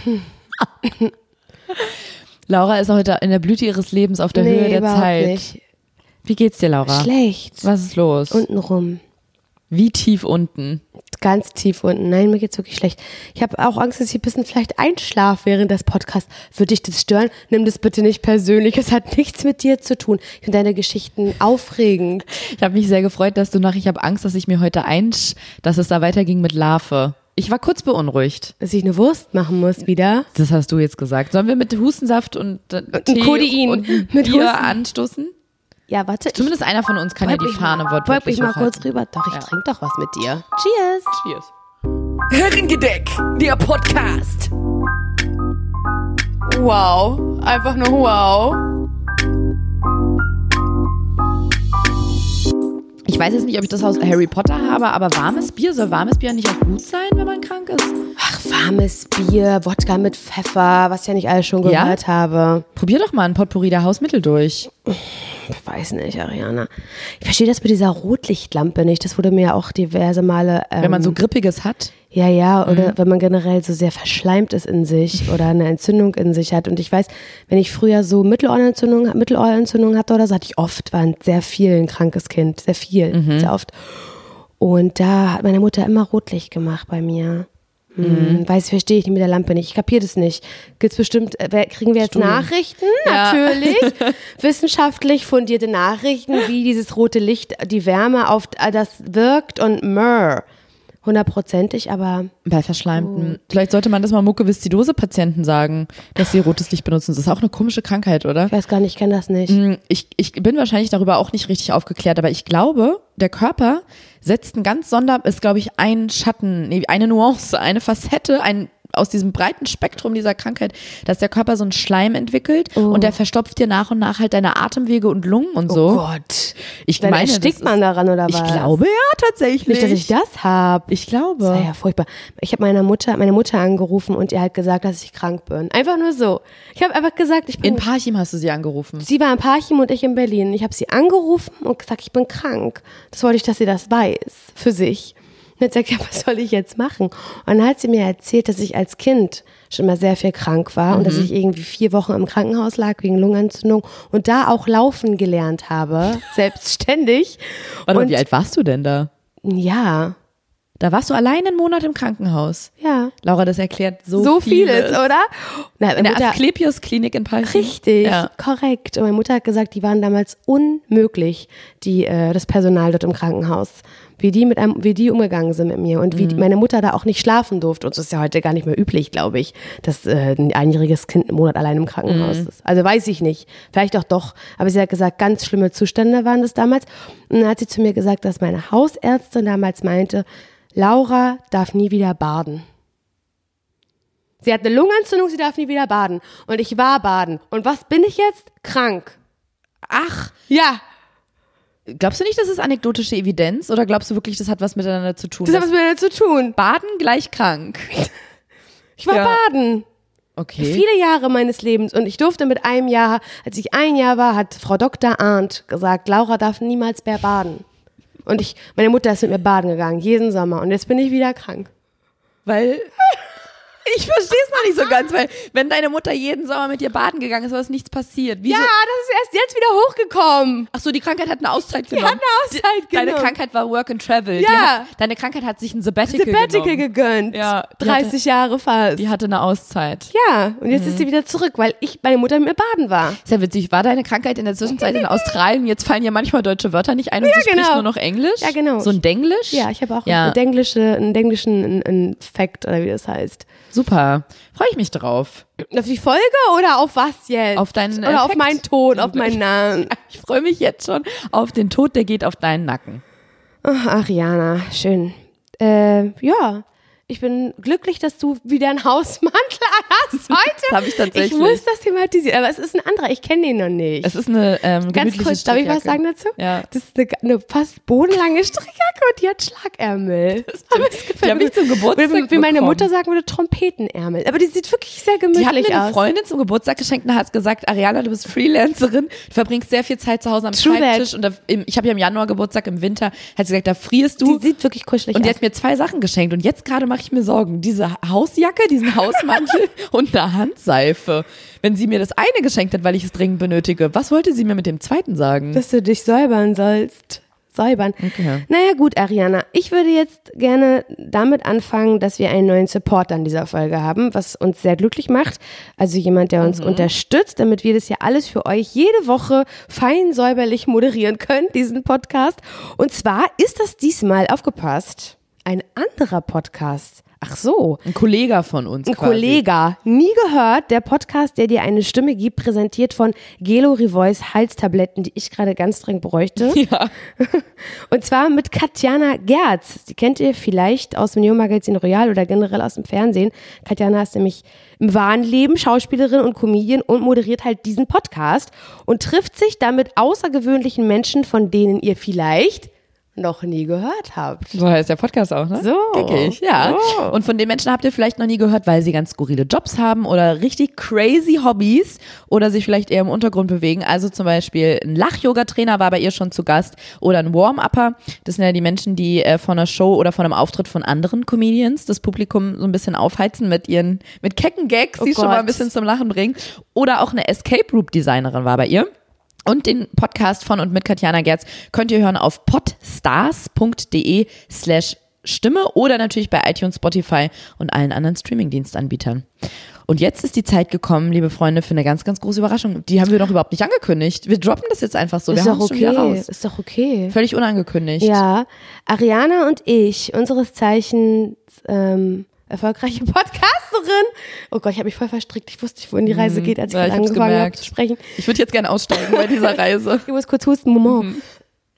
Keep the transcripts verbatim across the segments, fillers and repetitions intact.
Laura ist heute in der Blüte ihres Lebens auf der nee, Höhe der überhaupt Zeit. Nicht. Wie geht's dir, Laura? Schlecht. Was ist los? Untenrum. Wie tief unten? Ganz tief unten. Nein, mir geht's wirklich schlecht. Ich habe auch Angst, dass ich ein bisschen vielleicht einschlafe während des Podcasts. Würde dich das stören? Nimm das bitte nicht persönlich. Es hat nichts mit dir zu tun. Ich finde deine Geschichten aufregend. Ich habe mich sehr gefreut, dass du nach, ich habe Angst, dass ich mir heute einsch, dass es da weiterging mit Larve. Ich war kurz beunruhigt. Dass ich eine Wurst machen muss wieder. Das hast du jetzt gesagt. Sollen wir mit Hustensaft und äh, Tee Codein und mit Bier Husten. anstoßen? Ja, warte. Zumindest einer von uns kann ja die Fahne Beug wortwörtlich mich mal kurz hochhalten. rüber. Doch, ich Ja. trinke doch was mit dir. Cheers. Cheers. Herrengedeck, der Podcast. Wow, einfach nur wow. Ich weiß jetzt nicht, ob ich das aus Harry Potter habe, aber warmes Bier, soll warmes Bier nicht auch gut sein, wenn man krank ist? Ach, warmes Bier, Wodka mit Pfeffer, was ich ja nicht alles schon gehört Ja? habe. Probier doch mal ein Potpourri der Hausmittel durch. Ich weiß nicht, Ariana. Ich verstehe das mit dieser Rotlichtlampe nicht. Das wurde mir ja auch diverse Male... Ähm, Wenn man so Grippiges hat. Ja, ja, oder mhm. wenn man generell so sehr verschleimt ist in sich oder eine Entzündung in sich hat. Und ich weiß, wenn ich früher so Mittelohrentzündung, Mittelohrentzündung hatte oder so, hatte ich oft, war sehr viel ein krankes Kind, sehr viel, mhm. sehr oft. Und da hat meine Mutter immer Rotlicht gemacht bei mir. Mhm. Weiß, verstehe ich nicht mit der Lampe nicht. Ich kapiere das nicht. Gibt's bestimmt, äh, kriegen wir jetzt Studien. Nachrichten? Ja. Natürlich. Wissenschaftlich fundierte Nachrichten, wie dieses rote Licht die Wärme auf das wirkt und mrr. Hundertprozentig, aber... Bei Verschleimten. Vielleicht sollte man das mal Mukoviszidose-Patienten sagen, dass sie rotes Licht benutzen. Das ist auch eine komische Krankheit, oder? Ich weiß gar nicht, ich kenne das nicht. Ich, ich bin wahrscheinlich darüber auch nicht richtig aufgeklärt, aber ich glaube, der Körper setzt ein ganz sonder, ist glaube ich ein Schatten, nee, eine Nuance, eine Facette, ein aus diesem breiten Spektrum dieser Krankheit, dass der Körper so einen Schleim entwickelt Oh. und der verstopft dir nach und nach halt deine Atemwege und Lungen und so. Oh Gott. Ich Dann meine, erstickt das man ist, daran oder was? Ich glaube ja, tatsächlich. Nicht, dass ich das habe. Ich glaube. Das war ja furchtbar. Ich habe meiner Mutter, meine Mutter angerufen und ihr halt gesagt, dass ich krank bin. Einfach nur so. Ich habe einfach gesagt, ich bin... In Parchim hast du sie angerufen. Sie war in Parchim und ich in Berlin. Ich habe sie angerufen und gesagt, ich bin krank. Das wollte ich, dass sie das weiß. Für sich. Und jetzt sagt sie, ja, was soll ich jetzt machen? Und dann hat sie mir erzählt, dass ich als Kind schon mal sehr viel krank war mhm. und dass ich irgendwie vier Wochen im Krankenhaus lag wegen Lungenentzündung und da auch laufen gelernt habe, selbstständig. Warte, und wie alt warst du denn da? Ja. Da warst du allein einen Monat im Krankenhaus. Ja. Laura, das erklärt so, So vieles. vieles, oder? Na, In der Mutter, Asklepios-Klinik in Parchim. richtig, Ja. korrekt. Und meine Mutter hat gesagt, die waren damals unmöglich, die, äh, das Personal dort im Krankenhaus. Wie die, mit einem, wie die umgegangen sind mit mir und wie die, meine Mutter da auch nicht schlafen durfte. Und das ist ja heute gar nicht mehr üblich, glaube ich, dass äh, ein einjähriges Kind einen Monat allein im Krankenhaus Mhm. ist. Also weiß ich nicht. Vielleicht auch doch. Aber sie hat gesagt, ganz schlimme Zustände waren das damals. Und dann hat sie zu mir gesagt, dass meine Hausärztin damals meinte, Laura darf nie wieder baden. Sie hat eine Lungenentzündung, sie darf nie wieder baden. Und ich war baden. Und was bin ich jetzt? Krank. Ach, Ja, glaubst du nicht, das ist anekdotische Evidenz oder glaubst du wirklich, das hat was miteinander zu tun? das hat was mit mir zu tun. Baden gleich krank. Ich war Ja. baden. Okay. Viele Jahre meines Lebens. Und ich durfte mit einem Jahr, als ich ein Jahr war, hat Frau Doktor Arndt gesagt, Laura darf niemals mehr baden. Und ich, meine Mutter ist mit mir baden gegangen, jeden Sommer. Und jetzt bin ich wieder krank. Weil ich verstehe es noch nicht so ganz, weil wenn deine Mutter jeden Sommer mit dir baden gegangen ist, aber ist nichts passiert. Wieso? Ja, das ist erst jetzt wieder hochgekommen. Ach so, die Krankheit hat eine Auszeit Die genommen. hat eine Auszeit Deine genommen. Krankheit war Work and Travel. Ja. Die hat, deine Krankheit hat sich ein Sabbatical, Sabbatical genommen. gegönnt. Ja, die dreißig Jahre fast. Die hatte eine Auszeit. Ja, und jetzt ist sie wieder zurück, weil ich, meine Mutter mit mir baden war. Ist ja witzig. War deine Krankheit in der Zwischenzeit in Australien? Jetzt fallen ja manchmal deutsche Wörter nicht ein und Ja, sie spricht genau. nur noch Englisch? Ja, genau. So ein Denglisch? Ja, ich habe auch Ja. einen Denglische, einen Denglischen einen, einen Fact, oder wie das heißt. Super. Freue ich mich drauf. Auf die Folge oder auf was jetzt? Auf deinen Oder auf Effekt. meinen Tod, auf meinen Namen. Ich freue mich jetzt schon auf den Tod, der geht auf deinen Nacken. Ach, Ariana, schön. Äh, ja, ich bin glücklich, dass du wieder einen Hausmantel hast heute. Das habe ich tatsächlich. Ich muss das thematisieren, aber es ist ein anderer, ich kenne den noch nicht. Es ist eine ähm, Ganz gemütliche kurz, darf ich was Strickjacke. sagen dazu? Ja. Das ist eine, eine fast bodenlange Strickjacke und die hat Schlagärmel. Aber es gefällt Die habe mir. ich zum Geburtstag Oder wie, wie meine bekommen. Mutter sagen würde, Trompetenärmel. Aber die sieht wirklich sehr Die hat gemütlich mir eine aus. Freundin zum Geburtstag geschenkt und hat gesagt, Ariana, du bist Freelancerin, du verbringst sehr viel Zeit zu Hause am True Schreibtisch that. und da, im, ich habe ja im Januar Geburtstag, im Winter, hat sie gesagt, da frierst du. Die sieht wirklich kuschelig und die aus. hat mir zwei Sachen geschenkt und jetzt gerade mache mache ich mir Sorgen. Diese Hausjacke, diesen Hausmantel und eine Handseife. Wenn sie mir das eine geschenkt hat, weil ich es dringend benötige, was wollte sie mir mit dem zweiten sagen? Dass du dich säubern sollst. Säubern. Okay. Naja gut, Ariana, ich würde jetzt gerne damit anfangen, dass wir einen neuen Supporter in dieser Folge haben, was uns sehr glücklich macht. Also jemand, der uns mhm. unterstützt, damit wir das ja alles für euch jede Woche fein säuberlich moderieren können, diesen Podcast. Und zwar ist das diesmal, aufgepasst, ein anderer Podcast. Ach so. Ein Kollege von uns Ein quasi. Kollege. Nie gehört, der Podcast, der dir eine Stimme gibt, präsentiert von Gelo Revoice Halstabletten, die ich gerade ganz dringend bräuchte. Ja. Und zwar mit Katjana Gerz. Die kennt ihr vielleicht aus dem Neo-Magazin Royal oder generell aus dem Fernsehen. Katjana ist nämlich im wahren Leben Schauspielerin und Comedian und moderiert halt diesen Podcast und trifft sich da mit außergewöhnlichen Menschen, von denen ihr vielleicht noch nie gehört habt. So heißt der Podcast auch, ne? So. Geckig, ja. So. Und von den Menschen habt ihr vielleicht noch nie gehört, weil sie ganz skurrile Jobs haben oder richtig crazy Hobbys oder sich vielleicht eher im Untergrund bewegen. Also zum Beispiel ein Lach-Yoga-Trainer war bei ihr schon zu Gast oder ein Warm-Upper. Das sind ja die Menschen, die äh, von einer Show oder von einem Auftritt von anderen Comedians das Publikum so ein bisschen aufheizen mit ihren, mit kecken Gags, Oh die schon Gott. mal ein bisschen zum Lachen bringen. Oder auch eine Escape-Rope-Designerin war bei ihr. Und den Podcast von und mit Katjana Gerz könnt ihr hören auf podstars.de slash Stimme oder natürlich bei iTunes, Spotify und allen anderen Streaming-Dienstanbietern. Und jetzt ist die Zeit gekommen, liebe Freunde, für eine ganz, ganz große Überraschung. Die haben wir noch überhaupt nicht angekündigt. Wir droppen das jetzt einfach so. Ist wir doch haben es schon wieder okay. raus. Ist doch okay. Völlig unangekündigt. Ja, Ariana und ich, unseres Zeichens ähm, erfolgreiche Podcasterin. Oh Gott, ich habe mich voll verstrickt. Ich wusste nicht, wohin die Reise geht, als ich Ja, gerade ich hab's angefangen habe gemerkt. zu sprechen. Ich würde jetzt gerne aussteigen bei dieser Reise. Ich muss kurz husten, Moment. Mhm.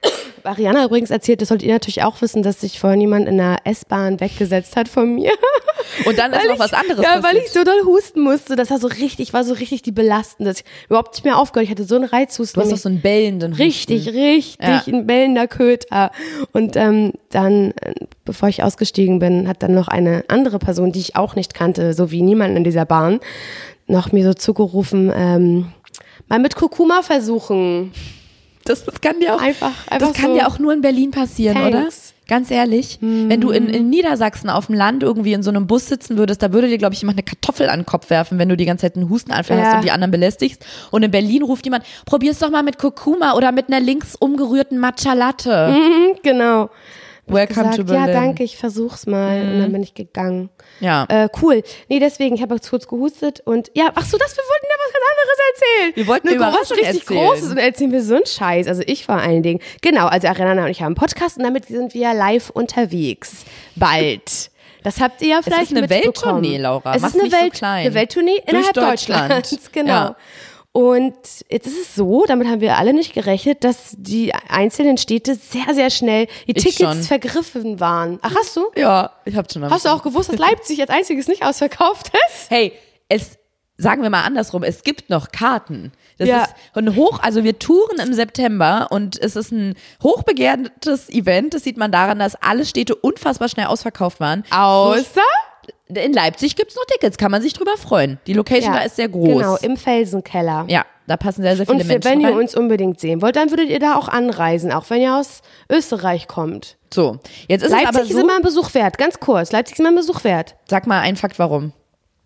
Ariana übrigens erzählt, das solltet ihr natürlich auch wissen, dass sich vorhin jemand in der S-Bahn weggesetzt hat von mir. Und dann ist Weil noch ich, was anderes Ja, passiert. weil ich so doll husten musste. Das war so richtig, war so richtig die belastend, dass ich überhaupt nicht mehr aufgehört. Ich hatte so einen Reizhusten. Du hast doch so einen bellenden Husten. Richtig, richtig, Ja. ein bellender Köter. Und ähm, dann, äh, bevor ich ausgestiegen bin, hat dann noch eine andere Person, die ich auch nicht kannte, so wie niemand in dieser Bahn, noch mir so zugerufen, ähm, mal mit Kurkuma versuchen. Das, das kann dir auch, Einfach, einfach das kann so. dir auch nur in Berlin passieren, Thanks. oder? Ganz ehrlich, mm. wenn du in, in Niedersachsen auf dem Land irgendwie in so einem Bus sitzen würdest, da würde dir, glaube ich, jemand eine Kartoffel an den Kopf werfen, wenn du die ganze Zeit einen Hustenanfall Ja. hast und die anderen belästigst. Und in Berlin ruft jemand, probier's doch mal mit Kurkuma oder mit einer links umgerührten Matcha Latte. Mhm, genau. Welcome gesagt, to Berlin. ja, danke, ich versuch's mal. Und dann bin ich gegangen. Ja. Äh, cool. Nee, deswegen, ich habe jetzt kurz gehustet und ja, ach so, das, wir wollten ja was ganz anderes erzählen. Wir wollten eine Eine große, Überraschung richtig erzählen. Großes und erzählen wir so einen Scheiß. Also ich vor allen Dingen. Genau, also Ariana und ich haben einen Podcast und damit sind wir live unterwegs. Bald. Das habt ihr ja vielleicht ist eine mitbekommen. Welttournee, Laura. Es Mach's ist eine, nicht so Welt, klein. eine Welttournee innerhalb Deutschland. Deutschlands. Genau. Ja. Und jetzt ist es so, damit haben wir alle nicht gerechnet, dass die einzelnen Städte sehr, sehr schnell die Ich Tickets schon. vergriffen waren. Ach, hast du? Ja, ich hab schon. Hast du auch gewusst, dass Leipzig als einziges nicht ausverkauft ist? Hey, es, sagen wir mal andersrum, es gibt noch Karten. Das Ja. ist ein hoch, also wir touren im September und es ist ein hochbegehrtes Event. Das sieht man daran, dass alle Städte unfassbar schnell ausverkauft waren. Außer? In Leipzig gibt's noch Tickets, kann man sich drüber freuen. Die Location da ist sehr groß. Genau, im Felsenkeller. Ja, da passen sehr, sehr viele Und für, Menschen wenn ihr rein. uns unbedingt sehen wollt, dann würdet ihr da auch anreisen, auch wenn ihr aus Österreich kommt. So, jetzt ist Leipzig es aber ist so, immer ein Besuch wert, ganz kurz. Leipzig ist immer ein Besuch wert. sag mal einen Fakt, warum.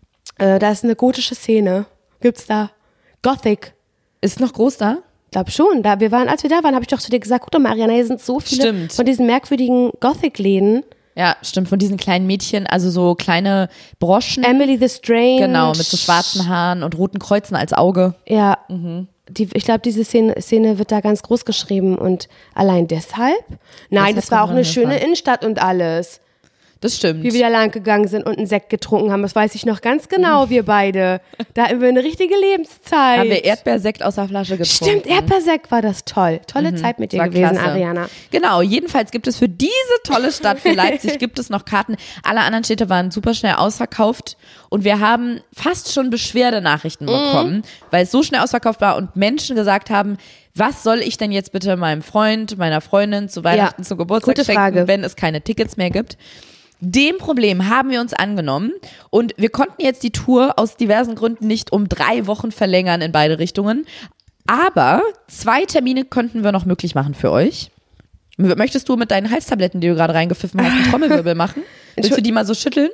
Äh, da ist eine gotische Szene. Gibt's da? Gothic. Ist noch groß da? Glaub schon. Da, wir waren, als wir da waren, habe ich doch zu dir gesagt, guck doch mal, Ariana, hier sind so viele Stimmt. von diesen merkwürdigen Gothic-Läden. Ja, stimmt, von diesen kleinen Mädchen, also so kleine Broschen. Emily the Strange. Genau, mit so schwarzen Haaren und roten Kreuzen als Auge. Ja, die, ich glaube, diese Szene, Szene wird da ganz groß geschrieben und allein deshalb? Nein, das, Deshalb war auch kommt man eine dann schöne hinfahren. Innenstadt und alles. Das stimmt. Wie wir da lang gegangen sind und einen Sekt getrunken haben, das weiß ich noch ganz genau, wir beide. Da hatten wir eine richtige Lebenszeit. Haben wir Erdbeersekt aus der Flasche getrunken. Stimmt, Erdbeersekt war das toll. Tolle Zeit mit dir War gewesen, klasse. Ariana. Genau, jedenfalls gibt es für diese tolle Stadt, für Leipzig, gibt es noch Karten. Alle anderen Städte waren super schnell ausverkauft und wir haben fast schon Beschwerdenachrichten bekommen, weil es so schnell ausverkauft war und Menschen gesagt haben, was soll ich denn jetzt bitte meinem Freund, meiner Freundin zu Weihnachten, Ja, zum Geburtstag gute schenken, Frage. wenn es keine Tickets mehr gibt? Dem Problem haben wir uns angenommen und wir konnten jetzt die Tour aus diversen Gründen nicht um drei Wochen verlängern in beide Richtungen, aber zwei Termine könnten wir noch möglich machen für euch. Möchtest du mit deinen Halstabletten, die du gerade reingepfiffen hast, einen Trommelwirbel machen? Willst du die mal so schütteln?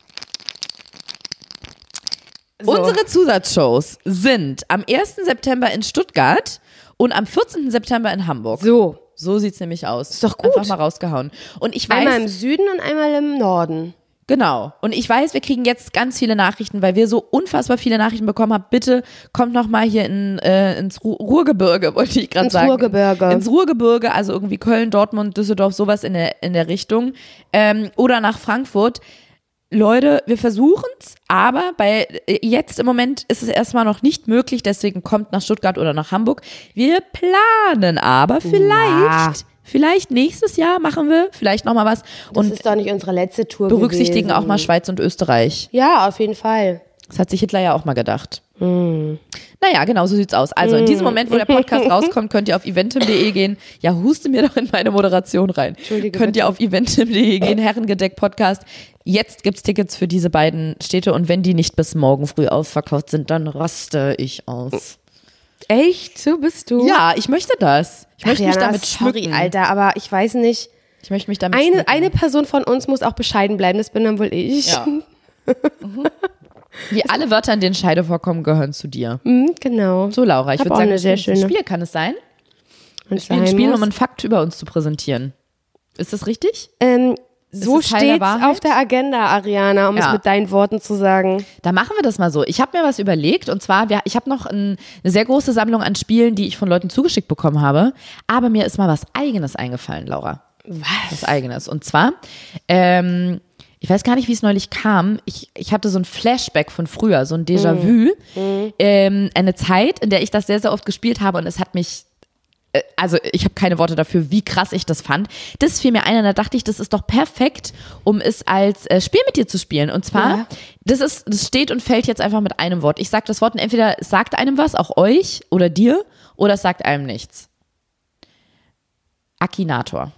So. Unsere Zusatzshows sind am ersten September in Stuttgart und am vierzehnten September in Hamburg. So. So sieht's nämlich aus. Ist doch gut. Einfach mal rausgehauen. Und ich weiß, einmal im Süden und einmal im Norden. Genau. Und ich weiß, wir kriegen jetzt ganz viele Nachrichten, weil wir so unfassbar viele Nachrichten bekommen haben. Bitte kommt noch mal hier in, äh, ins Ru- Ruhrgebirge, wollte ich gerade sagen. Ins Ruhrgebirge. Ins Ruhrgebirge, also irgendwie Köln, Dortmund, Düsseldorf, sowas in der, in der Richtung. Ähm, oder nach Frankfurt. Leute, wir versuchen's, aber bei jetzt im Moment ist es erstmal noch nicht möglich, deswegen kommt nach Stuttgart oder nach Hamburg. Wir planen aber vielleicht, Ja. vielleicht nächstes Jahr machen wir vielleicht nochmal was Das und ist doch nicht unsere letzte Tour berücksichtigen gewesen. auch mal Schweiz und Österreich. Ja, auf jeden Fall. Das hat sich Hitler ja auch mal gedacht. Mm. Naja, genau, so sieht's aus. Also in diesem Moment, wo der Podcast rauskommt, könnt ihr auf eventim punkt de gehen. Ja, huste mir doch in meine Moderation rein. Entschuldige, Könnt ihr bitte. auf eventim punkt de gehen, Herrengedeck Podcast. Jetzt gibt's Tickets für diese beiden Städte und wenn die nicht bis morgen früh ausverkauft sind, dann raste ich aus. Echt? So bist du? Ja, ich möchte das. Ich möchte Ach, mich Jana, damit sorry, schmücken. Alter, aber ich weiß nicht. Ich möchte mich damit Eine, schmücken. eine Person von uns muss auch bescheiden bleiben, das bin dann wohl ich. Ja. Mhm. Wie alle Wörter, in denen Scheide vorkommen, gehören zu dir. Mhm, genau. So, Laura, ich Hab würde auch sagen, eine wir sehr spielen ein schöne. Spiel, kann es sein? Und Wir spielen ein sein Spiel, muss. um einen Fakt über uns zu präsentieren. Ist das richtig? Ähm, so es Teil der steht's Wahrheit? auf der Agenda, Ariana, um Ja. es mit deinen Worten zu sagen. Da machen wir das mal so. Ich habe mir was überlegt und zwar, wir, ich habe noch ein, eine sehr große Sammlung an Spielen, die ich von Leuten zugeschickt bekommen habe, aber mir ist mal was Eigenes eingefallen, Laura. Was? Was Eigenes. Und zwar, ähm, ich weiß gar nicht, wie es neulich kam. Ich, ich hatte so ein Flashback von früher, so ein Déjà-vu. Mhm. Ähm, eine Zeit, in der ich das sehr, sehr oft gespielt habe und es hat mich, äh, also ich habe keine Worte dafür, wie krass ich das fand. Das fiel mir ein und da dachte ich, das ist doch perfekt, um es als äh, Spiel mit dir zu spielen. Und zwar, Ja. das ist, das steht und fällt jetzt einfach mit einem Wort. Ich sage das Wort und entweder es sagt einem was, auch euch oder dir, oder es sagt einem nichts. Akinator.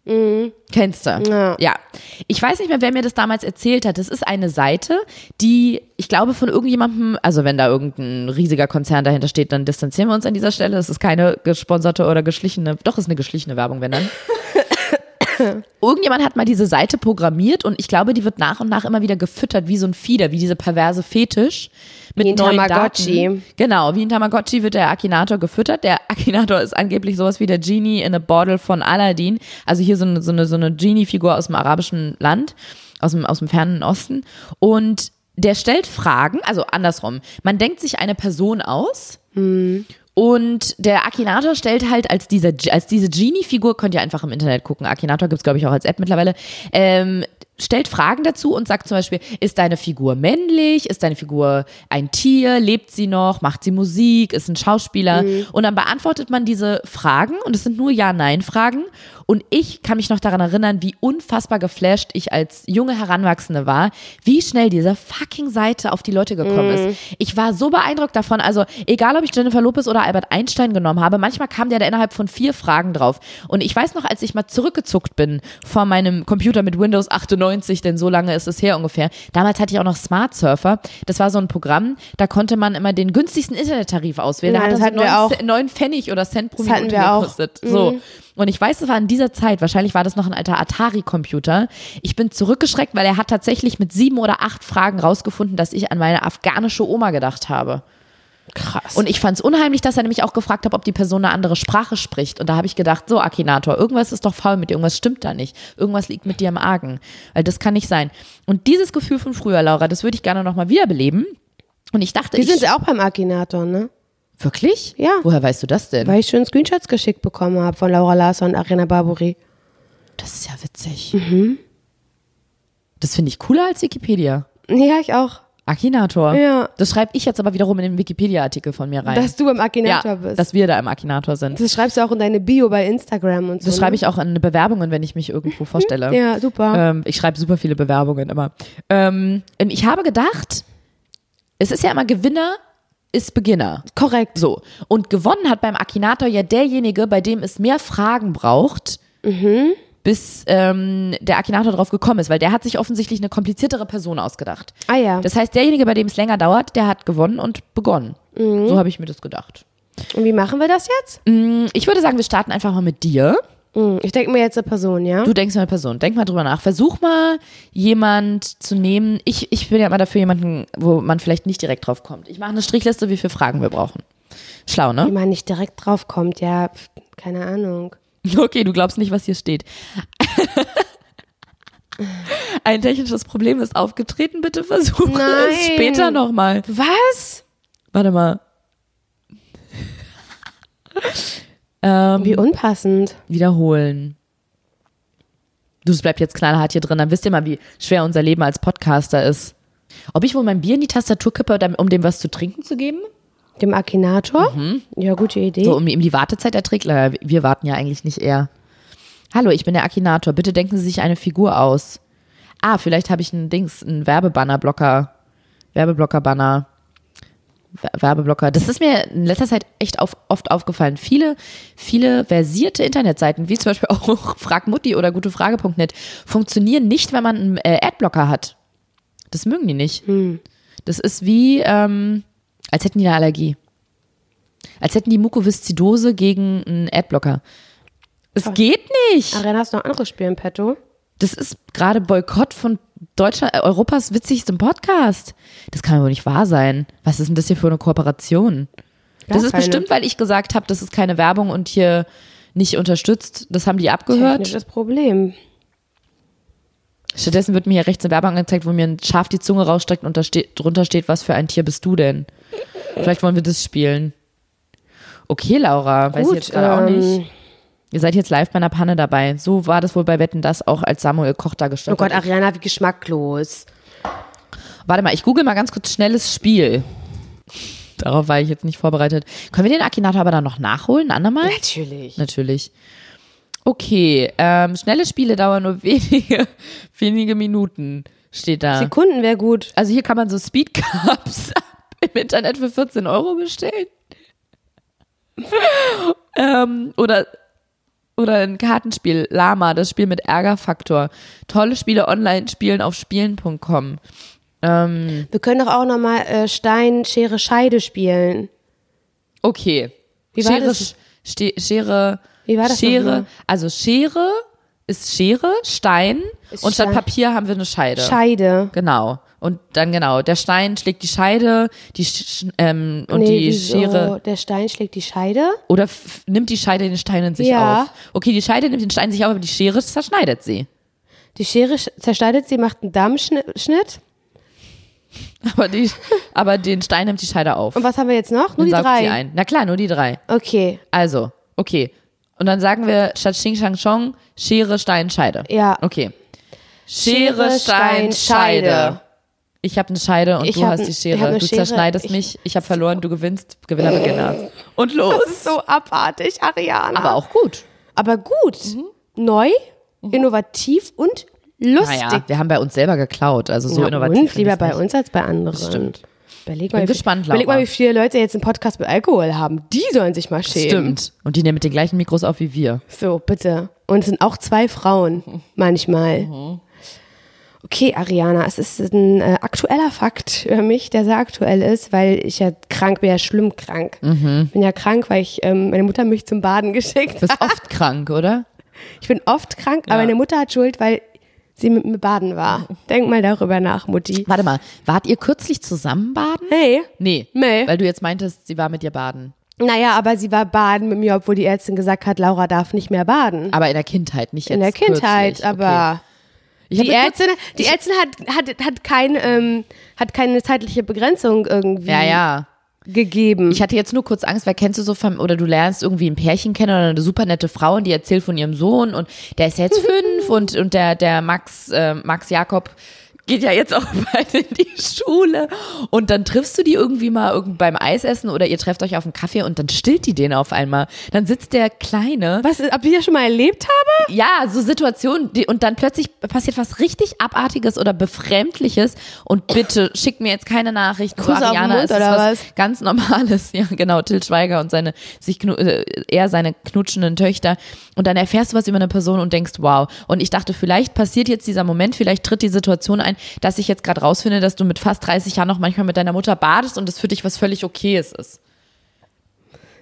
Kennst du? Ja. Ja. Ich weiß nicht mehr, wer mir das damals erzählt hat. Das ist eine Seite, die, ich glaube, von irgendjemandem, also wenn da irgendein riesiger Konzern dahinter steht, dann distanzieren wir uns an dieser Stelle. Das ist keine gesponserte oder geschlichene, doch ist eine geschlichene Werbung, wenn dann. Irgendjemand hat mal diese Seite programmiert und ich glaube, die wird nach und nach immer wieder gefüttert, wie so ein Fieder, wie diese perverse Fetisch. Mit Wie ein neuen Tamagotchi. Daten. Genau, wie ein Tamagotchi wird der Akinator gefüttert. Der Akinator ist angeblich sowas wie der Genie in a Bottle von Aladdin. Also hier so eine, so eine, so eine Genie-Figur aus dem arabischen Land, aus dem, aus dem fernen Osten. Und der stellt Fragen, also andersrum. Man denkt sich eine Person aus. Hm. Und der Akinator stellt halt als, dieser, als diese Genie-Figur, könnt ihr einfach im Internet gucken, Akinator gibt's glaube ich auch als App mittlerweile, ähm, stellt Fragen dazu und sagt zum Beispiel, ist deine Figur männlich, ist deine Figur ein Tier, lebt sie noch, macht sie Musik, ist ein Schauspieler Mhm. und dann beantwortet man diese Fragen und es sind nur Ja-Nein-Fragen und ich kann mich noch daran erinnern, wie unfassbar geflasht ich als junge Heranwachsende war, wie schnell diese fucking Seite auf die Leute gekommen Mhm. ist. Ich war so beeindruckt davon, also egal ob ich Jennifer Lopez oder Albert Einstein genommen habe, manchmal kam der da innerhalb von vier Fragen drauf und ich weiß noch, als ich mal zurückgezuckt bin vor meinem Computer mit Windows achtundneunzig, denn so lange ist es her ungefähr, damals hatte ich auch noch Smart Surfer, das war so ein Programm, da konnte man immer den günstigsten Internettarif auswählen, Ja, da hat das dann hatten so wir neun, auch. Ce- neun Pfennig oder Cent pro Das hatten Minute wir auch. gekostet. So. Mhm. Und ich weiß, es war in dieser Zeit, wahrscheinlich war das noch ein alter Atari-Computer. Ich bin zurückgeschreckt, weil er hat tatsächlich mit sieben oder acht Fragen rausgefunden, dass ich an meine afghanische Oma gedacht habe. Krass. Und ich fand es unheimlich, dass er nämlich auch gefragt hat, ob die Person eine andere Sprache spricht. Und da habe ich gedacht, so Akinator, irgendwas ist doch faul mit dir, irgendwas stimmt da nicht. Irgendwas liegt mit dir im Argen. Weil das kann nicht sein. Und dieses Gefühl von früher, Laura, das würde ich gerne nochmal wiederbeleben. Und ich dachte, Wir ich... sind ja auch beim Akinator, ne? Wirklich? Ja. Woher weißt du das denn? Weil ich schon Screenshots geschickt bekommen habe von Laura Larsson und Arena Barbouri. Das ist ja witzig. Das finde ich cooler als Wikipedia. Ja, ich auch. Akinator. Ja. Das schreibe ich jetzt aber wiederum in den Wikipedia-Artikel von mir rein. Dass du beim Akinator ja, bist. dass wir da im Akinator sind. Das schreibst du auch in deine Bio bei Instagram und so. Das schreibe ne? ich auch in Bewerbungen, wenn ich mich irgendwo vorstelle. Ja, super. Ähm, ich schreibe super viele Bewerbungen immer. Ähm, und ich habe gedacht, es ist ja immer Gewinner ist Beginner. Korrekt. So. Und gewonnen hat beim Akinator ja derjenige, bei dem es mehr Fragen braucht, bis ähm, der Akinator drauf gekommen ist, weil der hat sich offensichtlich eine kompliziertere Person ausgedacht. Ah ja. Das heißt, derjenige, bei dem es länger dauert, der hat gewonnen und begonnen. So habe ich mir das gedacht. Und wie machen wir das jetzt? Ich würde sagen, wir starten einfach mal mit dir. Hm, ich denke mir jetzt eine Person, ja? Du denkst mal eine Person. Denk mal drüber nach. Versuch mal, jemand zu nehmen. Ich, ich bin ja immer dafür jemanden, wo man vielleicht nicht direkt drauf kommt. Ich mache eine Strichliste, wie viele Fragen wir brauchen. Schlau, Wie ne? man nicht direkt drauf kommt, ja, pf, keine Ahnung. Okay, du glaubst nicht, was hier steht. Ein technisches Problem ist aufgetreten. Bitte versuche es Nein. später nochmal. Was? Warte mal. ähm, Wie unpassend. wiederholen. Du, es bleibt jetzt knallhart hier drin. Dann wisst ihr mal, wie schwer unser Leben als Podcaster ist. Ob ich wohl mein Bier in die Tastatur kippe, um dem was zu trinken zu geben? Dem Akinator? Ja, gute Idee. So, um ihm die Wartezeit erträgt. Wir warten ja eigentlich nicht eher. Hallo, ich bin der Akinator. Bitte denken Sie sich eine Figur aus. Ah, vielleicht habe ich ein Dings, ein Werbebanner-Blocker. Werbeblocker-Banner. Werbeblocker. Das ist mir in letzter Zeit echt auf, oft aufgefallen. Viele, viele versierte Internetseiten, wie zum Beispiel auch Fragmutti oder gutefrage punkt net, funktionieren nicht, wenn man einen äh, Adblocker hat. Das mögen die nicht. Hm. Das ist wie, ähm, als hätten die eine Allergie. Als hätten die Mukoviszidose gegen einen Adblocker. Es geht nicht. Arena, hast du noch andere Spiele im Petto? Das ist gerade Boykott von Deutschland, Europas witzigstem Podcast. Das kann wohl nicht wahr sein. Was ist denn das hier für eine Kooperation? Gar das ist keine. bestimmt, weil ich gesagt habe, das ist keine Werbung und hier nicht unterstützt. Das haben die abgehört. Technisches Problem. Stattdessen wird mir hier rechts eine Werbung angezeigt, wo mir ein Schaf die Zunge rausstreckt und da steht, drunter steht, was für ein Tier bist du denn? Vielleicht wollen wir das spielen. Okay, Laura, weiß ich Gut, jetzt gerade auch ähm, nicht. Ihr seid jetzt live bei einer Panne dabei. So war das wohl bei Wetten, das auch als Samuel Koch da Oh gestanden Gott, Ariana, wie geschmacklos. Warte mal, ich google mal ganz kurz schnelles Spiel. Darauf war ich jetzt nicht vorbereitet. Können wir den Akinator aber dann noch nachholen, ein andermal? Natürlich. Natürlich. Okay, ähm, schnelle Spiele dauern nur wenige, wenige Minuten, steht da. Sekunden wäre gut. Also hier kann man so Speedcups im Internet für vierzehn Euro bestellen. ähm, oder, oder ein Kartenspiel, Lama, das Spiel mit Ärgerfaktor. Tolle Spiele online spielen auf spielen punkt com. Ähm, Wir können doch auch nochmal äh, Stein, Schere, Scheide spielen. okay. Wie war Schere, das? Ste- Schere, Wie war das Schere, nochmal? also Schere ist Schere, Stein Ist und statt Stein. Papier haben wir eine Scheide. Scheide. Genau. Und dann genau, der Stein schlägt die Scheide, die Sch- ähm, und nee, die wieso? Schere Der Stein schlägt die Scheide. oder f- nimmt die Scheide den Stein in sich Ja. auf. Okay, die Scheide nimmt den Stein in sich auf, aber die Schere zerschneidet sie. Die Schere sch- zerschneidet sie, macht einen Dammschnitt. Aber, die, aber den Stein nimmt die Scheide auf. Und was haben wir jetzt noch? dann Nur die saugt drei. sie ein. Na klar, nur die drei. Okay, Also, okay. Und dann sagen wir statt Xing Shang Chong Schere, Stein, Scheide. ja. Okay. Schere, Schere, Stein, Stein, Scheide. Scheide. Ich habe eine Scheide und Ich du hab hast n- die ich Schere. hab eine Du Schere. zerschneidest Ich- mich. Ich habe verloren, du gewinnst. Gewinner beginnt. Und los. Das ist so abartig, Ariana. Aber auch gut. Aber gut. Neu, innovativ und lustig. Naja, wir haben bei uns selber geklaut. Also so Na innovativ. und finde lieber ich's bei nicht. uns als bei anderen. Stimmt. Überleg Bin mal, wie, gespannt, überleg Laura. mal, wie viele Leute jetzt einen Podcast mit Alkohol haben. Die sollen sich mal schämen. Stimmt. Und die nehmen mit den gleichen Mikros auf wie wir. So, bitte. Und es sind auch zwei Frauen, manchmal. Okay, Ariana, es ist ein äh, aktueller Fakt für mich, der sehr aktuell ist, weil ich ja krank bin, ja schlimm krank. Mhm. Bin ja krank, weil ich ähm, meine Mutter mich zum Baden geschickt Du hat. bist oft krank, oder? Ich bin oft krank, Ja. aber meine Mutter hat Schuld, weil sie mit mir baden war. Denk mal darüber nach, Mutti. Warte mal, wart ihr kürzlich zusammen baden? Hey. Nee. Nee. Weil du jetzt meintest, sie war mit dir baden. Naja, aber sie war baden mit mir, obwohl die Ärztin gesagt hat, Laura darf nicht mehr baden. Aber in der Kindheit, nicht jetzt In der Kindheit, kürzlich. aber Okay. Ich hab die mir kurz- Ärztin, die Ärztin hat, hat, hat, kein, ähm, hat keine zeitliche Begrenzung irgendwie Ja, ja. gegeben. Ich hatte jetzt nur kurz Angst, weil kennst du so von, oder du lernst irgendwie ein Pärchen kennen oder eine super nette Frau und die erzählt von ihrem Sohn und der ist jetzt fünf und, und der, der Max, äh, Max Jakob geht ja jetzt auch bald in die Schule und dann triffst du die irgendwie mal irgend beim Eisessen oder ihr trefft euch auf einen Kaffee und dann stillt die den auf einmal. Dann sitzt der Kleine. Was, ob ich das schon mal erlebt habe? Ja, so Situationen die, und dann plötzlich passiert was richtig Abartiges oder Befremdliches und bitte schickt mir jetzt keine Nachrichten zu Kuss auf den Ariana, Mund es ist oder was, was? ganz Normales, ja genau, Till Schweiger und seine, sich knu- äh, eher seine knutschenden Töchter und dann erfährst du was über eine Person und denkst, wow, und ich dachte, vielleicht passiert jetzt dieser Moment, vielleicht tritt die Situation ein, dass ich jetzt gerade rausfinde, dass du mit fast dreißig Jahren noch manchmal mit deiner Mutter badest und das für dich was völlig Okayes ist.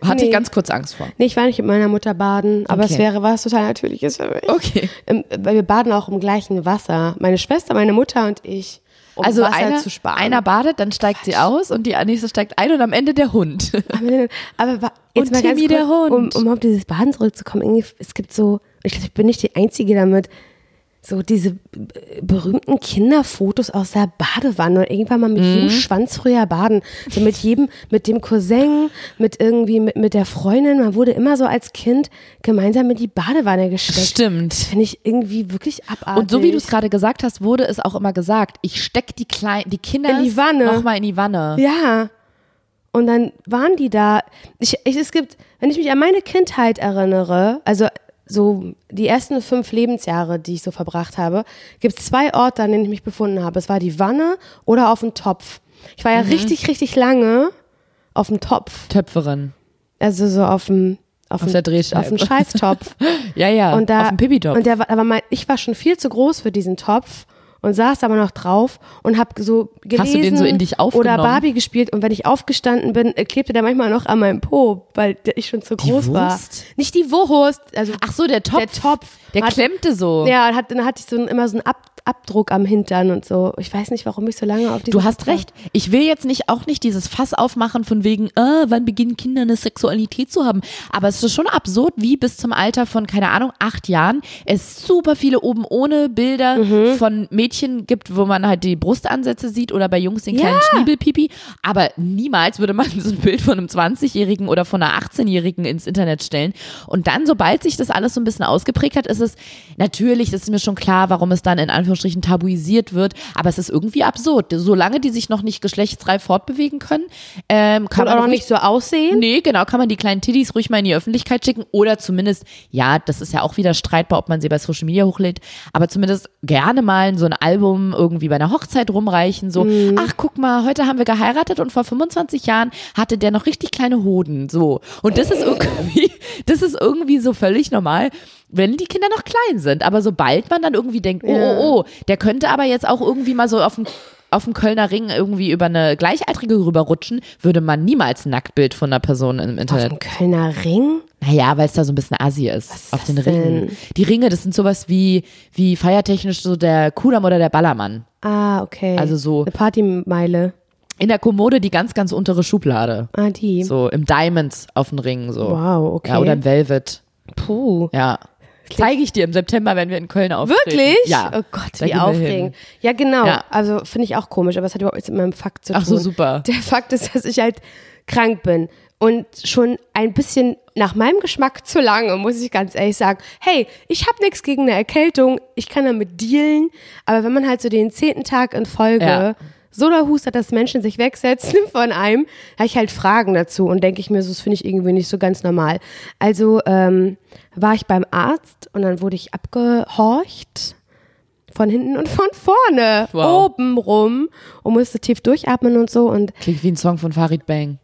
Hatte Nee. ich ganz kurz Angst vor. Nee, ich war nicht mit meiner Mutter baden, aber Okay. es wäre was total Natürliches für mich. Okay. Im, weil wir baden auch im gleichen Wasser. Meine Schwester, meine Mutter und ich, um Also Wasser einer, zu sparen. einer badet, dann steigt sie aus und die nächste steigt ein und am Ende der Hund. Aber, aber wa- jetzt Und mal ganz Timmy, kurz, der Hund. Um, um auf dieses Baden zurückzukommen, irgendwie, es gibt so, ich glaube, ich bin nicht die Einzige damit, so diese b- berühmten Kinderfotos aus der Badewanne und irgendwann mal mit Mhm. jedem Schwanz früher baden. So mit jedem, mit dem Cousin, mit irgendwie, mit, mit der Freundin. Man wurde immer so als Kind gemeinsam in die Badewanne gesteckt. Stimmt. Das finde ich irgendwie wirklich abartig. Und so wie du es gerade gesagt hast, wurde es auch immer gesagt, ich steck die kleinen, die Kinder In die Wanne. nochmal in die Wanne. Ja. Und dann waren die da. Ich, ich, es gibt, wenn ich mich an meine Kindheit erinnere, also so die ersten fünf Lebensjahre, die ich so verbracht habe, gibt es zwei Orte, an denen ich mich befunden habe. Es war die Wanne oder auf dem Topf. Ich war ja richtig, richtig lange auf dem Topf. Töpferin. Also so auf dem auf, Auf dem, der Drehscheibe. auf dem Scheißtopf. Ja, ja, Und da, auf dem Pipitopf. Und der war, aber mein, ich war schon viel zu groß für diesen Topf und saß aber noch drauf und habe so gelesen Hast du den so in dich aufgenommen? oder Barbie gespielt und wenn ich aufgestanden bin, äh, klebte der manchmal noch an meinem Po, weil der- ich schon zu Die groß war. Wurst? Nicht die Wurst, also Ach so, der Topf. der Topf. Der hat, klemmte so. Ja, hat, dann hatte ich so ein, immer so einen Ab, Abdruck am Hintern und so. Ich weiß nicht, warum ich so lange auf diesem Du hast Topf war. recht. Ich will jetzt nicht auch nicht dieses Fass aufmachen von wegen, äh, wann beginnen Kinder eine Sexualität zu haben. Aber es ist schon absurd, wie bis zum Alter von, keine Ahnung, acht Jahren es super viele oben ohne Bilder Mhm. von Mädchen gibt, wo man halt die Brustansätze sieht oder bei Jungs den kleinen Schniebelpipi. Aber niemals würde man so ein Bild von einem zwanzigjährigen oder von einer achtzehnjährigen ins Internet stellen. Und dann, sobald sich das alles so ein bisschen ausgeprägt hat, ist es natürlich, das ist mir schon klar, warum es dann in Anführungsstrichen tabuisiert wird, aber es ist irgendwie absurd. Solange die sich noch nicht geschlechtsreif fortbewegen können, ähm, kann Und auch man noch nicht so aussehen. Nee, genau, kann man die kleinen Tiddies ruhig mal in die Öffentlichkeit schicken oder zumindest, ja, das ist ja auch wieder streitbar, ob man sie bei Social Media hochlädt, aber zumindest gerne mal so ein Album irgendwie bei einer Hochzeit rumreichen, so, ach, guck mal, heute haben wir geheiratet und vor fünfundzwanzig Jahren hatte der noch richtig kleine Hoden, so. Und das ist irgendwie, das ist irgendwie so völlig normal, wenn die Kinder noch klein sind, aber sobald man dann irgendwie denkt, oh, Ja. oh, oh, der könnte aber jetzt auch irgendwie mal so auf dem auf dem Kölner Ring irgendwie über eine Gleichaltrige rüberrutschen, würde man niemals ein Nacktbild von einer Person im Auf Internet. dem Kölner Ring? Naja, weil es da so ein bisschen Assi ist. ist auf den das Ringen. denn? Die Ringe, das sind sowas wie, wie feiertechnisch so der Kudamm oder der Ballermann. Ah, okay. Also so- Eine Partymeile. In der Kommode die ganz, ganz untere Schublade. Ah, die. So im Diamonds auf den Ringen. So. Wow, okay. Ja, oder im Velvet. Puh. Ja. Zeige ich dir im September, wenn wir in Köln auftreten. Wirklich? Ja. Oh Gott, Da wie gehen wir aufregend. hin. Ja, genau. Ja. Also finde ich auch komisch, aber es hat überhaupt nichts mit meinem Fakt zu tun. Ach so, super. Der Fakt ist, dass ich halt krank bin. Und schon ein bisschen nach meinem Geschmack zu lange, muss ich ganz ehrlich sagen. Hey, ich habe nichts gegen eine Erkältung, ich kann damit dealen. Aber wenn man halt so den zehnten Tag in Folge Ja. so der Hust hat, dass Menschen sich wegsetzen von einem, habe ich halt Fragen dazu und denke ich mir, so, das finde ich irgendwie nicht so ganz normal. Also ähm, war ich beim Arzt und dann wurde ich abgehorcht von hinten und von vorne, Wow. oben rum und musste tief durchatmen und so und Klingt wie ein Song von Farid Bang.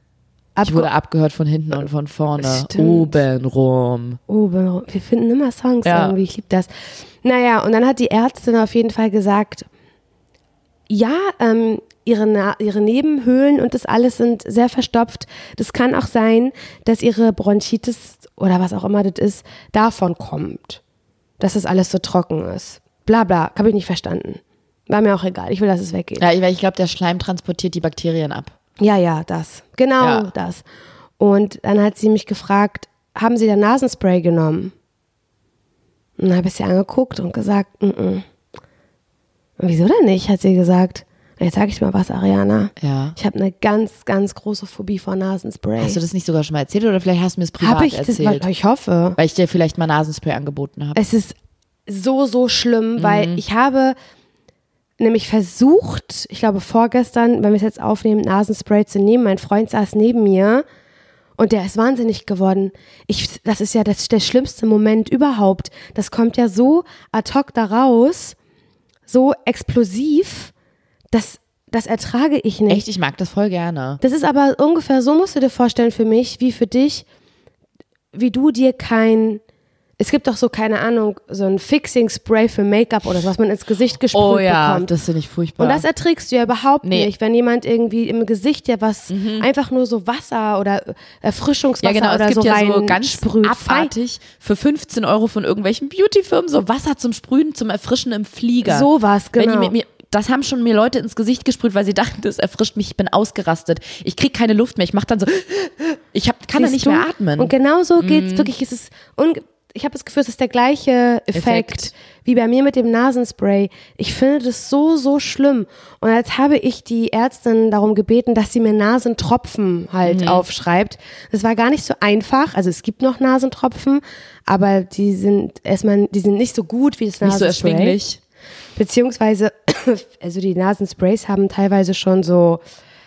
Ich abge- wurde abgehört von hinten und von vorne. Stimmt. Oben rum. oben rum. Wir finden immer Songs Ja. irgendwie, ich liebe das. Naja, und dann hat die Ärztin auf jeden Fall gesagt, ja, ähm, ihre, Na- ihre Nebenhöhlen und das alles sind sehr verstopft. Das kann auch sein, dass ihre Bronchitis oder was auch immer das ist, davon kommt. Dass das alles so trocken ist. Bla bla, habe ich nicht verstanden. War mir auch egal, ich will, dass es weggeht. Ja, weil ich glaube, der Schleim transportiert die Bakterien ab. Ja, ja, das. Genau Ja. das. Und dann hat sie mich gefragt, haben Sie da Nasenspray genommen? Und dann habe ich sie angeguckt und gesagt, mm -mm. Und wieso denn nicht, hat sie gesagt. Und jetzt sage ich dir mal was, Ariana. Ja. Ich habe eine ganz, ganz große Phobie vor Nasenspray. Hast du das nicht sogar schon mal erzählt oder vielleicht hast du mir es privat Habe ich das? erzählt? Ich hoffe. Weil ich dir vielleicht mal Nasenspray angeboten habe. Es ist so, so schlimm, weil Mhm. ich habe nämlich versucht, ich glaube vorgestern, wenn wir es jetzt aufnehmen, Nasenspray zu nehmen. Mein Freund saß neben mir und der ist wahnsinnig geworden. Ich, das ist ja das, der schlimmste Moment überhaupt. Das kommt ja so ad hoc da raus, so explosiv, das, das ertrage ich nicht. Echt, ich mag das voll gerne. Das ist aber ungefähr, so musst du dir vorstellen für mich, wie für dich, wie du dir kein es gibt doch so, keine Ahnung, so ein Fixing-Spray für Make-up oder so, was man ins Gesicht gesprüht Oh ja, bekommt. das finde ich furchtbar. Und das erträgst du ja überhaupt Nee. nicht, wenn jemand irgendwie im Gesicht ja was, einfach nur so Wasser oder Erfrischungswasser ja, genau, oder es gibt so ja rein so ganz sprüht. abartig für fünfzehn Euro von irgendwelchen Beauty-Firmen so Wasser zum Sprühen, zum Erfrischen im Flieger. Sowas, Wenn die genau. mit mir, das haben schon mir Leute ins Gesicht gesprüht, weil sie dachten, das erfrischt mich, ich bin ausgerastet. Ich kriege keine Luft mehr, ich mache dann so, ich hab, kann da Siehst nicht du? mehr atmen. Und genau so geht's wirklich, es ist unge- ich habe das Gefühl, es ist der gleiche Effekt, Effekt. wie bei mir mit dem Nasenspray. Ich finde das so, so schlimm. Und jetzt habe ich die Ärztin darum gebeten, dass sie mir Nasentropfen halt Mhm. aufschreibt. Das war gar nicht so einfach. Also es gibt noch Nasentropfen, aber die sind erstmal, die sind nicht so gut wie das nicht so Nasenspray. erschwinglich. Beziehungsweise, also die Nasensprays haben teilweise schon so,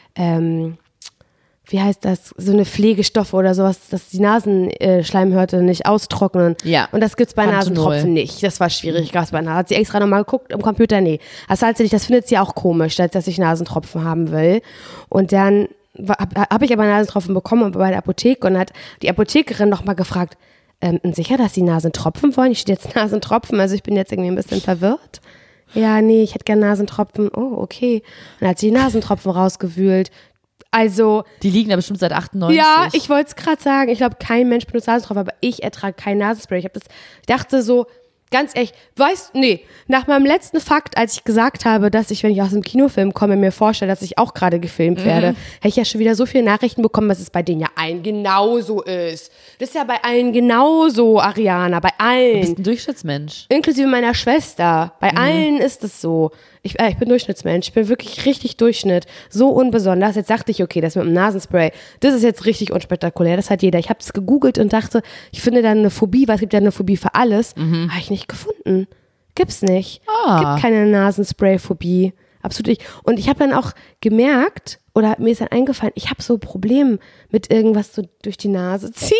ähm, wie heißt das, so eine Pflegestoffe oder sowas, dass die Nasenschleimhäute nicht austrocknen. Ja. Und das gibt's bei Panthenol. Nasentropfen nicht. Das war schwierig. Gab's bei Nasen. Hat sie extra nochmal geguckt im Computer? Nee. Das heißt nicht, das findet sie auch komisch, dass dass ich Nasentropfen haben will. Und dann habe hab ich aber Nasentropfen bekommen bei der Apotheke und hat die Apothekerin nochmal gefragt, ähm, sicher, dass sie Nasentropfen wollen? Ich stehe jetzt Nasentropfen, also ich bin jetzt irgendwie ein bisschen verwirrt. Ja, nee, ich hätte gerne Nasentropfen. Oh, okay. Und dann hat sie die Nasentropfen rausgewühlt. Also, Die liegen da bestimmt seit achtundneunzig. ja, ich wollte es gerade sagen. Ich glaube, kein Mensch benutzt Nasentropfen, aber ich ertrage kein Nasenspray. Ich habe das, ich dachte so, ganz ehrlich, weißt, nee, nach meinem letzten Fakt, als ich gesagt habe, dass ich, wenn ich aus dem Kinofilm komme, mir vorstelle, dass ich auch gerade gefilmt werde, hätte ich ja schon wieder so viele Nachrichten bekommen, dass es bei denen ja allen genauso ist. Das ist ja bei allen genauso, Ariana, bei Du allen. bist ein Durchschnittsmensch. Inklusive meiner Schwester. Bei allen ist es so. Ich, äh, ich bin Durchschnittsmensch. Ich bin wirklich richtig Durchschnitt. So unbesonders. Jetzt dachte ich, okay, das mit dem Nasenspray, das ist jetzt richtig unspektakulär. Das hat jeder. Ich habe es gegoogelt und dachte, ich finde da eine Phobie, weil es gibt ja eine Phobie für alles. Habe ich nicht gefunden. Gibt's nicht. Ah. Gibt keine Nasenspray-Phobie. Absolut nicht. Und ich habe dann auch gemerkt, oder mir ist dann eingefallen, ich habe so ein Problem mit irgendwas so durch die Nase ziehen.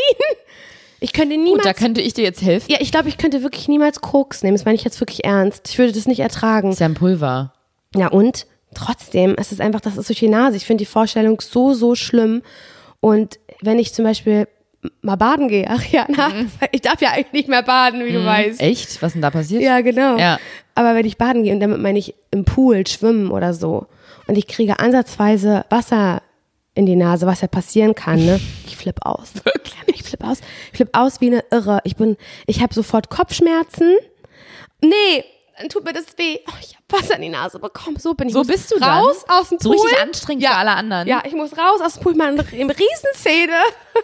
Ich könnte niemals... Gut, da könnte ich dir jetzt helfen. Ja, ich glaube, ich könnte wirklich niemals Koks nehmen. Das meine ich jetzt wirklich ernst. Ich würde das nicht ertragen. Das ist ja ein Pulver. Ja, und trotzdem, es ist einfach, das ist durch die Nase. Ich finde die Vorstellung so, so schlimm. Und wenn ich zum Beispiel mal baden gehe, ach ja, na, ich darf ja eigentlich nicht mehr baden, wie du weißt. Echt? Was ist denn da passiert? Ja, genau. Ja. Aber wenn ich baden gehe, und damit meine ich im Pool schwimmen oder so, und ich kriege ansatzweise Wasser in die Nase, was ja passieren kann, ne? Ich flippe aus. Wirklich? Ich flippe aus. Ich flippe aus wie eine Irre. Ich bin, ich habe sofort Kopfschmerzen. Nee, dann tut mir das weh. Oh, ich habe Wasser in die Nase bekommen. So bin ich. So muss bist du raus dann? aus dem So Pool. richtig anstrengend für alle anderen. Ja, ich muss raus aus dem Pool. Ich meine, im Riesenzähne.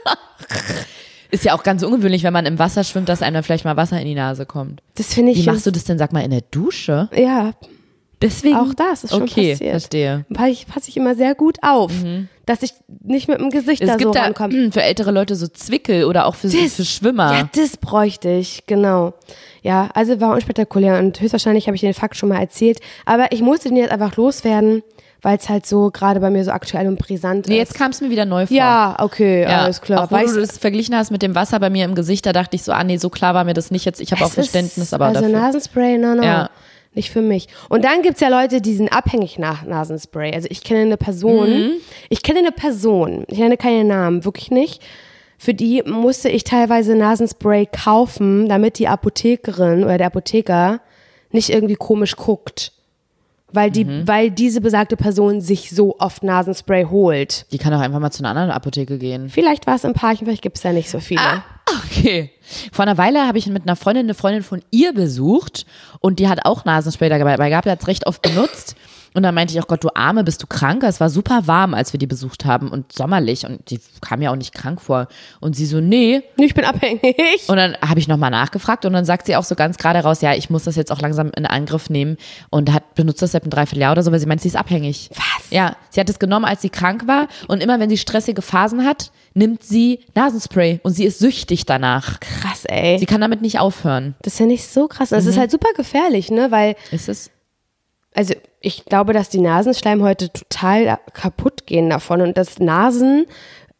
Ist ja auch ganz ungewöhnlich, wenn man im Wasser schwimmt, dass einem dann vielleicht mal Wasser in die Nase kommt. Das finde ich. Wie machst du das denn, sag mal, in der Dusche? Ja, Deswegen? auch das ist schon okay, passiert. verstehe. Passe ich, passe ich immer sehr gut auf, dass ich nicht mit dem Gesicht Es da so gibt da rankomme. mh, für ältere Leute so Zwickel oder auch für, für Schwimmer. Ja, das bräuchte ich, genau. Ja, also war unspektakulär und höchstwahrscheinlich habe ich den Fakt schon mal erzählt. Aber ich musste den jetzt einfach loswerden, weil es halt so gerade bei mir so aktuell und brisant Nee, ist. jetzt kam es mir wieder neu vor. Ja, okay, alles klar. Obwohl Weißt- du das verglichen hast mit dem Wasser bei mir im Gesicht, da dachte ich so, ah nee, so klar war mir das nicht jetzt. Ich habe auch Es ist- Verständnis, aber also dafür. Nasenspray, no, no. Ja. Nicht für mich. Und dann gibt's ja Leute, die sind abhängig nach Nasenspray. Also ich kenne eine Person, Mhm. ich kenne eine Person, ich nenne keine Namen, wirklich nicht. Für die musste ich teilweise Nasenspray kaufen, damit die Apothekerin oder der Apotheker nicht irgendwie komisch guckt. Weil die, Mhm. weil diese besagte Person sich so oft Nasenspray holt. Die kann auch einfach mal zu einer anderen Apotheke gehen. Vielleicht war es im Park, vielleicht gibt's ja nicht so viele. Ah, okay. Vor einer Weile habe ich mit einer Freundin eine Freundin von ihr besucht und die hat auch Nasenspray dabei gehabt, die hat es recht oft benutzt. Und dann meinte ich, oh Gott, du Arme, bist du krank? Es war super warm, als wir die besucht haben und sommerlich und die kam ja auch nicht krank vor. Und sie so, nee. Ich bin abhängig. Und dann habe ich nochmal nachgefragt und dann sagt sie auch so ganz gerade raus, ja, ich muss das jetzt auch langsam in Angriff nehmen und hat benutzt das seit einem Dreivierteljahr oder so, weil sie meint, sie ist abhängig. Was? Ja, sie hat es genommen, als sie krank war und immer, wenn sie stressige Phasen hat, nimmt sie Nasenspray und sie ist süchtig danach. Krass, ey. Sie kann damit nicht aufhören. Das ist ja nicht so krass. Das ist halt super gefährlich, ne? Weil, Ist es? also ich glaube, dass die Nasenschleimhäute total kaputt gehen davon und dass Nasen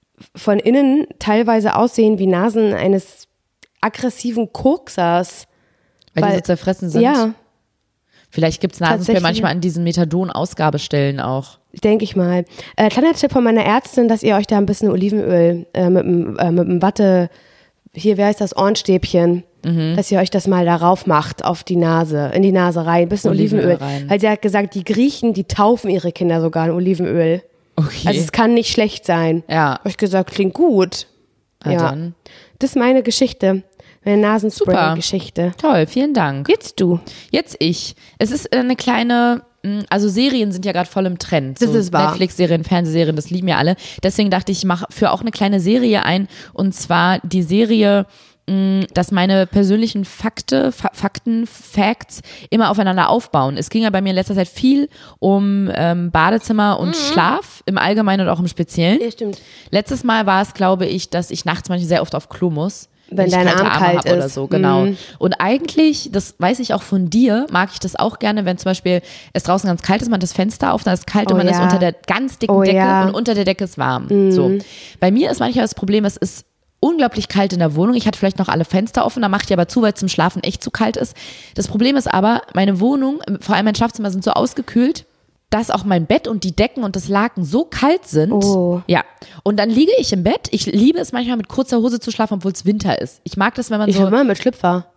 von innen teilweise aussehen wie Nasen eines aggressiven Koksers. Weil, die Weil- so zerfressen sind? Ja, Vielleicht gibt es Nasenspray Tatsächlich. manchmal an diesen Methadon-Ausgabestellen auch. denke ich mal. Äh, kleiner Tipp von meiner Ärztin, dass ihr euch da ein bisschen Olivenöl äh, mit dem äh, mit dem Watte, hier, wie heißt das, Ohrenstäbchen, dass ihr euch das mal darauf macht, auf die Nase, in die Nase rein, ein bisschen Olivenöl. Olivenöl rein. Weil sie hat gesagt, die Griechen, die taufen ihre Kinder sogar in Olivenöl. Okay. Also es kann nicht schlecht sein. Ja. Habe ich gesagt, klingt gut. Na ja. dann. Das ist meine Geschichte. Meine Nasenspray-Geschichte. Toll, vielen Dank. Jetzt du. Jetzt ich. Es ist eine kleine, mh, also Serien sind ja gerade voll im Trend. Das so ist wahr. Netflix-Serien, Fernsehserien, das lieben ja alle. Deswegen dachte ich, ich mache für auch eine kleine Serie ein. Und zwar die Serie, mh, dass meine persönlichen Fakte, Fa- Fakten, Facts immer aufeinander aufbauen. Es ging ja bei mir in letzter Zeit viel um ähm, Badezimmer und Schlaf im Allgemeinen und auch im Speziellen. Ja, stimmt. Letztes Mal war es, glaube ich, dass ich nachts manchmal sehr oft auf Klo muss. Wenn ich dein kalte Arm Arme kalt hab oder ist. so, genau. Mhm. Und eigentlich, das weiß ich auch von dir, mag ich das auch gerne, wenn zum Beispiel es draußen ganz kalt ist, man das Fenster auf, dann ist es kalt Oh und man ja. ist unter der ganz dicken Oh Decke ja. und unter der Decke ist warm. So. Bei mir ist manchmal das Problem, es ist unglaublich kalt in der Wohnung. Ich hatte vielleicht noch alle Fenster offen, da mache ich aber zu, weil es zum Schlafen echt zu kalt ist. Das Problem ist aber, meine Wohnung, vor allem mein Schlafzimmer, sind so ausgekühlt, dass auch mein Bett und die Decken und das Laken so kalt sind. Oh. Ja. Und dann liege ich im Bett. Ich liebe es manchmal mit kurzer Hose zu schlafen, obwohl es Winter ist. Ich mag das, wenn man Ich so. habe immer mit Schlüpfer.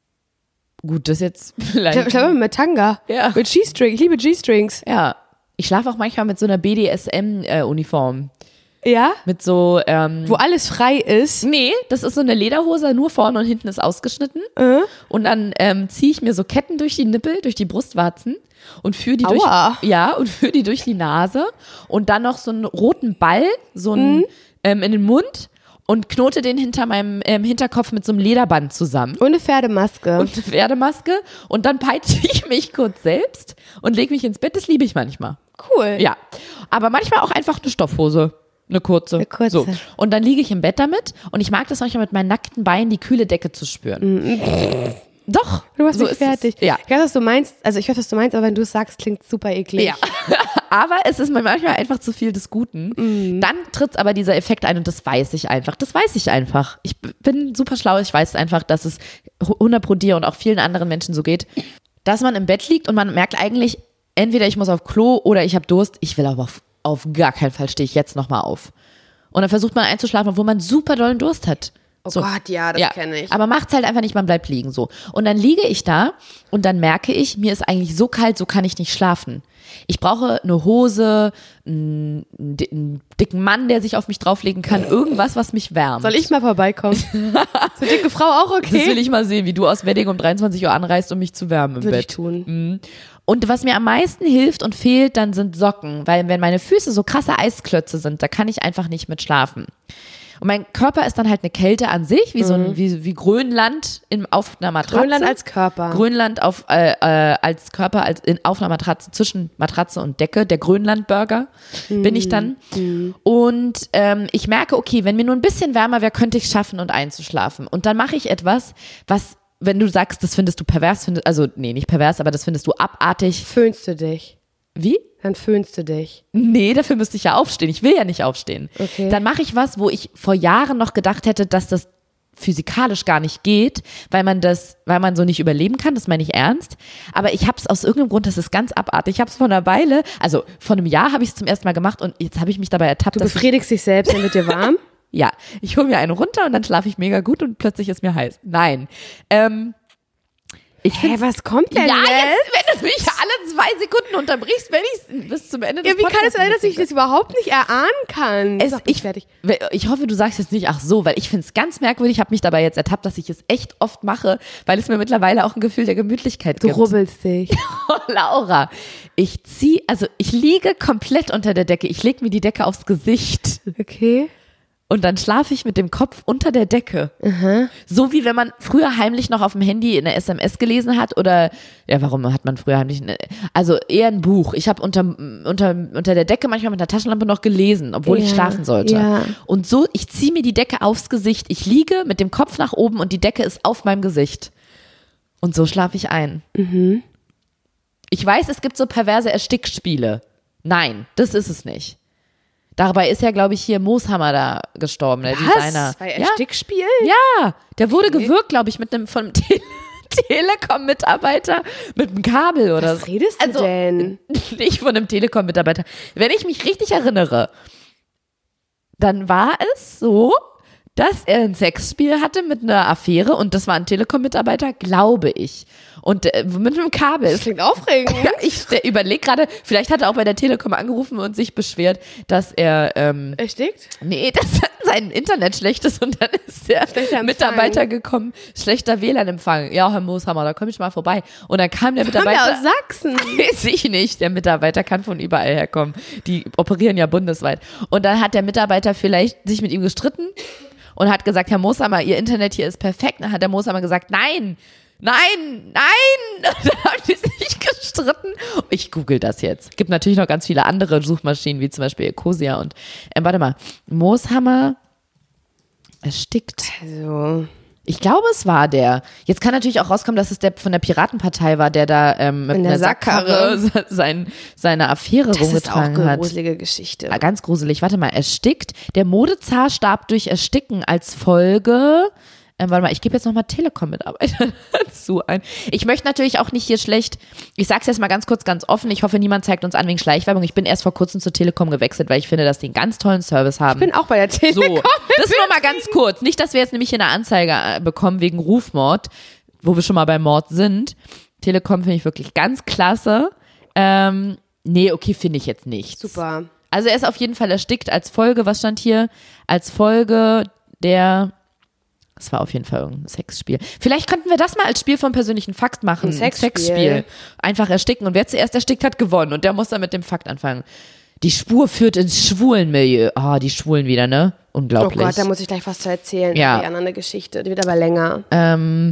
Gut, das jetzt Ich vielleicht. habe hab immer mit Tanga. Ja. Mit G-String. Ich liebe G-Strings. Ja. Ich schlafe auch manchmal mit so einer B D S M-Uniform. Ja? Mit so, ähm, Wo alles frei ist. nee, das ist so eine Lederhose, nur vorne und hinten ist ausgeschnitten. Äh? Und dann ähm, ziehe ich mir so Ketten durch die Nippel, durch die Brustwarzen und führe die durch, Aua. ja, und führe die durch die Nase und dann noch so einen roten Ball, so einen, ähm, in den Mund und knote den hinter meinem ähm, Hinterkopf mit so einem Lederband zusammen. Und eine Pferdemaske. Und eine Pferdemaske und dann peitsche ich mich kurz selbst und lege mich ins Bett. Das liebe ich manchmal. cool. Ja, aber manchmal auch einfach eine Stoffhose. Eine kurze. Eine kurze. So. Und dann liege ich im Bett damit und ich mag das manchmal mit meinen nackten Beinen die kühle Decke zu spüren. Doch. Du machst so mich ist es. fertig. Ja. Ich weiß, was du meinst. Also ich weiß, was du meinst, aber wenn du es sagst, klingt super eklig. Ja. Aber es ist mir manchmal einfach zu viel des Guten. Mhm. Dann tritt aber dieser Effekt ein und das weiß ich einfach. Das weiß ich einfach. Ich b- bin super schlau. Ich weiß einfach, dass es hundert Pro dir und auch vielen anderen Menschen so geht, dass man im Bett liegt und man merkt eigentlich, entweder ich muss auf Klo oder ich habe Durst. Ich will aber auf, auf gar keinen Fall, stehe ich jetzt nochmal auf. Und dann versucht man einzuschlafen, obwohl man super dollen Durst hat. Oh So. Gott, ja, das Ja, kenne ich. aber macht's halt einfach nicht, man bleibt liegen so. Und dann liege ich da und dann merke ich, mir ist eigentlich so kalt, so kann ich nicht schlafen. Ich brauche eine Hose, einen, einen dicken Mann, der sich auf mich drauflegen kann, irgendwas, was mich wärmt. Soll ich mal vorbeikommen? So dicke Frau auch okay? Das will ich mal sehen, wie du aus Wedding um dreiundzwanzig Uhr anreist, um mich zu wärmen im Würde Bett. ich tun. Und was mir am meisten hilft und fehlt, dann sind Socken. Weil wenn meine Füße so krasse Eisklötze sind, da kann ich einfach nicht mit schlafen. Und mein Körper ist dann halt eine Kälte an sich, wie so ein, wie, wie Grönland in, auf einer Matratze. Grönland als Körper. Grönland auf, äh, äh, als Körper als in, auf einer Matratze, zwischen Matratze und Decke, der Grönland-Burger bin ich dann. Und ähm, ich merke, okay, wenn mir nur ein bisschen wärmer wäre, könnte ich es schaffen und einzuschlafen. Und dann mache ich etwas, was, wenn du sagst, das findest du pervers, findest, also nee, nicht pervers, aber das findest du abartig. Föhnst du dich? Wie? Dann föhnst du dich. Nee, dafür müsste ich ja aufstehen. Ich will ja nicht aufstehen. Okay. Dann mache ich was, wo ich vor Jahren noch gedacht hätte, dass das physikalisch gar nicht geht, weil man das, weil man so nicht überleben kann, das meine ich ernst. Aber ich habe es aus irgendeinem Grund, das ist ganz abartig. Ich habe es vor einer Weile, also vor einem Jahr habe ich es zum ersten Mal gemacht und jetzt habe ich mich dabei ertappt, Du dass ich, befriedigst dich selbst, dann wird dir warm. ja, ich hole mir einen runter und dann schlafe ich mega gut und plötzlich ist mir heiß. Nein. Ähm, ich Hä, finde was kommt denn ja, jetzt? jetzt, wenn du mich alle zwei Sekunden unterbrichst, wenn ich bis zum Ende des Ja, wie kann es Podcasts sein, dass ich mitdenke. das überhaupt nicht erahnen kann? Es, Sag, ich, fertig. ich hoffe, du sagst jetzt nicht, ach so, weil ich finde es ganz merkwürdig, ich habe mich dabei jetzt ertappt, dass ich es echt oft mache, weil es mir mittlerweile auch ein Gefühl der Gemütlichkeit Du gibt. rubbelst dich. Oh, Laura, ich ziehe, also ich liege komplett unter der Decke, ich lege mir die Decke aufs Gesicht Okay. und dann schlafe ich mit dem Kopf unter der Decke. So wie wenn man früher heimlich noch auf dem Handy eine S M S gelesen hat oder, ja, warum hat man früher heimlich, eine, also eher ein Buch. Ich habe unter, unter, unter der Decke manchmal mit einer Taschenlampe noch gelesen, obwohl ich Ja, schlafen sollte. ja. Und so, ich ziehe mir die Decke aufs Gesicht. Ich liege mit dem Kopf nach oben und die Decke ist auf meinem Gesicht. Und so schlafe ich ein. Ich weiß, es gibt so perverse Erstickspiele. Nein, das ist es nicht. Dabei ist ja, glaube ich, hier Mooshammer da gestorben, der Designer. Bei ja, Erstickspiel? ja, der wurde gewürgt, glaube ich, mit einem von einem Tele Telekom-Mitarbeiter mit einem Kabel oder Was so. redest du Also, denn? Nicht von einem Telekom-Mitarbeiter. Wenn ich mich richtig erinnere, dann war es so, dass er ein Sexspiel hatte mit einer Affäre und das war ein Telekom-Mitarbeiter, glaube ich. Und äh, mit einem Kabel. Das klingt aufregend. Ja, ich überlege gerade, vielleicht hat er auch bei der Telekom angerufen und sich beschwert, dass er ähm, Erstickt? Nee, dass sein Internet schlecht ist und dann ist der Schlechter Mitarbeiter Empfang. gekommen, schlechter W L A N-Empfang. Ja, Herr Mooshammer, da komme ich mal vorbei. Und dann kam der Kommt Mitarbeiter. der aus Sachsen? Weiß ich nicht. Der Mitarbeiter kann von überall herkommen. Die operieren ja bundesweit. Und dann hat der Mitarbeiter vielleicht sich mit ihm gestritten und hat gesagt, Herr Mooshammer, Ihr Internet hier ist perfekt. Dann hat der Mooshammer gesagt, nein, nein, nein. Dann haben die sich gestritten. Ich google das jetzt. Gibt natürlich noch ganz viele andere Suchmaschinen, wie zum Beispiel Ecosia und, äh, warte mal, Mooshammer erstickt. Also, Ich glaube, es war der. Jetzt kann natürlich auch rauskommen, dass es der von der Piratenpartei war, der da ähm, mit In der einer Sackkarre Sackkarre sein, seine Affäre das ist auch rumgetragen eine hat. gruselige Geschichte. Ah, ganz gruselig. Warte mal, erstickt. Der Modezar starb durch Ersticken als Folge. Ähm, warte mal, ich gebe jetzt nochmal Telekom-Mitarbeiter dazu ein. Ich möchte natürlich auch nicht hier schlecht, ich sag's jetzt mal ganz kurz, ganz offen, ich hoffe, niemand zeigt uns an wegen Schleichwerbung. Ich bin erst vor kurzem zur Telekom gewechselt, weil ich finde, dass die einen ganz tollen Service haben. Ich bin auch bei der Telekom. So, das nur mal ganz kurz. Nicht, dass wir jetzt nämlich hier eine Anzeige äh, bekommen wegen Rufmord, wo wir schon mal bei Mord sind. Telekom finde ich wirklich ganz klasse. Ähm, nee, okay, finde ich jetzt nicht. Super. Also er ist auf jeden Fall erstickt als Folge, was stand hier? Als Folge der, das war auf jeden Fall irgendein Sexspiel. Vielleicht könnten wir das mal als Spiel vom persönlichen Fakt machen. Ein Sexspiel. Einfach ersticken und wer zuerst erstickt hat, gewonnen und der muss dann mit dem Fakt anfangen. Die Spur führt ins Schwulenmilieu. Ah, oh, die Schwulen wieder, ne? Unglaublich. Oh Gott, da muss ich gleich was zu erzählen. Ja. Die andere Geschichte, die wird aber länger. Ähm,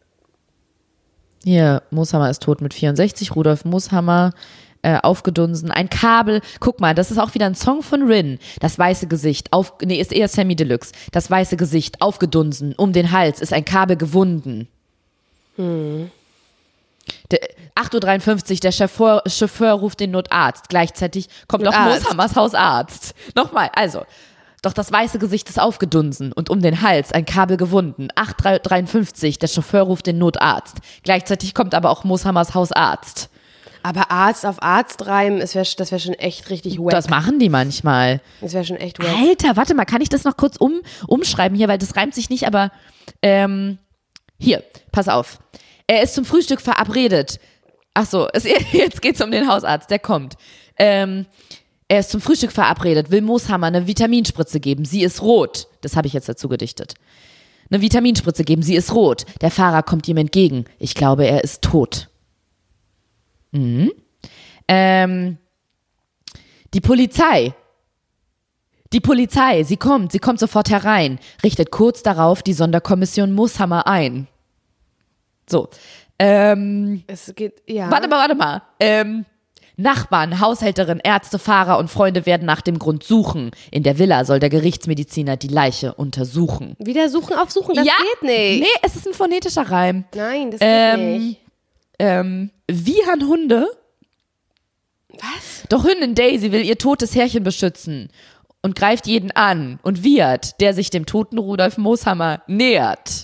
hier, Mooshammer ist tot mit vierundsechzig, Rudolf Mooshammer, äh, aufgedunsen, ein Kabel, guck mal, das ist auch wieder ein Song von Rin, das weiße Gesicht, auf, nee, ist eher Sammy Deluxe, das weiße Gesicht, aufgedunsen, um den Hals ist ein Kabel gewunden. Hm. Der, acht Uhr dreiundfünfzig, der Chauffeur, Chauffeur ruft den Notarzt, gleichzeitig kommt auch Notarzt. Mooshammers Hausarzt. Nochmal, also, doch das weiße Gesicht ist aufgedunsen und um den Hals ein Kabel gewunden. acht Uhr dreiundfünfzig, der Chauffeur ruft den Notarzt. Gleichzeitig kommt aber auch Mooshammers Hausarzt. Aber Arzt auf Arzt reimen, das wäre das wär schon echt richtig wack. Das machen die manchmal. Das wäre schon echt wack. Alter, warte mal, kann ich das noch kurz um, umschreiben hier, weil das reimt sich nicht, aber ähm, hier, pass auf. Er ist zum Frühstück verabredet. Ach so, es, jetzt geht's um den Hausarzt, der kommt. Ähm, er ist zum Frühstück verabredet, will Mooshammer eine Vitaminspritze geben. Sie ist rot. Das habe ich jetzt dazu gedichtet. Eine Vitaminspritze geben, sie ist rot. Der Fahrer kommt ihm entgegen. Ich glaube, er ist tot. Mhm. Ähm, die Polizei. Die Polizei, sie kommt, sie kommt sofort herein, richtet kurz darauf die Sonderkommission Mooshammer ein. So. Ähm, Es geht, ja. warte mal, warte mal. Ähm, Nachbarn, Haushälterin, Ärzte, Fahrer und Freunde werden nach dem Grund suchen. In der Villa soll der Gerichtsmediziner die Leiche untersuchen. Wieder suchen auf suchen, das ja, geht nicht. Nee, es ist ein phonetischer Reim. Nein, das geht Ähm, nicht. Ähm, wiehern Hunde? Was? Doch Hündin Daisy will ihr totes Herrchen beschützen und greift jeden an und wiehert, der sich dem toten Rudolf Mooshammer nähert.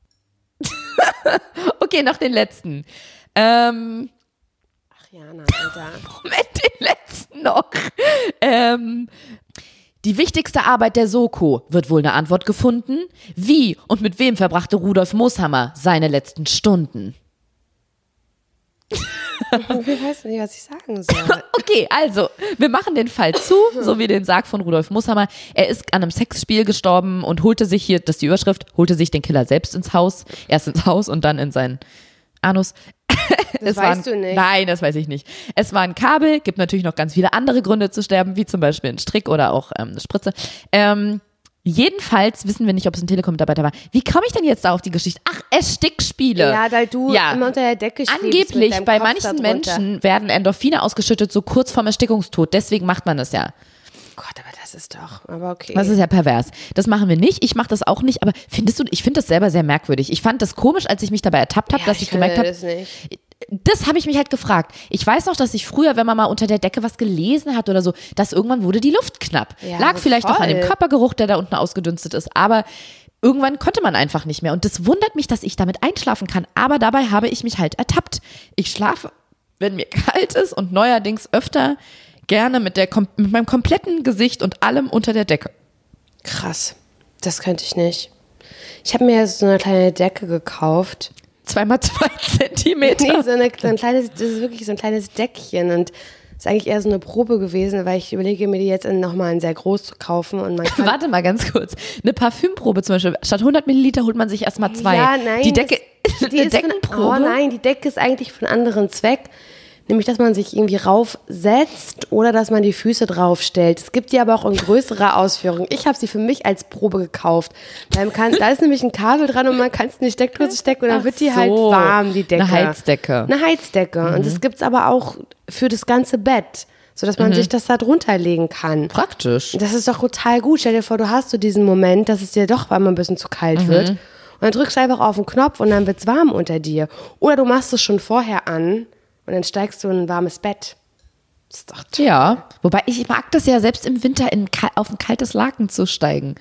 Okay, noch den letzten. Ähm, Ach Jana, Alter. Moment, den letzten noch. Ähm, die wichtigste Arbeit der Soko, wird wohl eine Antwort gefunden? Wie und mit wem verbrachte Rudolf Mooshammer seine letzten Stunden? Ich weiß nicht, was ich sagen soll. Okay, also, wir machen den Fall zu, so wie den Sarg von Rudolf Mooshammer. Er ist an einem Sexspiel gestorben und holte sich hier, das ist die Überschrift, holte sich den Killer selbst ins Haus. Erst ins Haus und dann in seinen Anus. Das Es war ein, weißt du nicht. Nein, das weiß ich nicht. Es war ein Kabel, gibt natürlich noch ganz viele andere Gründe zu sterben, wie zum Beispiel ein Strick oder auch ähm, eine Spritze. Ähm, jedenfalls wissen wir nicht, ob es ein Telekom-Mitarbeiter war. Wie komme ich denn jetzt da auf die Geschichte? Ach, Erstickspiele. Ja, weil du Ja. immer unter der Decke schläfst mit Angeblich, deinem bei Kopf manchen da drunter. Menschen werden Endorphine ausgeschüttet, so kurz vorm Erstickungstod. Deswegen macht man das ja. Gott, aber das ist doch, aber okay. Das ist ja pervers. Das machen wir nicht. Ich mache das auch nicht. Aber findest du, ich finde das selber sehr merkwürdig. Ich fand das komisch, als ich mich dabei ertappt habe, ja, dass ich, gemerkt habe, das nicht. das habe ich mich halt gefragt. Ich weiß noch, dass ich früher, wenn man mal unter der Decke was gelesen hat oder so, dass irgendwann wurde die Luft knapp. Ja, Lag vielleicht auch an dem voll. Körpergeruch, der da unten ausgedünstet ist. Aber irgendwann konnte man einfach nicht mehr. Und das wundert mich, dass ich damit einschlafen kann. Aber dabei habe ich mich halt ertappt. Ich schlafe, wenn mir kalt ist und neuerdings öfter gerne mit, der, mit meinem kompletten Gesicht und allem unter der Decke. Krass. Das könnte ich nicht. Ich habe mir jetzt so eine kleine Decke gekauft. Zweimal zwei Zentimeter. Nee, so, eine, so ein kleines, das ist wirklich so ein kleines Deckchen und ist eigentlich eher so eine Probe gewesen, weil ich überlege mir die jetzt nochmal in sehr groß zu kaufen. Und man kann Warte mal ganz kurz. Eine Parfümprobe zum Beispiel. Statt hundert Milliliter holt man sich erstmal zwei. Ja, nein. Die Decke, das, die eine ist von, Deckenprobe? oh nein, die Decke ist eigentlich für einen anderen Zweck. Nämlich, dass man sich irgendwie raufsetzt oder dass man die Füße draufstellt. Es gibt die aber auch in größerer Ausführung. Ich habe sie für mich als Probe gekauft. Man kann, da ist nämlich ein Kabel dran und man kann es in die Steckdose stecken und dann Ach wird die so. halt warm, die Decke. Eine Heizdecke. Eine Heizdecke. Mhm. Und das gibt es aber auch für das ganze Bett, sodass man Mhm. sich das da drunter legen kann. Praktisch. Das ist doch total gut. Stell dir vor, du hast so diesen Moment, dass es dir doch einmal ein bisschen zu kalt Mhm. wird. Und dann drückst du einfach auf den Knopf und dann wird es warm unter dir. Oder du machst es schon vorher an und dann steigst du in ein warmes Bett. Das ist doch toll. Ja, wobei ich mag das ja selbst im Winter in, auf ein kaltes Laken zu steigen.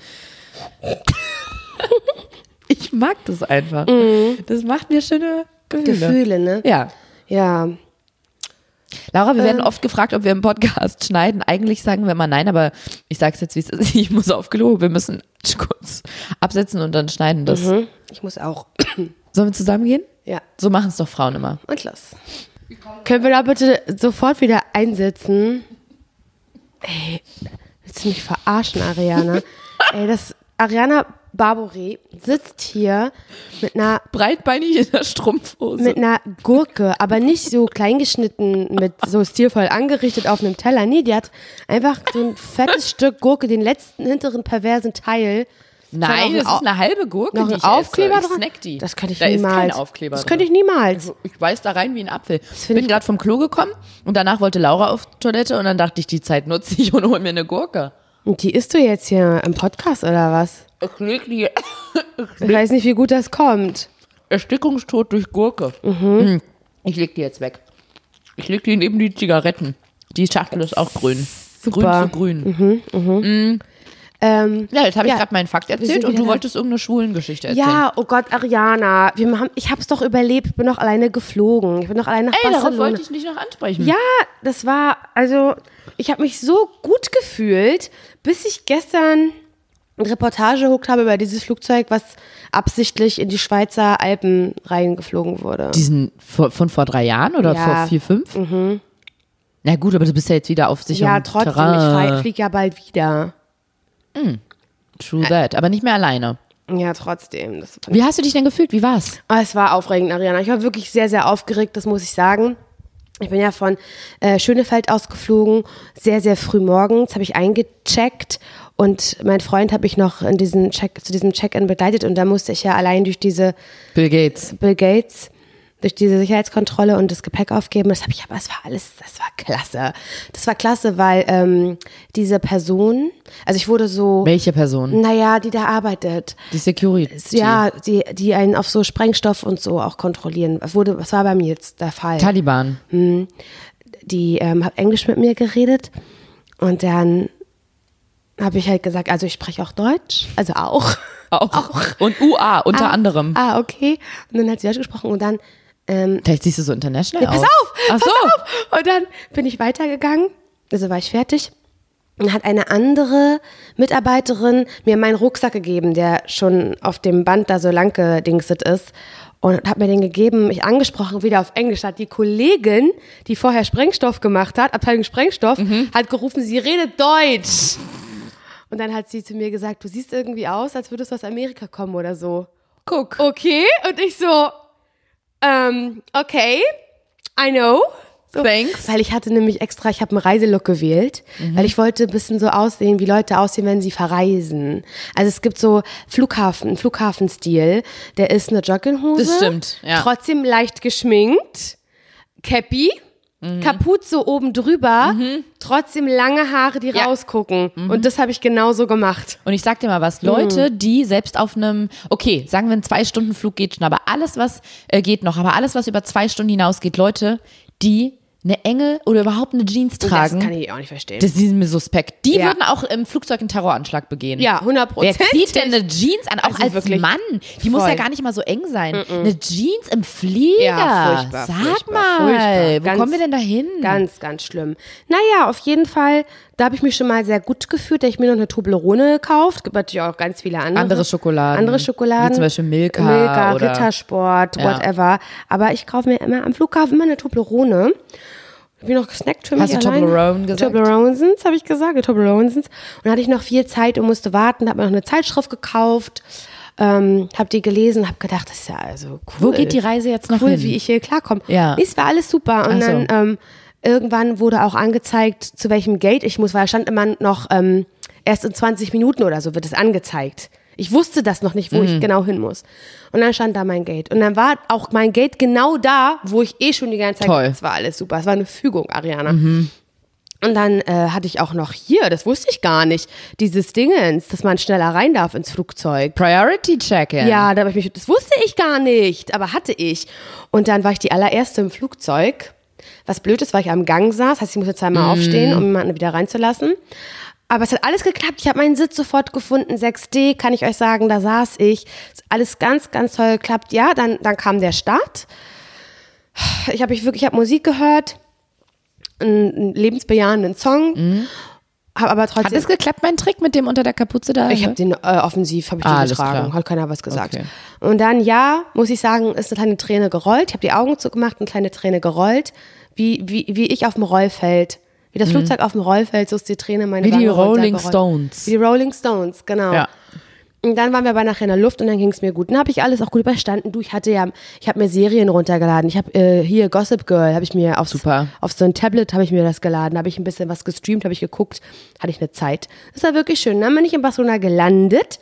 Ich mag das einfach. Das macht mir schöne Gefühle. Gefühle, ne? Ja. Ja. Laura, wir werden Ähm. oft gefragt, ob wir im Podcast schneiden. Eigentlich sagen wir immer nein, aber ich sag's jetzt, wie es ist. Ich muss auf Klo. Wir müssen kurz absetzen und dann schneiden das. Mhm. Ich muss auch. Sollen wir zusammen gehen? Ja. So machen es doch Frauen immer. Und los. Können wir da bitte sofort wieder einsetzen? Ey, willst du mich verarschen, Ariana? Ey, das Ariana Barboret sitzt hier mit einer Breitbeinig in der Strumpfhose. mit einer Gurke, aber nicht so kleingeschnitten, mit so stilvoll angerichtet auf einem Teller. Nee, die hat einfach so ein fettes Stück Gurke, den letzten hinteren perversen Teil. Nein, das noch ist eine halbe Gurke, noch die ein ich Aufkleber esse. Ich dran? snack die. Das könnte ich da niemals. Da ist kein Aufkleber Das drin. könnte ich niemals. Also, ich beiß da rein wie ein Apfel. Ich find bin ich- gerade vom Klo gekommen und danach wollte Laura auf Toilette und dann dachte ich, die Zeit nutze ich und hol mir eine Gurke. Und die isst du jetzt hier im Podcast oder was? Ich leg die Ich weiß nicht, wie gut das kommt. Erstickungstod durch Gurke. Mhm. Ich leg die jetzt weg. Ich leg die neben die Zigaretten. Die Schachtel ist auch grün. Super. Grün zu grün. Mhm. Ähm, Ja, jetzt habe ich Ja, gerade meinen Fakt sind erzählt und wieder du da. wolltest irgendeine Schwulengeschichte erzählen. ja, oh Gott, Ariana, wir haben, ich hab's doch überlebt, ich bin noch alleine geflogen. Ich bin noch alleine nach Ey, darauf Barcelona. wollte ich nicht noch ansprechen. Ja, das war, also, ich habe mich so gut gefühlt, bis ich gestern eine Reportage geguckt habe über dieses Flugzeug, was absichtlich in die Schweizer Alpen reingeflogen wurde. Diesen von, von vor drei Jahren oder Ja. vor vier, fünf? Mhm. Na gut, aber du bist ja jetzt wieder auf sicherem Ja, trotzdem, Terrain. ich fliege ja bald wieder. True that, aber nicht mehr alleine. Ja, trotzdem. Das war Wie hast du dich denn gefühlt? Wie war's? Ah, es war aufregend, Ariana. Ich war wirklich sehr, sehr aufgeregt, das muss ich sagen. Ich bin ja von äh, Schönefeld ausgeflogen, sehr, sehr früh morgens, habe ich eingecheckt und mein Freund habe ich noch in diesen Check, zu diesem Check-in begleitet und da musste ich ja allein durch diese Bill Gates. Bill Gates, durch diese Sicherheitskontrolle und das Gepäck aufgeben. Das habe ich, aber es war alles, das war klasse. Das war klasse, weil ähm, diese Person, also ich wurde so, Welche Person? naja, die da arbeitet, Die Security. ja, die, die einen auf so Sprengstoff und so auch kontrollieren. Wurde, was war bei mir jetzt der Fall? Taliban. Die ähm, hat Englisch mit mir geredet und dann habe ich halt gesagt, also ich spreche auch Deutsch, also auch. Auch. Und U A unter ah, anderem. Ah, okay. Und dann hat sie Deutsch gesprochen und dann, ähm, Vielleicht siehst du so international ja, pass aus. auf, Ach pass so. auf. Und dann bin ich weitergegangen, also war ich fertig. Und dann hat eine andere Mitarbeiterin mir meinen Rucksack gegeben, der schon auf dem Band da so lang gedingset ist. Und hat mir den gegeben, mich angesprochen, wieder auf Englisch. Hat die Kollegin, die vorher Sprengstoff gemacht hat, Abteilung Sprengstoff, Mhm. hat gerufen, sie redet Deutsch. Und dann hat sie zu mir gesagt, du siehst irgendwie aus, als würdest du aus Amerika kommen oder so. Guck. Okay. Und ich so, ähm, okay, I know. So, Thanks. weil ich hatte nämlich extra, ich habe einen Reiselook gewählt, Mhm. weil ich wollte ein bisschen so aussehen, wie Leute aussehen, wenn sie verreisen. Also es gibt so Flughafen, einen Flughafenstil, der ist eine Jogginghose. Das stimmt, ja. Trotzdem leicht geschminkt, Cappy, Mhm. Kapuze oben drüber, trotzdem lange Haare, die Ja. rausgucken. Und das habe ich genauso gemacht. Und ich sag dir mal was, Leute, die selbst auf einem, okay, sagen wir ein Zwei-Stunden-Flug geht schon, aber alles, was äh, geht noch, aber alles, was über zwei Stunden hinausgeht, Leute, die eine enge oder überhaupt eine Jeans tragen, Das kann ich auch nicht verstehen. das ist mir suspekt. Die Ja. würden auch im Flugzeug einen Terroranschlag begehen. ja, hundert Wer Prozent. zieht denn eine Jeans an? Auch Also als wirklich Mann. Die muss voll. ja gar nicht mal so eng sein. Eine Jeans im Flieger. Ja, furchtbar, Sag furchtbar, mal, furchtbar. wo Ganz- kommen wir denn da hin? Ganz, ganz schlimm. Naja, auf jeden Fall, Da habe ich mich schon mal sehr gut gefühlt, da ich mir noch eine Toblerone gekauft. Es gibt natürlich auch ganz viele andere. Andere Schokoladen. Andere Schokoladen. Wie zum Beispiel Milka. Milka, oder Rittersport, Ja. whatever. Aber ich kaufe mir immer am Flughafen immer eine Toblerone. Hab ich noch gesnackt für mich Hast du allein. Toblerone gesagt? Tobleronesens, habe ich gesagt, Tobleronesens. Und dann hatte ich noch viel Zeit und musste warten, habe mir noch eine Zeitschrift gekauft, ähm, habe die gelesen, habe gedacht, das ist ja also cool. Wo geht die Reise jetzt noch cool, hin? wie ich hier klarkomme. Ja. Es war alles super. Und Ach so. dann ähm, irgendwann wurde auch angezeigt, zu welchem Gate ich muss, weil da stand immer noch ähm, erst in zwanzig Minuten oder so wird es angezeigt. Ich wusste das noch nicht, wo Mhm. ich genau hin muss. Und dann stand da mein Gate. Und dann war auch mein Gate genau da, wo ich eh schon die ganze Zeit. Toll. Es war alles super. Es war eine Fügung, Ariana. Mhm. Und dann äh, hatte ich auch noch hier, das wusste ich gar nicht, dieses Dingens, dass man schneller rein darf ins Flugzeug. Priority Check-in. Ja, da hab ich mich, das wusste ich gar nicht, aber hatte ich. Und dann war ich die allererste im Flugzeug. Was blöd ist, weil ich am Gang saß, heißt, ich musste zweimal aufstehen, um jemanden wieder reinzulassen. Aber es hat alles geklappt. Ich habe meinen Sitz sofort gefunden. sechs D, kann ich euch sagen, da saß ich. Ist alles ganz, ganz toll geklappt. Ja, dann, dann kam der Start. Ich habe ich wirklich, ich habe Musik gehört, einen, einen lebensbejahenden Song, Mhm. habe aber trotzdem. Hat es geklappt, mein Trick mit dem unter der Kapuze da? Ich habe den äh, offensiv, habe ich Ah, den alles getragen, klar. hat keiner was gesagt. Okay. Und dann, ja, muss ich sagen, ist eine kleine Träne gerollt. Ich habe die Augen zugemacht, eine kleine Träne gerollt, wie, wie, wie ich auf dem Rollfeld. Wie das Flugzeug auf dem Rollfeld, so ist die Träne meine Wie die Wange Rolling runtergerollt. Stones. Wie die Rolling Stones, genau. Ja. Und dann waren wir aber nachher in der Luft und dann ging es mir gut. Dann habe ich alles auch gut überstanden. Du, ich hatte ja, ich habe mir Serien runtergeladen. Ich habe äh, hier Gossip Girl, habe ich mir aufs, Super. auf so ein Tablet habe ich mir das geladen. Habe ich ein bisschen was gestreamt, habe ich geguckt, hatte ich eine Zeit. Das war wirklich schön. Dann bin ich in Barcelona gelandet.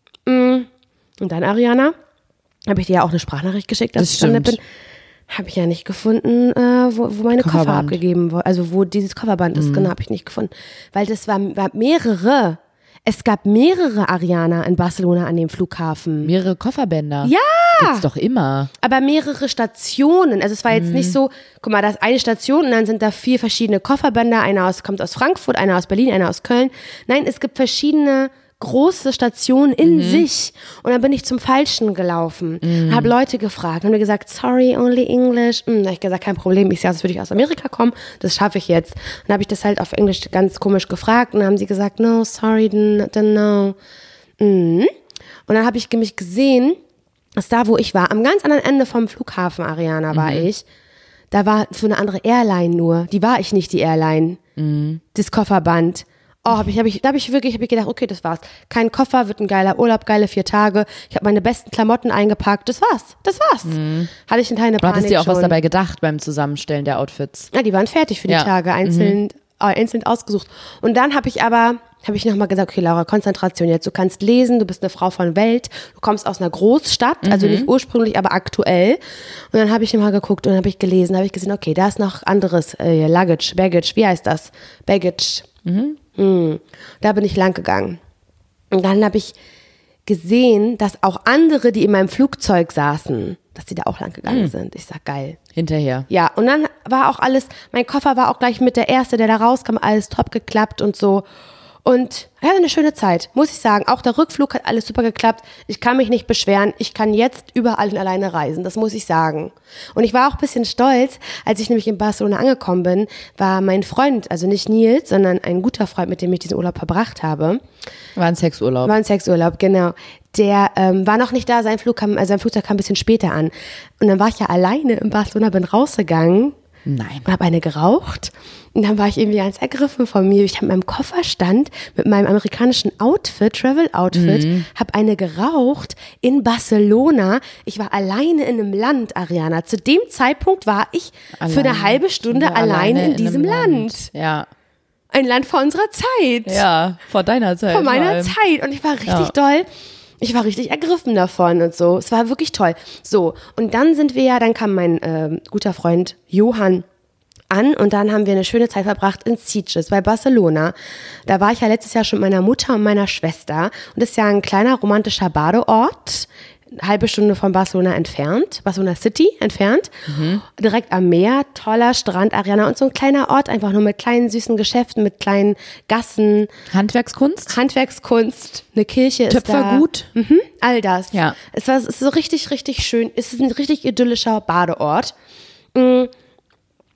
Und dann, Ariana, habe ich dir ja auch eine Sprachnachricht geschickt, als Das ich gelandet stimmt. bin. Habe ich ja nicht gefunden, äh, wo, wo meine Koffer Kofferband. abgegeben wurden. Also wo dieses Kofferband ist, genau, habe ich nicht gefunden. Weil das war, war mehrere. Es gab mehrere Ariana in Barcelona an dem Flughafen. Mehrere Kofferbänder. Ja! Gibt's doch immer. Aber mehrere Stationen. Also es war jetzt nicht so, guck mal, da ist eine Station und dann sind da vier verschiedene Kofferbänder. Einer aus, kommt aus Frankfurt, einer aus Berlin, einer aus Köln. Nein, es gibt verschiedene große Stationen in sich. Und dann bin ich zum Falschen gelaufen. Mhm. Habe Leute gefragt, haben mir gesagt, sorry, only English. Hm, da habe ich gesagt, kein Problem. Ich sage, das würde ich aus Amerika kommen. Das schaffe ich jetzt. Dann habe ich das halt auf Englisch ganz komisch gefragt und dann haben sie gesagt, no, sorry, then, then no. Mhm. Und dann habe ich mich gesehen, dass da, wo ich war, am ganz anderen Ende vom Flughafen, Ariana, war ich. Da war für eine andere Airline nur. Die war ich nicht, die Airline. Mhm. Das Kofferband. Oh, hab ich, hab ich, da habe ich wirklich hab ich gedacht, okay, das war's. Kein Koffer, wird ein geiler Urlaub, geile vier Tage. Ich habe meine besten Klamotten eingepackt. Das war's. Das war's. Mhm. Hatte ich eine kleine Du Panik hattest dir auch schon. was dabei gedacht beim Zusammenstellen der Outfits. Ja, die waren fertig für die Ja. Tage, einzeln, äh, einzeln ausgesucht. Und dann habe ich aber, habe ich nochmal gesagt, okay, Laura, Konzentration jetzt. Du kannst lesen, du bist eine Frau von Welt, du kommst aus einer Großstadt, also nicht ursprünglich, aber aktuell. Und dann habe ich nochmal geguckt und habe ich gelesen, habe ich gesehen, okay, da ist noch anderes, äh, Luggage, Baggage, wie heißt das? Baggage. Mhm. Mhm. Da bin ich lang gegangen. Und dann habe ich gesehen, dass auch andere, die in meinem Flugzeug saßen, dass die da auch lang gegangen sind. Ich sag, geil. Hinterher. Ja, und dann war auch alles, mein Koffer war auch gleich mit der Erste, der da rauskam, alles top geklappt und so. Und ja, eine schöne Zeit, muss ich sagen. Auch der Rückflug hat alles super geklappt. Ich kann mich nicht beschweren. Ich kann jetzt überall und alleine reisen, das muss ich sagen. Und ich war auch ein bisschen stolz, als ich nämlich in Barcelona angekommen bin, war mein Freund, also nicht Nils, sondern ein guter Freund, mit dem ich diesen Urlaub verbracht habe. War ein Sexurlaub. War ein Sexurlaub, genau. Der ähm, war noch nicht da, sein Flug kam, also sein Flugzeug kam ein bisschen später an. Und dann war ich ja alleine in Barcelona, bin rausgegangen. Nein. Und habe eine geraucht. Und dann war ich irgendwie ganz ergriffen von mir. Ich habe in meinem Kofferstand mit meinem amerikanischen Outfit, Travel-Outfit, Mhm. habe eine geraucht in Barcelona. Ich war alleine in einem Land, Ariana. Zu dem Zeitpunkt war ich für eine Alleine. halbe Stunde Ja, alleine, in einem diesem Land. Ja. Ein Land vor unserer Zeit. Ja, vor deiner Zeit. Vor meiner vor allem. Zeit. Und ich war richtig Ja. doll. Ich war richtig ergriffen davon und so. Es war wirklich toll. So, und dann sind wir ja, dann kam mein ähm, guter Freund Johann an und dann haben wir eine schöne Zeit verbracht in Sitges bei Barcelona. Da war ich ja letztes Jahr schon mit meiner Mutter und meiner Schwester. Und das ist ja ein kleiner romantischer Badeort, eine halbe Stunde von Barcelona entfernt, Barcelona City entfernt, direkt am Meer, toller Strand, Ariana und so ein kleiner Ort, einfach nur mit kleinen süßen Geschäften, mit kleinen Gassen, Handwerkskunst? Handwerkskunst, eine Kirche ist da. Töpfergut? Mhm, all das. Ja. Es war es ist so richtig, richtig schön. Es ist ein richtig idyllischer Badeort. Mm.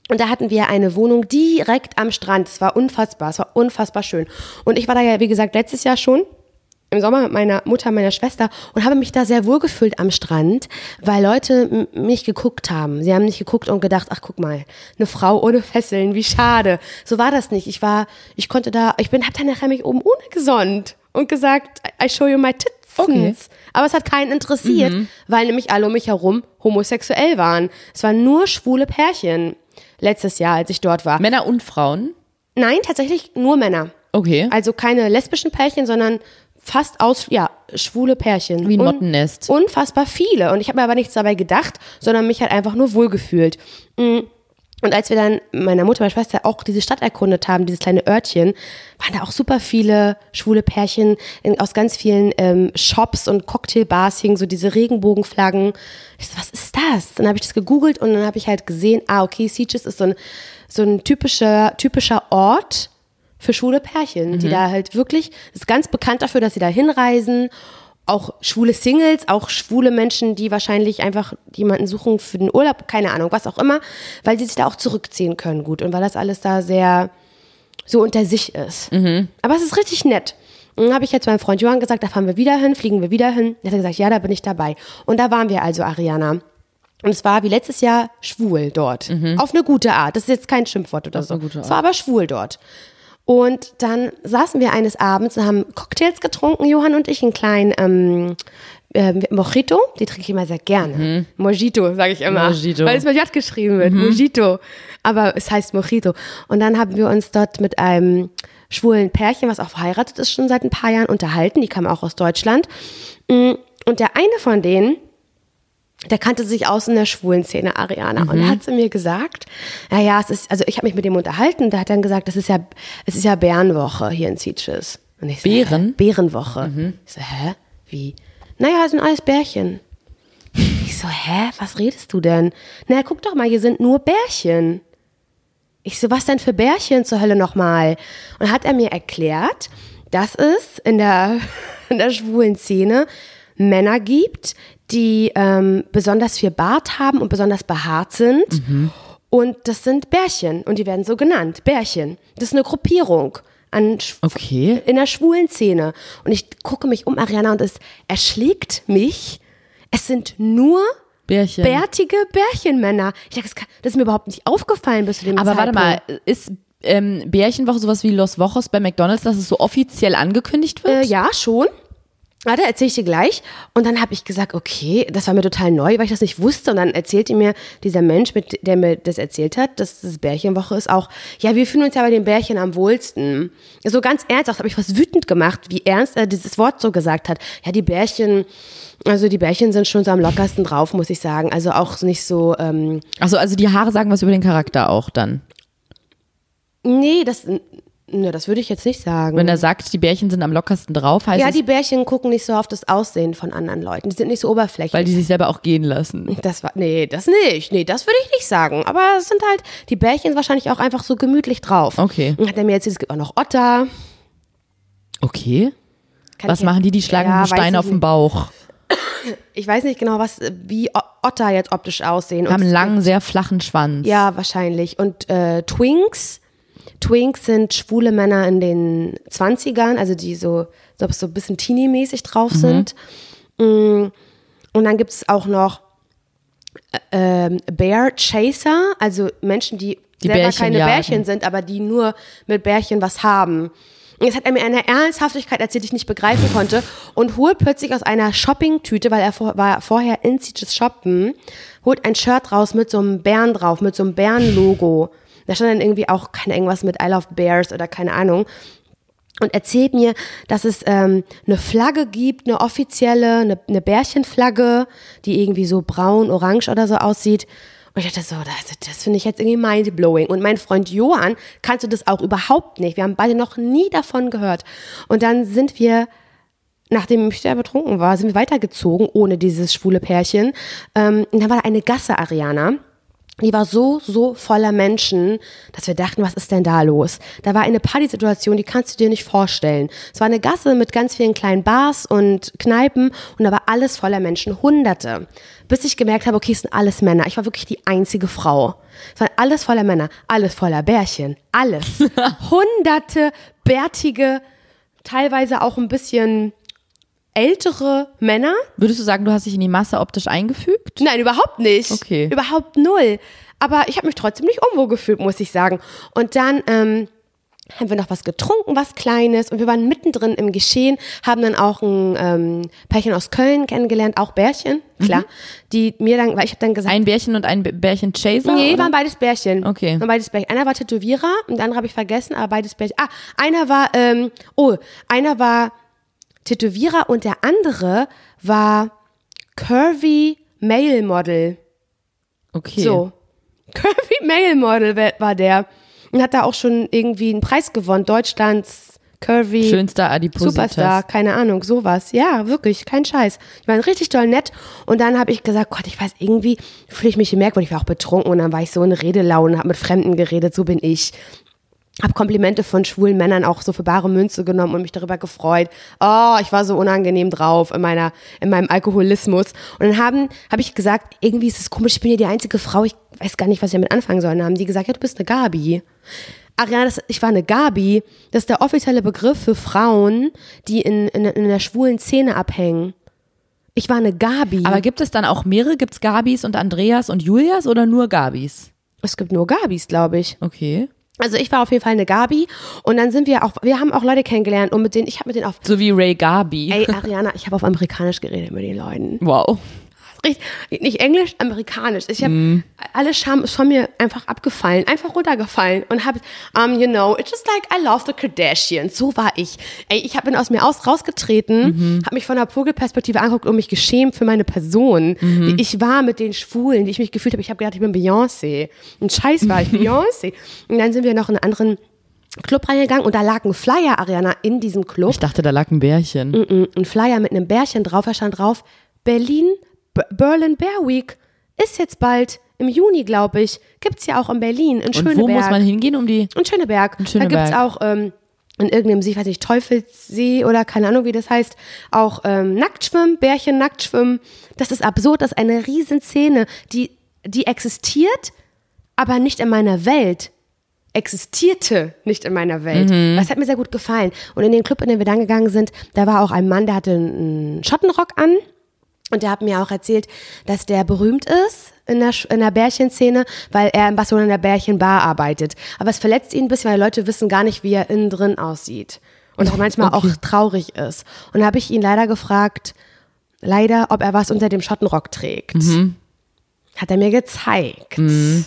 Und da hatten wir eine Wohnung direkt am Strand. Es war unfassbar, es war unfassbar schön. Und ich war da ja, wie gesagt, letztes Jahr schon im Sommer mit meiner Mutter, meiner Schwester und habe mich da sehr wohl gefühlt am Strand, weil Leute m- mich geguckt haben. Sie haben nicht geguckt und gedacht, ach guck mal, eine Frau ohne Fesseln, wie schade. So war das nicht. Ich war, ich konnte da, ich bin, hab dann nachher mich oben ohne gesonnt und gesagt, I show you my tits. Okay. Aber es hat keinen interessiert, Mhm. weil nämlich alle um mich herum homosexuell waren. Es waren nur schwule Pärchen letztes Jahr, als ich dort war. Männer und Frauen? Nein, tatsächlich nur Männer. Okay. Also keine lesbischen Pärchen, sondern fast aus, ja, schwule Pärchen. Wie ein Un- Mottennest. Unfassbar viele. Und ich habe mir aber nichts dabei gedacht, sondern mich halt einfach nur wohlgefühlt. Mm. Und als wir dann meiner Mutter, meiner Schwester auch diese Stadt erkundet haben, dieses kleine Örtchen, waren da auch super viele schwule Pärchen in, aus ganz vielen ähm, Shops und Cocktailbars hingen so diese Regenbogenflaggen. Ich so, was ist das? Dann habe ich das gegoogelt und dann habe ich halt gesehen, ah, okay, Sitges ist so ein, so ein typischer, typischer Ort für schwule Pärchen, Mhm. die da halt wirklich, das ist ganz bekannt dafür, dass sie da hinreisen. Auch schwule Singles, auch schwule Menschen, die wahrscheinlich einfach jemanden suchen für den Urlaub, keine Ahnung, was auch immer, weil sie sich da auch zurückziehen können gut und weil das alles da sehr so unter sich ist. Mhm. Aber es ist richtig nett. Und dann habe ich jetzt meinem Freund Johann gesagt, da fahren wir wieder hin, fliegen wir wieder hin. Er hat gesagt, ja, da bin ich dabei. Und da waren wir also, Ariana. Und es war wie letztes Jahr schwul dort. Auf eine gute Art. Das ist jetzt kein Schimpfwort oder Auf so. eine gute Es war aber schwul dort. Und dann saßen wir eines Abends und haben Cocktails getrunken, Johann und ich, einen kleinen ähm, äh, Mojito, die trinke ich immer sehr gerne. Mojito, sage ich immer. Mojito. Weil es mit J geschrieben wird, Mojito. Aber es heißt Mojito. Und dann haben wir uns dort mit einem schwulen Pärchen, was auch verheiratet ist, schon seit ein paar Jahren unterhalten. Die kamen auch aus Deutschland. Und der eine von denen, der kannte sich aus in der schwulen Szene, Ariana. Und er hat zu mir gesagt, naja, es ist, also ich habe mich mit dem unterhalten, der hat dann gesagt, das ist ja, es ist ja Bärenwoche hier in Sitges. Und ich so, Bären? hä? Bärenwoche. Ich so, hä? Wie? Naja, es sind alles Bärchen. Ich so, hä? Was redest du denn? Na, guck doch mal, hier sind nur Bärchen. Ich so, was denn für Bärchen zur Hölle nochmal? Und hat er mir erklärt, dass es in der, in der schwulen Szene Männer gibt, die ähm, besonders viel Bart haben und besonders behaart sind. Und das sind Bärchen. Und die werden so genannt, Bärchen. Das ist eine Gruppierung an Schw- Okay. in der schwulen Szene. Und ich gucke mich um, Ariana, und es erschlägt mich. Es sind nur Bärchen. bärtige Bärchenmänner. Ich dachte, das, kann, das ist mir überhaupt nicht aufgefallen bis zu dem Aber Zeitpunkt. warte mal, ist ähm, Bärchenwoche sowas wie Los Wochos bei McDonald's, dass es so offiziell angekündigt wird? Äh, ja, schon. Warte, erzähle ich dir gleich. Und dann habe ich gesagt, okay, das war mir total neu, weil ich das nicht wusste. Und dann erzählte mir dieser Mensch, mit, der mir das erzählt hat, dass das Bärchenwoche ist auch, ja, wir fühlen uns ja bei den Bärchen am wohlsten. So ganz ernsthaft, habe ich fast wütend gemacht, wie ernst er dieses Wort so gesagt hat. Ja, die Bärchen, also die Bärchen sind schon so am lockersten drauf, muss ich sagen. Also auch nicht so, ähm, Achso, also die Haare sagen was über den Charakter auch dann. nee, das, ne, das würde ich jetzt nicht sagen. Wenn er sagt, die Bärchen sind am lockersten drauf, heißt Ja, es, die Bärchen gucken nicht so auf das Aussehen von anderen Leuten. Die sind nicht so oberflächlich. weil die sich selber auch gehen lassen. Das war, nee, das nicht. Nee, das würde ich nicht sagen. Aber es sind halt, die Bärchen wahrscheinlich auch einfach so gemütlich drauf. Okay. Und hat er mir erzählt, es gibt auch noch Otter. Okay. Kann Was ich machen die? Die schlagen Ja, einen weiß Stein ich auf den nicht. Bauch. Ich weiß nicht genau, was, wie O- Otter jetzt optisch aussehen. Haben Und einen es langen, gibt- sehr flachen Schwanz. Ja, wahrscheinlich. Und äh, Twinks. Twinks sind schwule Männer in den zwanzigern, also die so, so, so ein bisschen teenie-mäßig drauf sind. Mm. Und dann gibt es auch noch äh, ähm, Bear Chaser, also Menschen, die, Die selber Bärchen keine jagen. Bärchen sind, aber die nur mit Bärchen was haben. Und jetzt hat er mir eine Ernsthaftigkeit erzählt, die ich nicht begreifen konnte und holt plötzlich aus einer Shoppingtüte, weil er vor, war vorher in Sitges shoppen, holt ein Shirt raus mit so einem Bären drauf, mit so einem Bärenlogo. Da stand dann irgendwie auch keine irgendwas mit I love bears oder keine Ahnung. Und erzählt mir, dass es ähm, eine Flagge gibt, eine offizielle, eine, eine Bärchenflagge, die irgendwie so braun, orange oder so aussieht. Und ich dachte so, das, das finde ich jetzt irgendwie mindblowing. Und mein Freund Johann kannte das auch überhaupt nicht. Wir haben beide noch nie davon gehört. Und dann sind wir, nachdem ich sehr betrunken war, sind wir weitergezogen, ohne dieses schwule Pärchen. Ähm, und dann war da eine Gasse, Ariana. Die war so, so voller Menschen, dass wir dachten, was ist denn da los? Da war eine Partysituation, die kannst du dir nicht vorstellen. Es war eine Gasse mit ganz vielen kleinen Bars und Kneipen und da war alles voller Menschen, Hunderte. Bis ich gemerkt habe, okay, es sind alles Männer. Ich war wirklich die einzige Frau. Es waren alles voller Männer, alles voller Bärchen, alles. Hunderte bärtige, teilweise auch ein bisschen ältere Männer. Würdest du sagen, du hast dich in die Masse optisch eingefügt? Nein, überhaupt nicht. Okay. Überhaupt null. Aber ich habe mich trotzdem nicht unwohl gefühlt, muss ich sagen. Und dann ähm, haben wir noch was getrunken, was Kleines. Und wir waren mittendrin im Geschehen, haben dann auch ein ähm, Pärchen aus Köln kennengelernt, auch Bärchen, klar. Mhm. Die mir dann, weil ich habe dann gesagt... Ein Bärchen und ein Bärchen Chaser? Nee, oder? waren beides Bärchen. Okay. Waren beides Bärchen. Einer war Tätowierer und der andere habe ich vergessen, aber beides Bärchen. Ah, einer war, ähm, oh, einer war... Tätowierer und der andere war Curvy Male Model. Okay. So. Curvy Male Model war der. Und hat da auch schon irgendwie einen Preis gewonnen. Deutschlands Curvy. Schönster Adipositas. Superstar, keine Ahnung, sowas. Ja, wirklich, kein Scheiß. Die waren richtig doll nett. Und dann habe ich gesagt, Gott, ich weiß, irgendwie fühle ich mich merkwürdig. Ich war auch betrunken und dann war ich so in Redelaune, habe mit Fremden geredet, so bin ich. Habe Komplimente von schwulen Männern auch so für bare Münze genommen und mich darüber gefreut. Oh, ich war so unangenehm drauf in meiner, in meinem Alkoholismus. Und dann haben, habe ich gesagt, irgendwie ist es komisch, ich bin ja die einzige Frau, ich weiß gar nicht, was ich damit anfangen soll. Und dann haben die gesagt, ja, du bist eine Gabi. Ariana, das, ich war eine Gabi. Das ist der offizielle Begriff für Frauen, die in, in, in der schwulen Szene abhängen. Ich war eine Gabi. Aber gibt es dann auch mehrere? Gibt es Gabis und Andreas und Julias oder nur Gabis? Es gibt nur Gabis, glaube ich. Okay. Also ich war auf jeden Fall eine Gabi und dann sind wir auch, wir haben auch Leute kennengelernt und mit denen, ich habe mit denen auf... So wie Ray Gabi. Ey, Ariana, ich habe auf Amerikanisch geredet mit den Leuten. Wow. Nicht Englisch, Amerikanisch. Ich habe, mm. alle Scham ist von mir einfach abgefallen, einfach runtergefallen und habe, um, you know, it's just like I love the Kardashians. So war ich. Ey, ich hab, bin aus mir aus, rausgetreten, mhm. habe mich von der Vogelperspektive angeguckt und mich geschämt für meine Person, mhm. wie ich war mit den Schwulen, wie ich mich gefühlt habe. Ich habe gedacht, ich bin Beyoncé. Ein Scheiß war ich, Beyoncé. Und dann sind wir noch in einen anderen Club reingegangen und da lag ein Flyer, Ariana, in diesem Club. Ich dachte, da lag ein Bärchen. Mm-mm, ein Flyer mit einem Bärchen drauf, da stand drauf, Berlin Berlin Bear Week ist jetzt bald im Juni, glaube ich. Gibt's ja auch in Berlin, in Schöneberg. Und wo muss man hingehen, um die? In Schöneberg. In Schöneberg. Da gibt's auch ähm, in irgendeinem See, ich weiß nicht, Teufelssee oder keine Ahnung, wie das heißt, auch ähm, Nacktschwimmen, Bärchen Nacktschwimmen. Das ist absurd, das ist eine Riesenszene, die, die existiert, aber nicht in meiner Welt. Existierte nicht in meiner Welt. Mhm. Das hat mir sehr gut gefallen. Und in den Club, in den wir dann gegangen sind, da war auch ein Mann, der hatte einen Schottenrock an. Und der hat mir auch erzählt, dass der berühmt ist in der, in der Bärchenszene, weil er in Barcelona in der Bärchenbar arbeitet. Aber es verletzt ihn ein bisschen, weil Leute wissen gar nicht, wie er innen drin aussieht. Und er manchmal okay. auch traurig ist. Und da habe ich ihn leider gefragt, leider, ob er was unter dem Schottenrock trägt. Mhm. Hat er mir gezeigt. Mhm.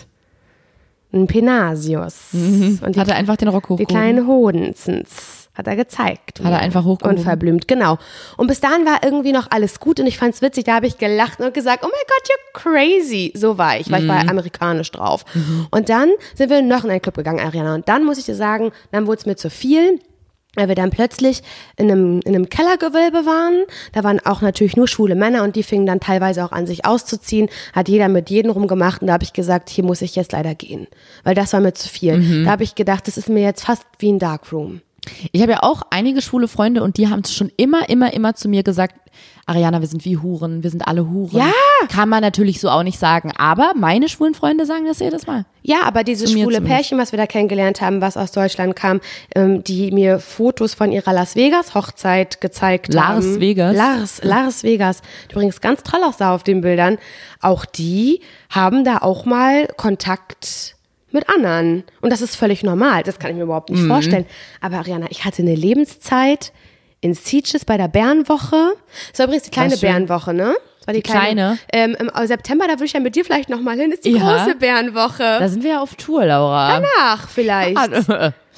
Ein Penasius. Mhm. Und die, hat er einfach den Rock hochgehoben? Die kleinen Hodensens. Hat er gezeigt. Hat er einfach hochgehoben. Unverblümt, genau. Und bis dahin war irgendwie noch alles gut und ich fand's witzig, da habe ich gelacht und gesagt, oh my God, you're crazy. So war ich, weil mhm. ich war amerikanisch drauf. Mhm. Und dann sind wir noch in einen Club gegangen, Ariana. Und dann muss ich dir sagen, dann wurde es mir zu viel, weil wir dann plötzlich in einem, in einem Kellergewölbe waren. Da waren auch natürlich nur schwule Männer und die fingen dann teilweise auch an, sich auszuziehen. Hat jeder mit jedem rumgemacht und da habe ich gesagt, hier muss ich jetzt leider gehen. Weil das war mir zu viel. Mhm. Da habe ich gedacht, das ist mir jetzt fast wie ein Darkroom. Ich habe ja auch einige schwule Freunde und die haben es schon immer, immer, immer zu mir gesagt, Ariana, wir sind wie Huren, wir sind alle Huren. Ja. Kann man natürlich so auch nicht sagen, aber meine schwulen Freunde sagen das jedes Mal. Ja, aber dieses schwule zumindest. Pärchen, was wir da kennengelernt haben, was aus Deutschland kam, ähm, die mir Fotos von ihrer Las Vegas Hochzeit gezeigt Lars haben. Lars Vegas. Lars, Lars Vegas. Die übrigens ganz toll aussah auf den Bildern. Auch die haben da auch mal Kontakt mit anderen. Und das ist völlig normal. Das kann ich mir überhaupt nicht mhm. vorstellen. Aber Ariana, ich hatte eine Lebenszeit in Sitges bei der Bärenwoche. Das war übrigens die kleine Bärenwoche, ne? Das war die, die kleine. kleine. Ähm, Im September, da würde ich ja mit dir vielleicht nochmal hin, ist die ja. große Bärenwoche. Da sind wir ja auf Tour, Laura. Danach vielleicht.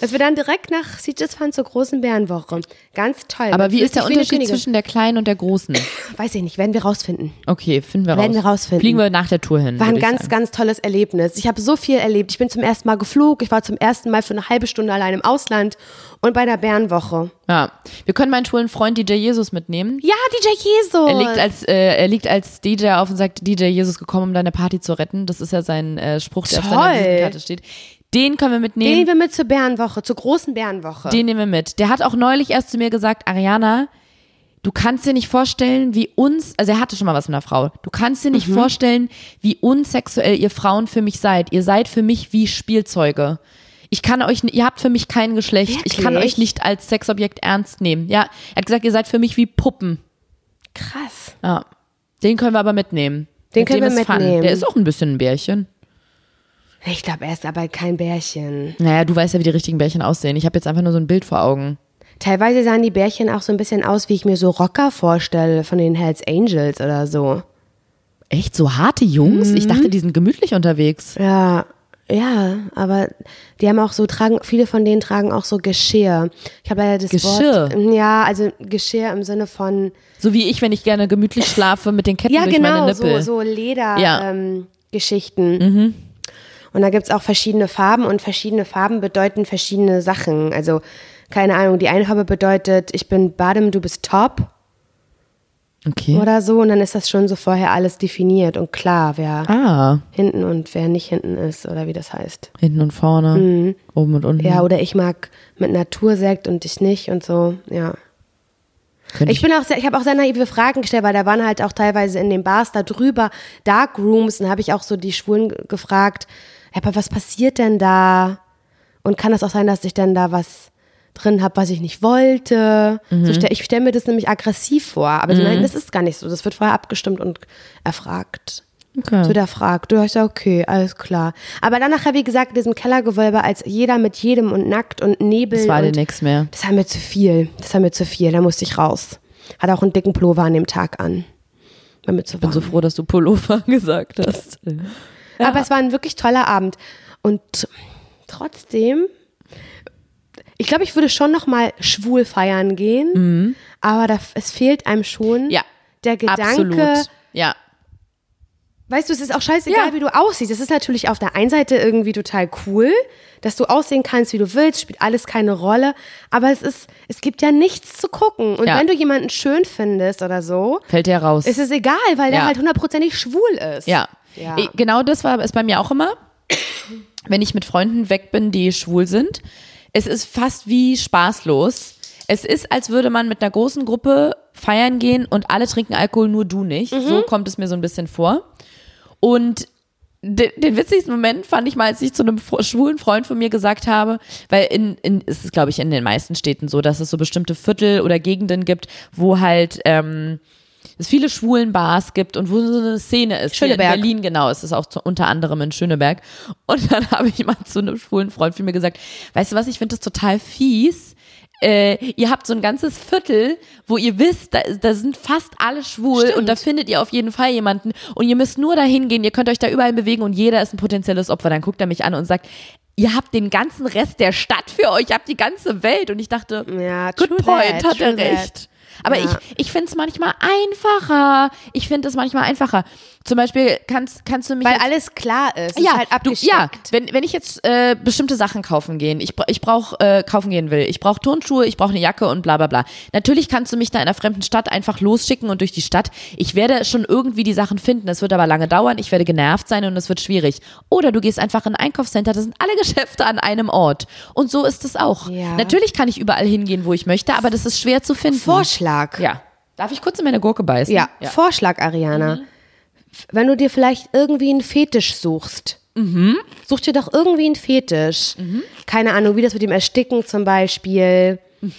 Dass wir dann direkt nach Sitges fahren zur großen Bärenwoche. Ganz toll. Aber Man wie fühlt ist der sich wie eine Unterschied Königin. zwischen der kleinen und der großen? Weiß ich nicht, werden wir rausfinden. Okay, finden wir raus. Werden wir rausfinden. Fliegen wir nach der Tour hin. War ein würde ich ganz, sagen. ganz tolles Erlebnis. Ich habe so viel erlebt. Ich bin zum ersten Mal geflogen. Ich war zum ersten Mal für eine halbe Stunde allein im Ausland und bei der Bärenwoche. Ja. Wir können meinen schwulen Freund D J Jesus mitnehmen. Ja, D J Jesus. Er liegt als, äh, er liegt als D J auf und sagt, D J Jesus gekommen, um deine Party zu retten. Das ist ja sein äh, Spruch, der auf Toll. seiner Visitenkarte steht. Den können wir Den mitnehmen. nehmen wir mit zur Bärenwoche, zur großen Bärenwoche. Den nehmen wir mit. Der hat auch neulich erst zu mir gesagt, Ariana, du kannst dir nicht vorstellen, wie uns, also er hatte schon mal was mit einer Frau, du kannst dir nicht Mhm. vorstellen, wie unsexuell ihr Frauen für mich seid. Ihr seid für mich wie Spielzeuge. Ich kann euch, ihr habt für mich kein Geschlecht. Ich kann Wirklich? euch nicht als Sexobjekt ernst nehmen. Ja, er hat gesagt, ihr seid für mich wie Puppen. Krass. Ja, den können wir aber mitnehmen. Den Mit können dem wir ist Fun. mitnehmen. Der ist auch ein bisschen ein Bärchen. Ich glaube, er ist aber kein Bärchen. Naja, du weißt ja, wie die richtigen Bärchen aussehen. Ich habe jetzt einfach nur so ein Bild vor Augen. Teilweise sahen die Bärchen auch so ein bisschen aus, wie ich mir so Rocker vorstelle von den Hells Angels oder so. Echt, so harte Jungs? Mhm. Ich dachte, die sind gemütlich unterwegs. Ja, ja, aber die haben auch so, tragen, viele von denen tragen auch so Geschirr. Ich habe leider das Geschirr? Wort. Ja, also Geschirr im Sinne von. So wie ich, wenn ich gerne gemütlich schlafe mit den Ketten Ja, durch genau, meine so, Nippel. so Leder Ja. ähm, Geschichten. Und da gibt's auch verschiedene Farben und verschiedene Farben bedeuten verschiedene Sachen. Also, keine Ahnung, die eine Farbe bedeutet, ich bin Bottom, du bist Top Okay. oder so. Und dann ist das schon so vorher alles definiert und klar, wer Ah, hinten und wer nicht hinten ist oder wie das heißt. hinten und vorne, oben und unten. Ja, oder ich mag mit Natursekt und dich nicht und so, ja. Könnte Ich bin auch sehr, ich habe auch sehr naive Fragen gestellt, weil da waren halt auch teilweise in den Bars da drüber Dark Rooms und habe ich auch so die Schwulen g- gefragt, ja, aber was passiert denn da? Und kann das auch sein, dass ich dann da was drin habe, was ich nicht wollte? So stell, ich stelle mir das nämlich aggressiv vor, aber die meinen, das ist gar nicht so. Das wird vorher abgestimmt und erfragt. Okay. Es wird erfragt. Du hast ja okay, alles klar. Aber dann nachher, wie gesagt, in diesem Kellergewölbe, als jeder mit jedem und nackt und Nebel. Das war dir und nix mehr. Das war mir zu viel. Das war mir zu viel. Da musste ich raus. Hat auch einen dicken Pullover an dem Tag an. War mir zu Ich bin warm. so froh, dass du Pullover gesagt hast. Aber es war ein wirklich toller Abend. Und trotzdem, ich glaube, ich würde schon noch mal schwul feiern gehen. Aber da, es fehlt einem schon Ja, der Gedanke. absolut. Ja. Weißt du, es ist auch scheißegal, Ja. wie du aussiehst. Es ist natürlich auf der einen Seite irgendwie total cool, dass du aussehen kannst, wie du willst, spielt alles keine Rolle. Aber es ist, es gibt ja nichts zu gucken. Und Ja. wenn du jemanden schön findest oder so, Fällt dir raus. ist es egal, weil der Ja. halt hundertprozentig schwul ist. Ja. Ja. Eh, Genau das war es bei mir auch immer, wenn ich mit Freunden weg bin, die schwul sind. Es ist fast wie spaßlos. Es ist, als würde man mit einer großen Gruppe feiern gehen und alle trinken Alkohol, nur du nicht. So kommt es mir so ein bisschen vor. Und den, den witzigsten Moment fand ich mal, als ich zu einem fr- schwulen Freund von mir gesagt habe, weil in, in es ist, glaube ich, in den meisten Städten so, dass es so bestimmte Viertel oder Gegenden gibt, wo halt ähm, es viele schwulen Bars gibt und wo so eine Szene ist. Hier Schöneberg. in Berlin, genau, es ist auch zu, unter anderem in Schöneberg. Und dann habe ich mal zu einem schwulen Freund von mir gesagt, weißt du was, ich finde das total fies. Äh, ihr habt so ein ganzes Viertel, wo ihr wisst, da, da sind fast alle schwul Stimmt. und da findet ihr auf jeden Fall jemanden und ihr müsst nur dahin gehen, ihr könnt euch da überall bewegen und jeder ist ein potenzielles Opfer. Dann guckt er mich an und sagt, ihr habt den ganzen Rest der Stadt für euch, ihr habt die ganze Welt. Und ich dachte, Ja, good true point, that, hat er true that. recht. Aber Ja. ich, ich finde es manchmal einfacher. Ich finde es manchmal einfacher. Zum Beispiel kannst, kannst du mich Weil jetzt, alles klar ist. Es ja, ist halt du, abgesteckt. ja, wenn, wenn ich jetzt äh, bestimmte Sachen kaufen gehen, ich, bra- ich brauche äh, kaufen gehen will, ich brauche Turnschuhe, ich brauche eine Jacke und bla bla bla. Natürlich kannst du mich da in einer fremden Stadt einfach losschicken und durch die Stadt. Ich werde schon irgendwie die Sachen finden, es wird aber lange dauern, ich werde genervt sein und es wird schwierig. Oder du gehst einfach in ein Einkaufscenter, da sind alle Geschäfte an einem Ort. Und so ist es auch. Ja. Natürlich kann ich überall hingehen, wo ich möchte, aber das ist schwer zu finden. Vorschlag. Ja. Darf ich kurz in meine Gurke beißen? Ja, Vorschlag, Ariana. F- Wenn du dir vielleicht irgendwie einen Fetisch suchst, such dir doch irgendwie einen Fetisch. Keine Ahnung, wie das mit dem Ersticken zum Beispiel.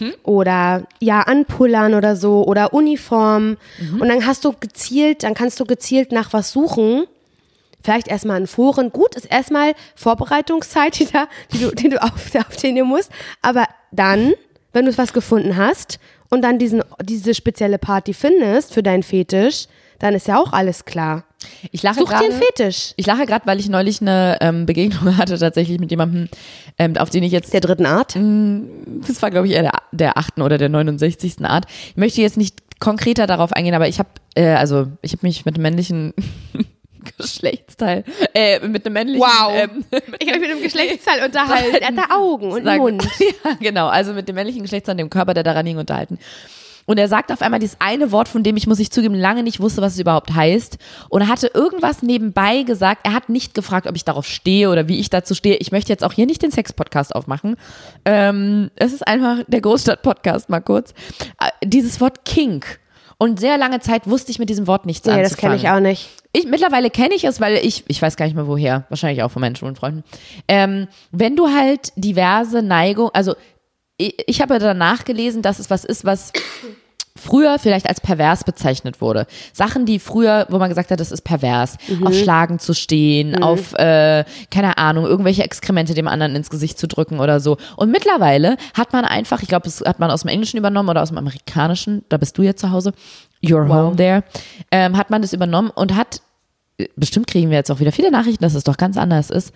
Oder ja, anpullern oder so. Oder Uniform. Und dann hast du gezielt, dann kannst du gezielt nach was suchen. Vielleicht erstmal in Foren. Gut, ist erstmal Vorbereitungszeit, die, da, die du, die du auf, auf den du musst. Aber dann, wenn du was gefunden hast und dann diesen, diese spezielle Party findest für deinen Fetisch, dann ist ja auch alles klar. Ich lache Such grade, dir einen Fetisch. Ich lache gerade, weil ich neulich eine ähm, Begegnung hatte tatsächlich mit jemandem, ähm, auf den ich jetzt... Der dritten Art? Das war, glaube ich, eher der, der achten oder der neunundsechzigsten Art. Ich möchte jetzt nicht konkreter darauf eingehen, aber ich habe, äh, also ich habe mich mit einem männlichen Geschlechtsteil, äh, mit einem männlichen... Wow. Ähm, Ich habe mich mit einem Geschlechtsteil unterhalten. Er hatte Augen und einen Mund. Ja, genau, also mit dem männlichen Geschlechtsteil, dem Körper, der daran hing, unterhalten. Und er sagt auf einmal dieses eine Wort, von dem ich, muss ich zugeben, lange nicht wusste, was es überhaupt heißt. Und er hatte irgendwas nebenbei gesagt. Er hat nicht gefragt, ob ich darauf stehe oder wie ich dazu stehe. Ich möchte jetzt auch hier nicht den Sex-Podcast aufmachen. Ähm, es ist einfach der Großstadt-Podcast, mal kurz. Äh, dieses Wort Kink. Und sehr lange Zeit wusste ich mit diesem Wort nichts Nee, anzufangen. das kenne ich auch nicht. Ich, mittlerweile kenne ich es, weil ich, ich weiß gar nicht mehr woher, wahrscheinlich auch von meinen Schulfreunden. Ähm, wenn du halt diverse Neigungen, also ich, ich habe danach gelesen, dass es was ist, was früher vielleicht als pervers bezeichnet wurde. Sachen, die früher, wo man gesagt hat, das ist pervers, mhm. auf Schlagen zu stehen, mhm. auf, äh, keine Ahnung, irgendwelche Exkremente dem anderen ins Gesicht zu drücken oder so. Und mittlerweile hat man einfach, ich glaube, das hat man aus dem Englischen übernommen oder aus dem Amerikanischen, da bist du jetzt zu Hause, you're wow. home there, ähm, hat man das übernommen und hat, bestimmt kriegen wir jetzt auch wieder viele Nachrichten, dass es doch ganz anders ist.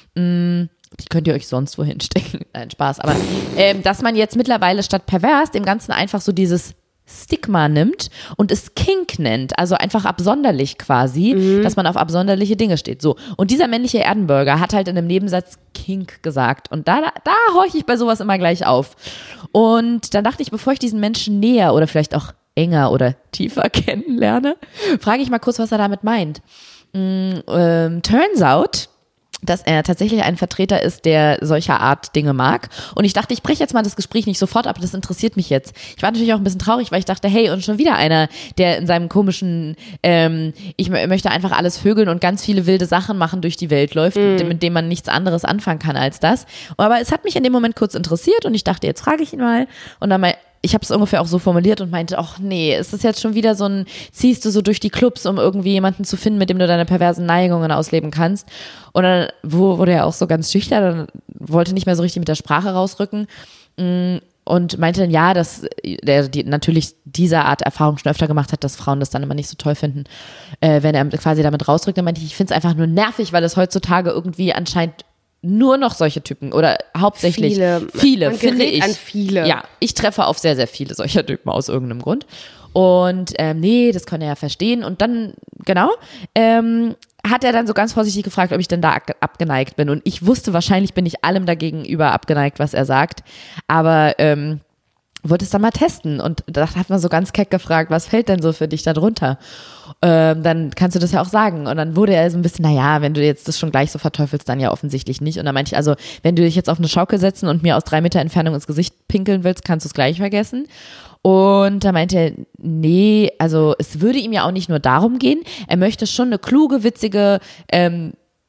Mm, die könnt ihr euch sonst wohin stecken. Nein, Spaß. Aber ähm, dass man jetzt mittlerweile statt pervers dem Ganzen einfach so dieses Stigma nimmt und es Kink nennt, also einfach absonderlich quasi, mhm. dass man auf absonderliche Dinge steht. So. Und dieser männliche Erdenbürger hat halt in einem Nebensatz Kink gesagt. Und da, da, da horche ich bei sowas immer gleich auf. Und dann dachte ich, bevor ich diesen Menschen näher oder vielleicht auch enger oder tiefer kennenlerne, frage ich mal kurz, was er damit meint. Mm, ähm, turns out, dass er tatsächlich ein Vertreter ist, der solcher Art Dinge mag. Und ich dachte, ich breche jetzt mal das Gespräch nicht sofort ab, das interessiert mich jetzt. Ich war natürlich auch ein bisschen traurig, weil ich dachte, hey, und schon wieder einer, der in seinem komischen, ähm, ich möchte einfach alles vögeln und ganz viele wilde Sachen machen, durch die Welt läuft, mm. mit, mit dem man nichts anderes anfangen kann als das. Aber es hat mich in dem Moment kurz interessiert und ich dachte, jetzt frage ich ihn mal. Und dann mal ich habe es ungefähr auch so formuliert und meinte, ach nee, ist das jetzt schon wieder so ein, ziehst du so durch die Clubs, um irgendwie jemanden zu finden, mit dem du deine perversen Neigungen ausleben kannst. Und dann wurde er auch so ganz schüchtern, dann wollte nicht mehr so richtig mit der Sprache rausrücken und meinte dann, ja, dass der die, natürlich dieser Art Erfahrung schon öfter gemacht hat, dass Frauen das dann immer nicht so toll finden, äh, wenn er quasi damit rausrückt. Dann meinte ich, ich finde es einfach nur nervig, weil es heutzutage irgendwie anscheinend nur noch solche Typen oder hauptsächlich viele, viele man finde ich. An viele. Ja, ich treffe auf sehr, sehr viele solcher Typen aus irgendeinem Grund. Und ähm, nee, das kann er ja verstehen. Und dann, genau, ähm, hat er dann so ganz vorsichtig gefragt, ob ich denn da abgeneigt bin. Und ich wusste, wahrscheinlich bin ich allem dagegenüber abgeneigt, was er sagt. Aber ähm, wollte es dann mal testen. Und da hat man so ganz keck gefragt, was fällt denn so für dich da drunter? Ähm, dann kannst du das ja auch sagen. Und dann wurde er so ein bisschen, naja, wenn du jetzt das schon gleich so verteufelst, dann ja offensichtlich nicht. Und dann meinte ich, also, wenn du dich jetzt auf eine Schaukel setzen und mir aus drei Meter Entfernung ins Gesicht pinkeln willst, kannst du es gleich vergessen. Und da meinte er, nee, also es würde ihm ja auch nicht nur darum gehen, er möchte schon eine kluge, witzige, ähm,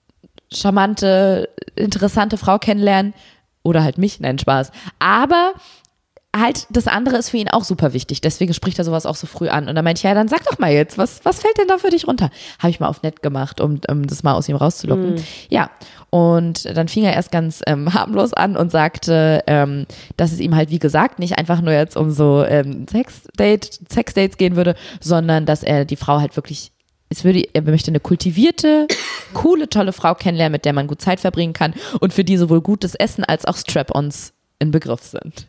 charmante, interessante Frau kennenlernen. Oder halt mich, nein, Spaß. Aber halt, das andere ist für ihn auch super wichtig, deswegen spricht er sowas auch so früh an. Und dann meinte ich, ja, dann sag doch mal jetzt, was, was fällt denn da für dich runter? Habe ich mal auf nett gemacht, um, um das mal aus ihm rauszulocken. Mm. Ja, und dann fing er erst ganz ähm, harmlos an und sagte, ähm, dass es ihm halt, wie gesagt, nicht einfach nur jetzt um so ähm, Sexdate, Sexdates gehen würde, sondern dass er die Frau halt wirklich, es würde, er möchte eine kultivierte, coole, tolle Frau kennenlernen, mit der man gut Zeit verbringen kann und für die sowohl gutes Essen als auch Strap-ons in Begriff sind.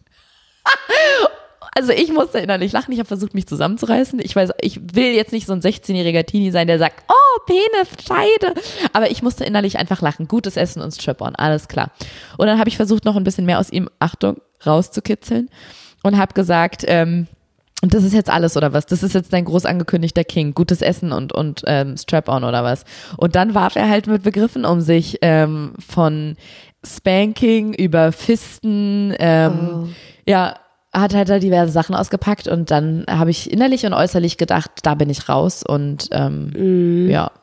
Also ich musste innerlich lachen, ich habe versucht, mich zusammenzureißen. Ich weiß, ich will jetzt nicht so ein sechzehnjähriger Teenie sein, der sagt, oh, Penis, Scheide. Aber ich musste innerlich einfach lachen. Gutes Essen und Strap-on, alles klar. Und dann habe ich versucht, noch ein bisschen mehr aus ihm, Achtung, rauszukitzeln und habe gesagt, ähm, und das ist jetzt alles oder was? Das ist jetzt dein groß angekündigter King, gutes Essen und, und ähm, Strap-on oder was? Und dann warf er halt mit Begriffen um sich, ähm, von Spanking über Fisten, ähm, oh. ja, hat halt da diverse Sachen ausgepackt und dann habe ich innerlich und äußerlich gedacht, da bin ich raus und ähm, mm. ja,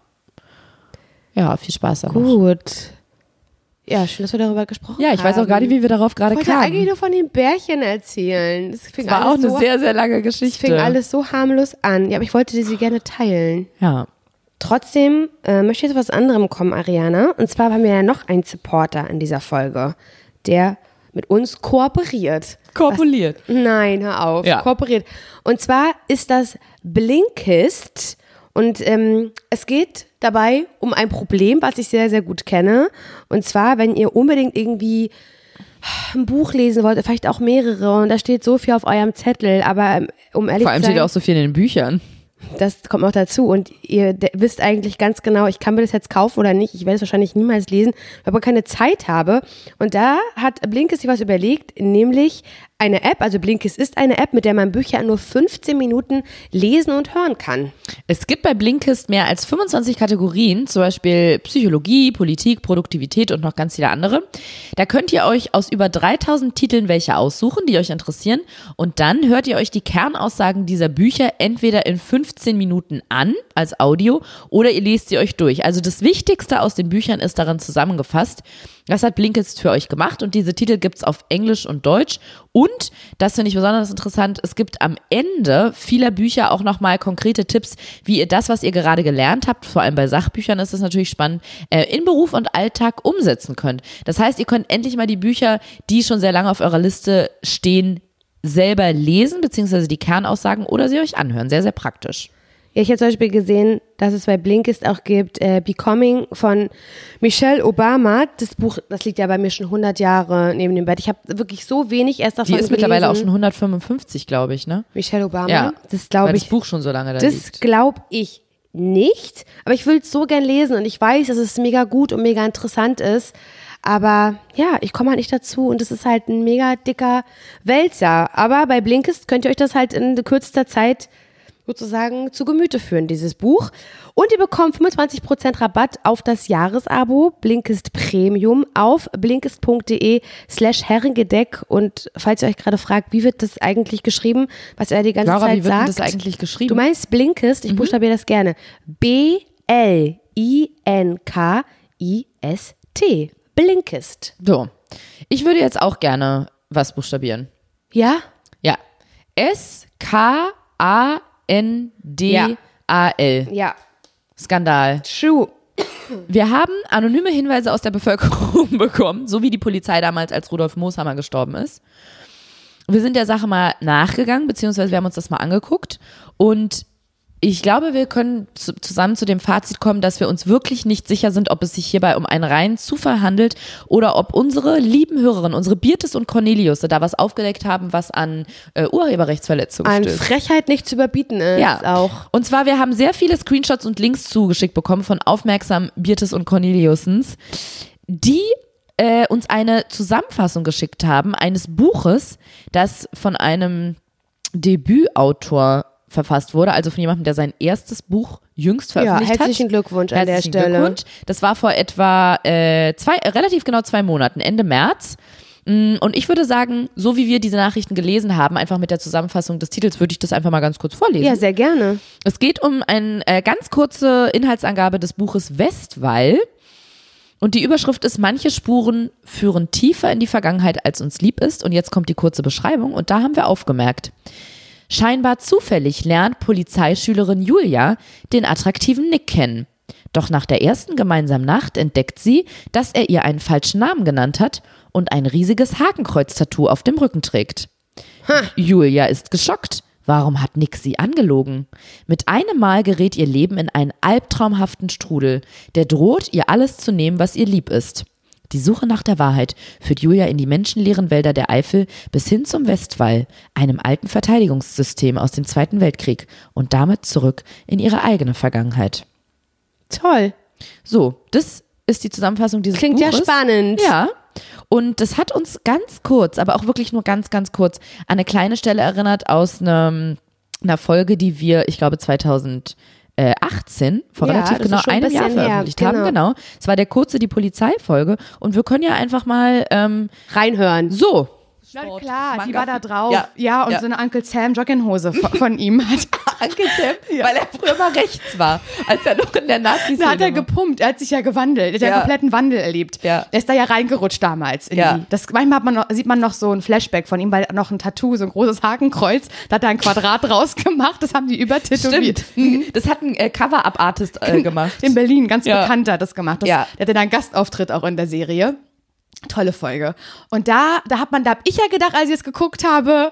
ja, viel Spaß damit. Gut. Ja, schön, dass wir darüber gesprochen haben. Ja, ich weiß auch gar nicht, wie wir darauf gerade kamen. Ich wollte eigentlich nur von den Bärchen erzählen. Das, das war auch eine so, sehr, sehr lange Geschichte. Es fing alles so harmlos an. Ja, aber ich wollte sie gerne teilen. Ja. Trotzdem äh, möchte ich zu was anderem kommen, Ariana. Und zwar haben wir ja noch einen Supporter in dieser Folge, der mit uns kooperiert. Kooperiert. Was, nein, hör auf. Ja. Kooperiert. Und zwar ist das Blinkist und ähm, es geht dabei um ein Problem, was ich sehr, sehr gut kenne. Und zwar, wenn ihr unbedingt irgendwie ein Buch lesen wollt, vielleicht auch mehrere und da steht so viel auf eurem Zettel, aber ähm, um ehrlich Vor allem zu sein, steht ja auch so viel in den Büchern. das kommt noch dazu und ihr de- wisst eigentlich ganz genau, ich kann mir das jetzt kaufen oder nicht, ich werde es wahrscheinlich niemals lesen, weil ich aber keine Zeit habe und da hat Blinkist sich was überlegt, nämlich eine App, also Blinkist ist eine App, mit der man Bücher in nur fünfzehn Minuten lesen und hören kann. Es gibt bei Blinkist mehr als fünfundzwanzig Kategorien, zum Beispiel Psychologie, Politik, Produktivität und noch ganz viele andere. Da könnt ihr euch aus über dreitausend Titeln welche aussuchen, die euch interessieren und dann hört ihr euch die Kernaussagen dieser Bücher entweder in fünfzehn Minuten an als Audio oder ihr lest sie euch durch. Also das Wichtigste aus den Büchern ist darin zusammengefasst. Das hat Blinkist für euch gemacht und diese Titel gibt es auf Englisch und Deutsch und, das finde ich besonders interessant, es gibt am Ende vieler Bücher auch nochmal konkrete Tipps, wie ihr das, was ihr gerade gelernt habt, vor allem bei Sachbüchern ist das natürlich spannend, äh, in Beruf und Alltag umsetzen könnt. Das heißt, ihr könnt endlich mal die Bücher, die schon sehr lange auf eurer Liste stehen, selber lesen, beziehungsweise die Kernaussagen oder sie euch anhören. Sehr, sehr praktisch. Ja, ich habe zum Beispiel gesehen, dass es bei Blinkist auch gibt, äh, Becoming von Michelle Obama. Das Buch, das liegt ja bei mir schon hundert Jahre neben dem Bett. Ich habe wirklich so wenig erst davon Die ist gelesen. mittlerweile auch schon hundertfünfundfünfzig, glaube ich, ne? Michelle Obama, Ja, das glaube weil ich. das Buch schon so lange da Das liegt. glaube ich nicht, aber ich will es so gern lesen und ich weiß, dass es mega gut und mega interessant ist. Aber ja, ich komme halt nicht dazu und es ist halt ein mega dicker Wälzer. Aber bei Blinkist könnt ihr euch das halt in kürzester Zeit sozusagen zu Gemüte führen, dieses Buch. Und ihr bekommt fünfundzwanzig Prozent Rabatt auf das Jahresabo Blinkist Premium auf blinkist.de slash Herrengedeck. Und falls ihr euch gerade fragt, wie wird das eigentlich geschrieben, was er die ganze Laura, Zeit wie wird denn sagt. das eigentlich geschrieben? Du meinst Blinkist, ich Mhm. buchstabiere das gerne. B L I N K I S T. Blinkist. So, ich würde jetzt auch gerne was buchstabieren. Ja? Ja. S K A N D A L. Ja. Skandal. True. Wir haben anonyme Hinweise aus der Bevölkerung bekommen, so wie die Polizei damals, als Rudolf Mooshammer gestorben ist. Wir sind der Sache mal nachgegangen, beziehungsweise wir haben uns das mal angeguckt und ich glaube, wir können zu, zusammen zu dem Fazit kommen, dass wir uns wirklich nicht sicher sind, ob es sich hierbei um einen reinen Zufall handelt oder ob unsere lieben Hörerinnen, unsere Birtes und Cornelius da was aufgedeckt haben, was an äh, Urheberrechtsverletzungen An stößt. Frechheit nicht zu überbieten ist Ja, auch. Und zwar, wir haben sehr viele Screenshots und Links zugeschickt bekommen von aufmerksamen Birtes und Corneliussens, die äh, uns eine Zusammenfassung geschickt haben eines Buches, das von einem Debütautor verfasst wurde, also von jemandem, der sein erstes Buch jüngst veröffentlicht Ja, hat. herzlichen Glückwunsch an Herzlichen der Stelle. Glückwunsch. Das war vor etwa äh, zwei, äh, relativ genau zwei Monaten, Ende März. Mm, Und ich würde sagen, so wie wir diese Nachrichten gelesen haben, einfach mit der Zusammenfassung des Titels, würde ich das einfach mal ganz kurz vorlesen. Ja, sehr gerne. Es geht um eine äh, ganz kurze Inhaltsangabe des Buches Westwall. Und die Überschrift ist, manche Spuren führen tiefer in die Vergangenheit, als uns lieb ist. Und jetzt kommt die kurze Beschreibung und da haben wir aufgemerkt. Scheinbar zufällig lernt Polizeischülerin Julia den attraktiven Nick kennen. Doch nach der ersten gemeinsamen Nacht entdeckt sie, dass er ihr einen falschen Namen genannt hat und ein riesiges Hakenkreuz-Tattoo auf dem Rücken trägt. Ha. Julia ist geschockt. Warum hat Nick sie angelogen? Mit einem Mal gerät ihr Leben in einen albtraumhaften Strudel, der droht, ihr alles zu nehmen, was ihr lieb ist. Die Suche nach der Wahrheit führt Julia in die menschenleeren Wälder der Eifel bis hin zum Westwall, einem alten Verteidigungssystem aus dem Zweiten Weltkrieg und damit zurück in ihre eigene Vergangenheit. Toll. So, das ist die Zusammenfassung dieses Klingt Buches. ja spannend. Ja. Und das hat uns ganz kurz, aber auch wirklich nur ganz, ganz kurz an eine kleine Stelle erinnert aus einem, einer Folge, die wir, ich glaube, zweitausendachtzehn, vor Ja, relativ das genau ist schon ein einem Jahr bisschen her, veröffentlicht genau. haben. Genau. Es war der kurze Die Polizeifolge. Und wir können ja einfach mal ähm, Reinhören. so. Na klar, die Manga- war da drauf. Ja. Ja, und Ja. so eine Uncle Sam Jogginghose von, von ihm hat. Uncle Sam, weil er früher mal rechts war, als er noch in der Nazi-Szene Da hat er war. gepumpt, er hat sich ja gewandelt, er hat ja, Ja. einen kompletten Wandel erlebt. Ja. Er ist da ja reingerutscht damals. In Ja. die, das, manchmal hat man noch, sieht man noch so ein Flashback von ihm, weil er noch ein Tattoo, so ein großes Hakenkreuz, da hat er ein Quadrat draus gemacht, das haben die übertätowiert. Stimmt. Das hat ein äh, Cover-Up-Artist äh, gemacht. In Berlin, ganz Ja. bekannt hat das gemacht. Das, Ja. Der hatte da einen Gastauftritt auch in der Serie. Tolle Folge. Und da, da hat man, da hab ich ja gedacht, als ich es geguckt habe,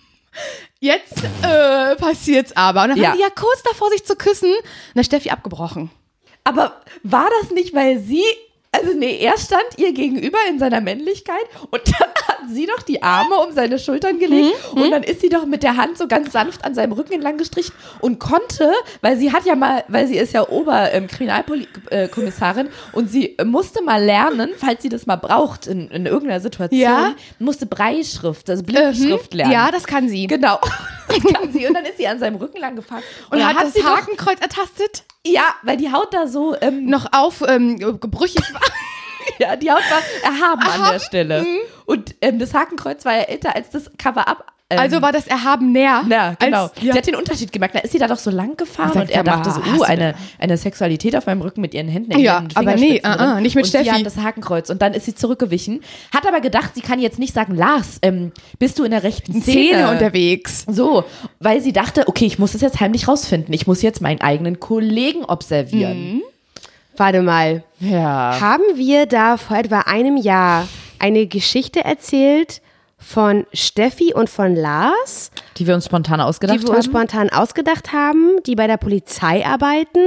jetzt äh, passiert's aber. Und dann Ja. waren die ja kurz davor, sich zu küssen. Und dann ist Steffi abgebrochen. Aber war das nicht, weil sie, also nee, er stand ihr gegenüber in seiner Männlichkeit und dann hat sie doch die Arme um seine Schultern gelegt Mhm. und dann ist sie doch mit der Hand so ganz sanft an seinem Rücken entlang gestrichen und konnte, weil sie hat ja mal, weil sie ist ja Oberkriminalkommissarin und sie musste mal lernen, falls sie das mal braucht in, in irgendeiner Situation, Ja. musste Breischrift, also Blindenschrift lernen. Ja, das kann sie. Genau. Das kann sie. Und dann ist sie an seinem Rücken lang gefahren. Und dann hat das sie doch, Hakenkreuz ertastet, ja, weil die Haut da so ähm, noch auf ähm, gebrüchig war. ja, die Haut war erhaben, an Erhaben? der Stelle. Und ähm, das Hakenkreuz war ja älter als das Cover-Up. Ähm, Also war das erhaben näher. ja, genau. Als, ja. Sie hat den Unterschied gemerkt. Da ist sie da doch so lang gefahren Und sagt, und er sag mal, dachte so, hast uh, du eine, eine Sexualität auf meinem Rücken mit ihren Händen. in Ja, ihren aber nee, Fingerspitzen uh-uh, drin. nicht mit und Steffi. Sie hat das Hakenkreuz und dann ist sie zurückgewichen. Hat aber gedacht, sie kann jetzt nicht sagen, Lars, ähm, bist du in der rechten Szene? Szene unterwegs. So, weil sie dachte, okay, ich muss das jetzt heimlich rausfinden. Ich muss jetzt meinen eigenen Kollegen observieren. Warte mal. Ja. Haben wir da vor etwa einem Jahr eine Geschichte erzählt von Steffi und von Lars, Die wir uns spontan ausgedacht die wir uns haben. spontan ausgedacht haben, die bei der Polizei arbeiten?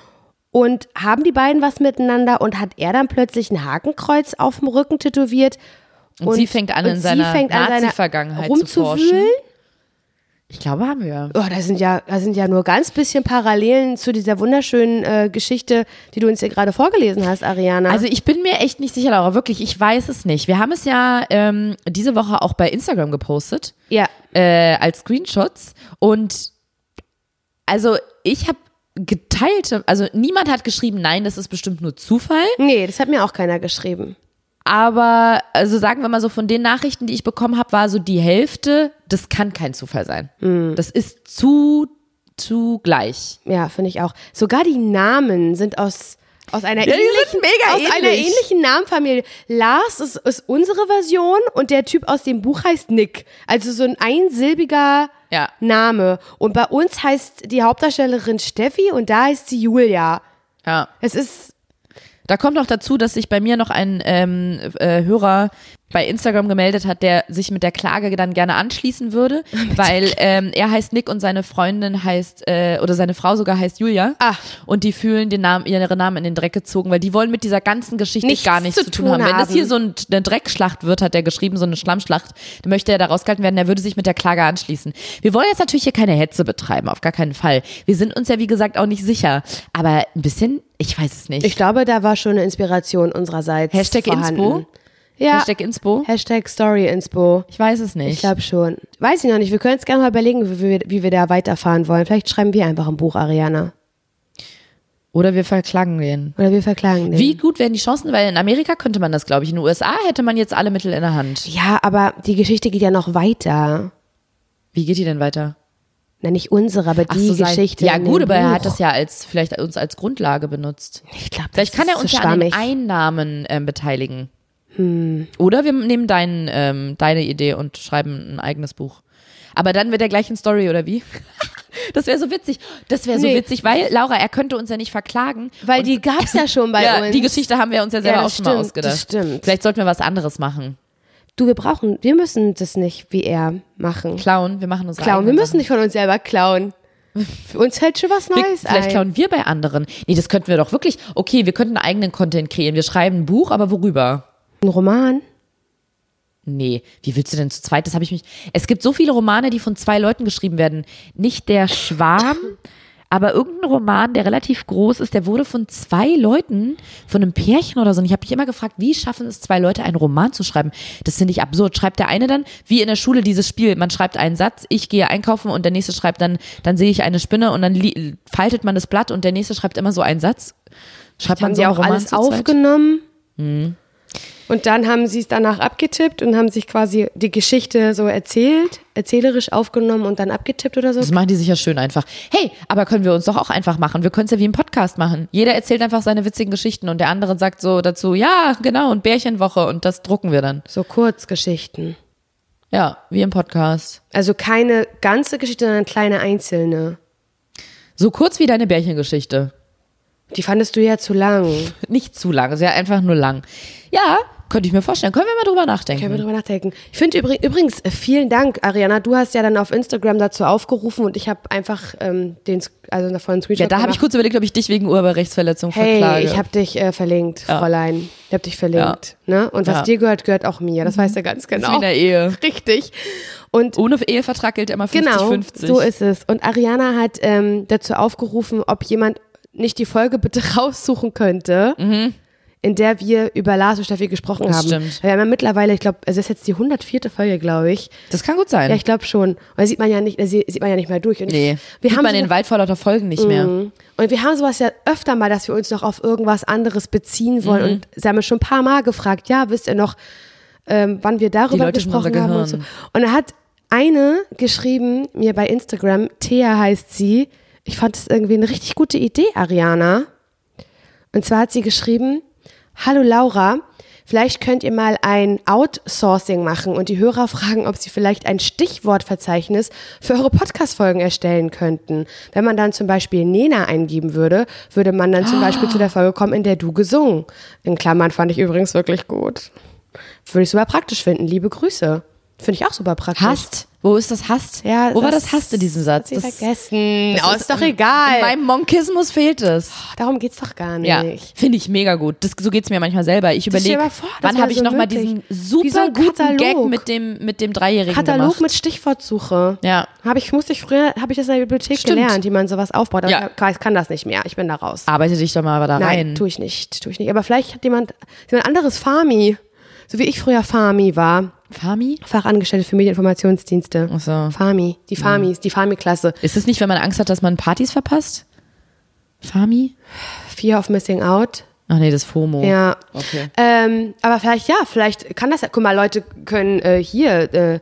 Und haben die beiden was miteinander und hat er dann plötzlich ein Hakenkreuz auf dem Rücken tätowiert? Und sie fängt an, in sie seiner fängt an, seiner Nazi-Vergangenheit zu rumzuwühlen? forschen. Ich glaube, haben wir. Oh, da sind ja, da sind ja nur ganz bisschen Parallelen zu dieser wunderschönen äh, Geschichte, die du uns hier gerade vorgelesen hast, Ariana. Also ich bin mir echt nicht sicher, Laura, wirklich, ich weiß es nicht. Wir haben es ja ähm, diese Woche auch bei Instagram gepostet, ja. äh, als Screenshots. Und also ich habe geteilte, also niemand hat geschrieben, nein, das ist bestimmt nur Zufall. Nee, das hat mir auch keiner geschrieben. Aber, also sagen wir mal so, von den Nachrichten, die ich bekommen habe, war so die Hälfte, das kann kein Zufall sein. Das ist zu, zu gleich. Ja, finde ich auch. Sogar die Namen sind aus, aus einer Ja, die ähnlichen, sind mega aus einer ähnlich. ähnlichen Namenfamilie. Lars ist, ist unsere Version und der Typ aus dem Buch heißt Nick. Also so ein einsilbiger Ja. Name. Und bei uns heißt die Hauptdarstellerin Steffi und da heißt sie Julia. Ja. Es ist, Da kommt noch dazu, dass sich bei mir noch ein ähm, äh, Hörer bei Instagram gemeldet hat, der sich mit der Klage dann gerne anschließen würde, weil ähm, er heißt Nick und seine Freundin heißt, äh, oder seine Frau sogar heißt Julia. Ah. Und die fühlen den Namen, ihre Namen in den Dreck gezogen, weil die wollen mit dieser ganzen Geschichte Nichts gar nichts zu zu tun tun haben. Wenn das haben. hier so ein, eine Dreckschlacht wird, hat er geschrieben, so eine Schlammschlacht, dann möchte er da rausgehalten werden, er würde sich mit der Klage anschließen. Wir wollen jetzt natürlich hier keine Hetze betreiben, auf gar keinen Fall. Wir sind uns ja, wie gesagt, auch nicht sicher. Aber ein bisschen, ich weiß es nicht. ich glaube, da war schon eine Inspiration unsererseits Hashtag vorhanden. Inspo? Ja. Hashtag Inspo? Hashtag Story Inspo. Ich weiß es nicht. Ich glaube schon. Weiß ich noch nicht. Wir können jetzt gerne mal überlegen, wie wir, wie wir da weiterfahren wollen. Vielleicht schreiben wir einfach ein Buch, Ariana. Oder wir verklagen den. Oder wir verklagen den. Wie gut wären die Chancen? Weil in Amerika könnte man das, glaube ich. In den U S A hätte man jetzt alle Mittel in der Hand. Ja, aber die Geschichte geht ja noch weiter. Wie geht die denn weiter? Na, nicht unsere, aber die sein- Geschichte. Ja in gut, dem aber er Buch. hat das ja als vielleicht uns als Grundlage benutzt. Ich glaube, Vielleicht kann er uns ja an den Einnahmen ähm, beteiligen. Oder wir nehmen dein, ähm, deine Idee und schreiben ein eigenes Buch. Aber dann wird er gleich in Story, oder wie? Das wäre so witzig. Das wäre so Nee. witzig, weil, Laura, er könnte uns ja nicht verklagen. Weil und die gab's ja schon bei ja, uns. die Geschichte haben wir uns ja selber Ja, auch das schon mal stimmt, ausgedacht. das stimmt. Vielleicht sollten wir was anderes machen. Du, wir brauchen, wir müssen das nicht wie er machen. Klauen, wir machen unsere Klauen, wir eigenen müssen nicht von uns selber klauen. Für uns fällt schon was Wir, Neues vielleicht ein. klauen wir bei anderen. Nee, das könnten wir doch wirklich. Okay, wir könnten eigenen Content kreieren. Wir schreiben ein Buch, aber worüber? Ein Roman? Nee, wie willst du denn zu zweit? Das habe ich mich. Es gibt so viele Romane, die von zwei Leuten geschrieben werden. Nicht der Schwarm, aber irgendein Roman, der relativ groß ist, der wurde von zwei Leuten, von einem Pärchen oder so. Und ich habe mich immer gefragt, wie schaffen es zwei Leute, einen Roman zu schreiben? Das finde ich absurd. Schreibt der eine dann, wie in der Schule dieses Spiel, man schreibt einen Satz, ich gehe einkaufen und der nächste schreibt dann, dann sehe ich eine Spinne und dann li- faltet man das Blatt und der nächste schreibt immer so einen Satz. Schreibt man Haben so sie einen auch Roman alles zu zweit? aufgenommen? Und dann haben sie es danach abgetippt und haben sich quasi die Geschichte so erzählt, erzählerisch aufgenommen und dann abgetippt oder so. Das machen die sicher schön einfach. Hey, aber können wir uns doch auch einfach machen. Wir können es ja wie im Podcast machen. Jeder erzählt einfach seine witzigen Geschichten und der andere sagt so dazu, ja, genau, und Bärchenwoche und das drucken wir dann. So Kurzgeschichten. Ja, wie im Podcast. Also keine ganze Geschichte, sondern kleine einzelne. So kurz wie deine Bärchengeschichte. Die fandest du ja zu lang. Nicht zu lang, sehr einfach nur lang. Ja, könnte ich mir vorstellen. Können wir mal drüber nachdenken. Können wir drüber nachdenken. Ich finde übrig, übrigens, äh, vielen Dank, Ariana. Du hast ja dann auf Instagram dazu aufgerufen und ich habe einfach ähm, den, also davon einen Screenshot Ja, da habe ich kurz überlegt, ob ich dich wegen Urheberrechtsverletzung Hey, verklage. ich habe dich äh, verlinkt, Ja. Fräulein. Ich habe dich verlinkt. Ne? Und was Ja. dir gehört, gehört auch mir. Das weißt du ganz Das ist genau. wie in der Ehe. Richtig. Und Ohne Ehevertrag gilt immer fünfzig genau, fünfzig. so ist es. Und Ariana hat ähm, dazu aufgerufen, ob jemand nicht die Folge bitte raussuchen könnte, in der wir über Lars und Steffi gesprochen Das haben. stimmt. Wir haben ja mittlerweile, ich glaube, also das ist jetzt die hundertvierte Folge, glaube ich. Das kann gut sein. Ja, ich glaube schon. Und da sieht man ja nicht, da sie- sieht man ja nicht mehr durch. Und nee, wir sieht haben man so, den Wald vor lauter Folgen nicht mehr. und wir haben sowas ja öfter mal, dass wir uns noch auf irgendwas anderes beziehen wollen. Mhm. Und sie haben uns schon ein paar Mal gefragt, ja, wisst ihr noch, ähm, wann wir darüber Leute sind unser gesprochen haben und so. Gehirn. Und da hat eine geschrieben, mir bei Instagram, Thea heißt sie, ich fand das irgendwie eine richtig gute Idee, Ariana. Und zwar hat sie geschrieben, hallo Laura, vielleicht könnt ihr mal ein Outsourcing machen und die Hörer fragen, ob sie vielleicht ein Stichwortverzeichnis für eure Podcast-Folgen erstellen könnten. Wenn man dann zum Beispiel Nena eingeben würde, würde man dann zum Beispiel zu der Folge kommen, in der du gesungen. In Klammern fand ich übrigens wirklich gut. Würde ich super praktisch finden. Liebe Grüße. Finde ich auch super praktisch. Hast? Wo ist das Hast? Ja, Wo war das Hast in diesem Satz? Hat sie Das, vergessen. das Oh, ist doch egal. In meinem Monkismus fehlt es. Darum geht's doch gar nicht. Ja, finde ich mega gut. Das, so geht's mir manchmal selber. Ich stell dir überlege, mal vor, das wann wär habe ich so noch mal möglich. diesen Wie super so ein guten Katalog. Gag mit dem, mit dem Dreijährigen Katalog gemacht. mit Stichwortsuche. Ja. Habe ich, musste ich früher, habe ich das in der Bibliothek Stimmt. gelernt, wie man sowas aufbaut. Aber Ja. ich kann, ich kann das nicht mehr. Ich bin da raus. Arbeite dich doch mal aber da Nein, rein. tue ich nicht, tue ich nicht. Aber vielleicht hat jemand, jemand anderes Fami, so wie ich früher Fami war. Fami? Fachangestellte für Medieninformationsdienste. Ach so. Fami, die Famis, die Fami-Klasse. Ist es nicht, wenn man Angst hat, dass man Partys verpasst? Fami? Fear of Missing Out. Ach nee, das ist FOMO. Ja. Okay. Ähm, aber vielleicht, ja, vielleicht kann das ja, guck mal, Leute können äh, hier äh,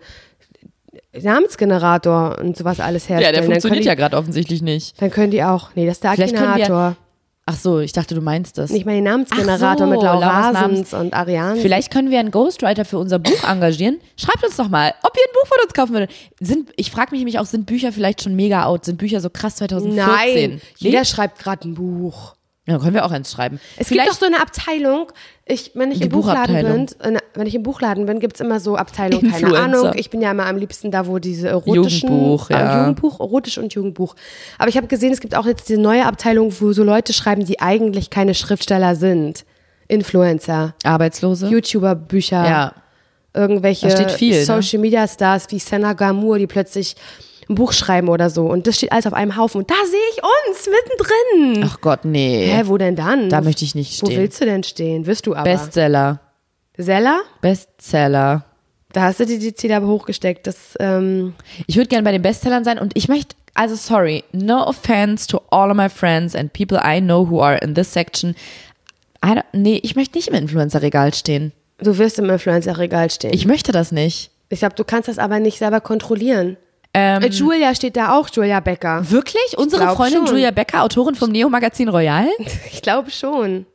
Namensgenerator und sowas alles herstellen. Ja, der Dann funktioniert können ja die, gerade offensichtlich nicht. Dann können die auch, nee, das ist der Vielleicht können wir- Akinator. Ach so, ich dachte, du meinst das. Nicht mal den Namensgenerator Ach so, mit Lauras Laurasens und Arians. Vielleicht können wir einen Ghostwriter für unser Buch engagieren. Schreibt uns doch mal, ob ihr ein Buch von uns kaufen würdet. Sind, ich frage mich nämlich auch, sind Bücher vielleicht schon mega out? Sind Bücher so krass zwanzig vierzehn? Nein, jeder Nee? schreibt gerade ein Buch. Ja, können wir auch eins schreiben. Es vielleicht gibt doch so eine Abteilung, ich, wenn ich Die im Buchladen bin, Buchabteilung. äh, wenn ich im Buchladen bin, gibt es immer so Abteilungen, keine Influencer. Ahnung. Ich bin ja immer am liebsten da, wo diese erotischen Jugendbuch, äh, ja. Jugendbuch, erotisch und Jugendbuch. Aber ich habe gesehen, es gibt auch jetzt diese neue Abteilung, wo so Leute schreiben, die eigentlich keine Schriftsteller sind. Influencer, Arbeitslose. YouTuber, Bücher, Ja. irgendwelche Da steht viel, ne? Social Media Stars wie Senna Gamur, die plötzlich ein Buch schreiben oder so. Und das steht alles auf einem Haufen. Und da sehe ich uns mittendrin. Ach Gott, nee. Hä, wo denn dann? Da möchte ich nicht Wo stehen. willst du denn stehen? Wirst du aber. Bestseller. Seller? Bestseller. Da hast du die, die Ziele aber hochgesteckt. Das, ähm, Ich würde gerne bei den Bestsellern sein und ich möchte, also sorry, no offense to all of my friends and people I know who are in this section. I don't, nee, ich möchte nicht im Influencer-Regal stehen. du wirst im Influencer-Regal stehen. Ich möchte das nicht. Ich glaube, du kannst das aber nicht selber kontrollieren. Ähm, Äh, Julia steht da auch, Julia Becker. Wirklich? Unsere glaub Freundin schon. Julia Becker, Autorin vom Neo-Magazin Royal? Ich glaube schon.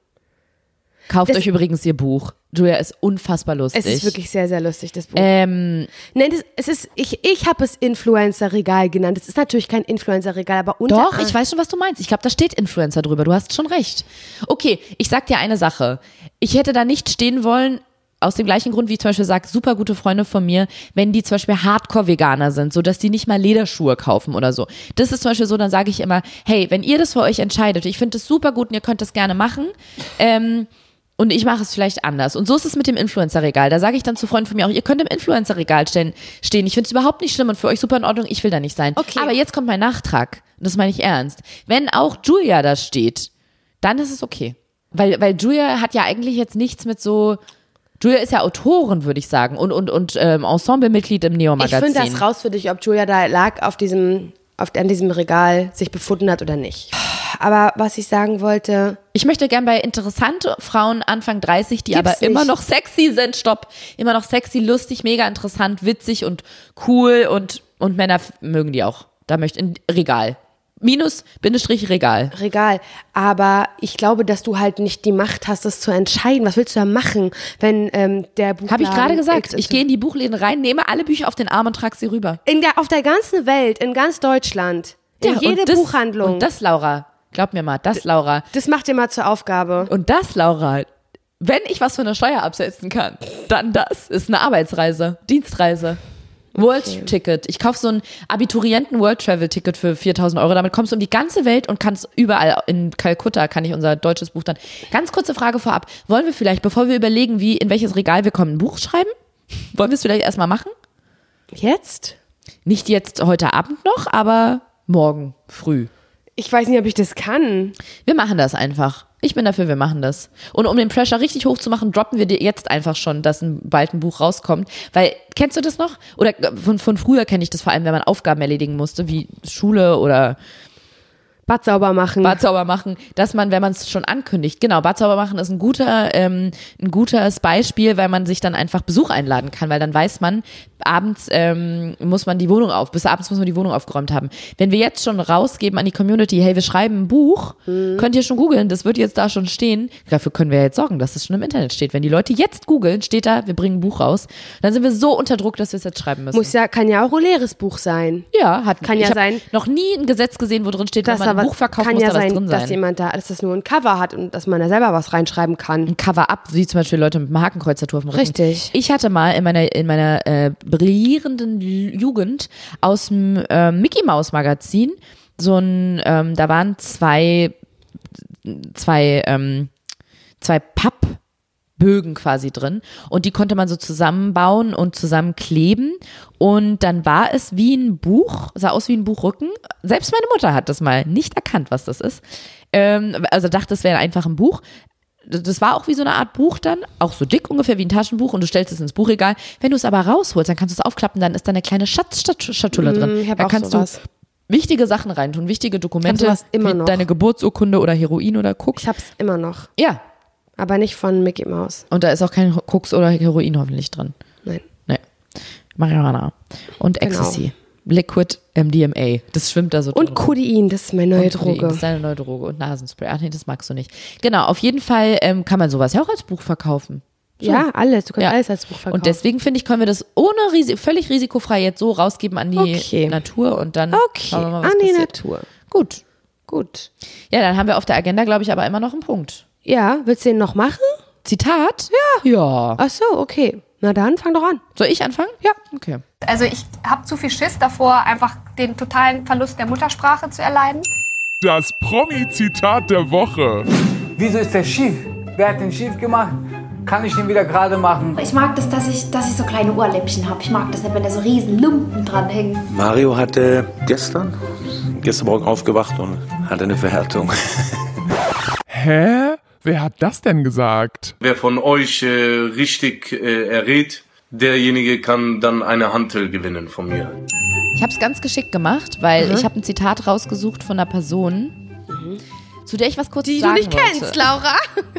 Kauft Das- euch übrigens ihr Buch. Julia ist unfassbar lustig. Es ist wirklich sehr, sehr lustig, das Buch. Ähm, Nein, das, es ist, ich, ich habe es Influencer-Regal genannt. Es ist natürlich kein Influencer-Regal, aber unter Doch, ich weiß schon, was du meinst. Ich glaube, da steht Influencer drüber. Du hast schon recht. Okay, ich sag dir eine Sache. Ich hätte da nicht stehen wollen, aus dem gleichen Grund, wie ich zum Beispiel sage, super gute Freunde von mir, wenn die zum Beispiel Hardcore-Veganer sind, so dass die nicht mal Lederschuhe kaufen oder so. Das ist zum Beispiel so, dann sage ich immer, hey, wenn ihr das für euch entscheidet, ich finde das super gut und ihr könnt das gerne machen, ähm, und ich mache es vielleicht anders. Und so ist es mit dem Influencer-Regal. Da sage ich dann zu Freunden von mir auch, ihr könnt im Influencer-Regal stehen. stehen. Ich finde es überhaupt nicht schlimm und für euch super in Ordnung, ich will da nicht sein. Okay. Aber jetzt kommt mein Nachtrag. Und das meine ich ernst. Wenn auch Julia da steht, dann ist es okay. Weil, weil Julia hat ja eigentlich jetzt nichts mit so, Julia ist ja Autorin, würde ich sagen, und, und, und ähm, Ensemblemitglied im Ich Neo-Magazin. finde das raus für dich, ob Julia da lag auf diesem, auf, an diesem Regal sich befunden hat oder nicht. Aber was ich sagen wollte, Ich möchte gern bei interessante Frauen Anfang dreißig, die Gibt's aber immer nicht. noch sexy sind, stopp, immer noch sexy, lustig, mega interessant, witzig und cool und, und Männer f- mögen die auch. Da möchte in Regal. Minus, Bindestrich, Regal. Regal. Aber ich glaube, dass du halt nicht die Macht hast, das zu entscheiden. Was willst du da machen, wenn ähm, der Buchladen... Habe ich gerade gesagt. X Y Ich gehe in die Buchläden rein, nehme alle Bücher auf den Arm und trage sie rüber. in der, auf der ganzen Welt, in ganz Deutschland, in Ja, jede und das, Buchhandlung. Und das, Laura, glaub mir mal, das, Laura. Das macht dir mal zur Aufgabe. Und das, Laura, wenn ich was von der Steuer absetzen kann, dann das ist eine Arbeitsreise, Dienstreise. World Ticket. Ich kaufe so ein Abiturienten World Travel Ticket für viertausend Euro. Damit kommst du um die ganze Welt und kannst überall, in Kalkutta kann ich unser deutsches Buch dann. Ganz kurze Frage vorab. Wollen wir vielleicht, bevor wir überlegen, wie, in welches Regal wir kommen, ein Buch schreiben? Wollen wir es vielleicht erstmal machen? Jetzt? Nicht jetzt heute Abend noch, aber morgen früh. Ich weiß nicht, ob ich das kann. Wir machen das einfach. Ich bin dafür, wir machen das. Und um den Pressure richtig hoch zu machen, droppen wir dir jetzt einfach schon, dass ein, bald ein Buch rauskommt. Weil, kennst du das noch? Oder von, von früher kenne ich das vor allem, wenn man Aufgaben erledigen musste, wie Schule oder Bad sauber machen. Bad sauber machen, dass man, wenn man es schon ankündigt, genau, Bad sauber machen ist ein guter, ähm, ein gutes Beispiel, weil man sich dann einfach Besuch einladen kann, weil dann weiß man, abends ähm, muss man die Wohnung auf, bis abends muss man die Wohnung aufgeräumt haben. Wenn wir jetzt schon rausgeben an die Community, hey, wir schreiben ein Buch, mhm. könnt ihr schon googeln, das wird jetzt da schon stehen. Dafür können wir jetzt sorgen, dass es schon im Internet steht. Wenn die Leute jetzt googeln, steht da, wir bringen ein Buch raus, dann sind wir so unter Druck, dass wir es jetzt schreiben müssen. Muss ja, kann ja auch ein leeres Buch sein. Ja, hat kann ich ja sein. Noch nie ein Gesetz gesehen, wo drin steht, wenn man ein Buch verkauft, muss ja da was sein, drin sein. Dass jemand da, dass das nur ein Cover hat und dass man da selber was reinschreiben kann. Ein Cover-up, wie zum Beispiel Leute mit einem Hakenkreuz-Tattoo auf dem Rücken. Richtig. Ich hatte mal in meiner, in meiner äh, brillierenden Jugend aus dem äh, Mickey Mouse Magazin so ein, ähm, da waren zwei, zwei, ähm, zwei Pappbögen quasi drin und die konnte man so zusammenbauen und zusammenkleben und dann war es wie ein Buch, sah aus wie ein Buchrücken. Selbst meine Mutter hat das mal nicht erkannt, was das ist. Ähm, also dachte, es wäre einfach ein Buch. Das war auch wie so eine Art Buch dann, auch so dick ungefähr wie ein Taschenbuch und du stellst es ins Buchregal. Wenn du es aber rausholst, dann kannst du es aufklappen, dann ist da eine kleine Schatzschatulle drin. Ich hab da auch kannst sowas. du wichtige Sachen reintun, wichtige Dokumente, Ich hab sowas immer wie noch. deine Geburtsurkunde oder Heroin oder Koks. Ich hab's immer noch. Ja, Aber nicht von Mickey Mouse. und da ist auch kein Koks oder Heroin hoffentlich drin. Nein. Nee. Marihuana und Genau. Ecstasy. Liquid M D M A. Das schwimmt da so drin Und rum. Codein, das ist meine neue Und Codein, Droge. Das ist deine neue Droge. Und Nasenspray. Ach nee, das magst du nicht. Genau, auf jeden Fall ähm, kann man sowas ja auch als Buch verkaufen. So. Ja, alles. Du kannst Ja. alles als Buch verkaufen. Und deswegen finde ich, können wir das ohne Risi- völlig risikofrei jetzt so rausgeben an die Okay. Natur und dann Okay, schauen wir mal, was an die passiert. Natur. Gut. Gut. Ja, dann haben wir auf der Agenda, glaube ich, aber immer noch einen Punkt. Ja, willst du den noch machen? Zitat? Ja. Ja. Ach so, okay. Na dann, fang doch an. Soll ich anfangen? Ja. Okay. Also ich habe zu viel Schiss davor, einfach den totalen Verlust der Muttersprache zu erleiden. Das Promi-Zitat der Woche. Wieso ist der schief? Wer hat den schief gemacht? Kann ich den wieder gerade machen? Ich mag das, dass ich, dass ich so kleine Ohrläppchen habe. Ich mag das nicht, wenn da so riesen Lumpen dran hängen. Mario hatte gestern, gestern Morgen aufgewacht und hatte eine Verhärtung. Hä? Wer hat das denn gesagt? Wer von euch äh, richtig äh, errät, derjenige kann dann eine Hantel gewinnen von mir. Ich habe es ganz geschickt gemacht, weil Mhm. ich habe ein Zitat rausgesucht von einer Person, zu der ich was kurz Die sagen du nicht wollte. kennst, Laura.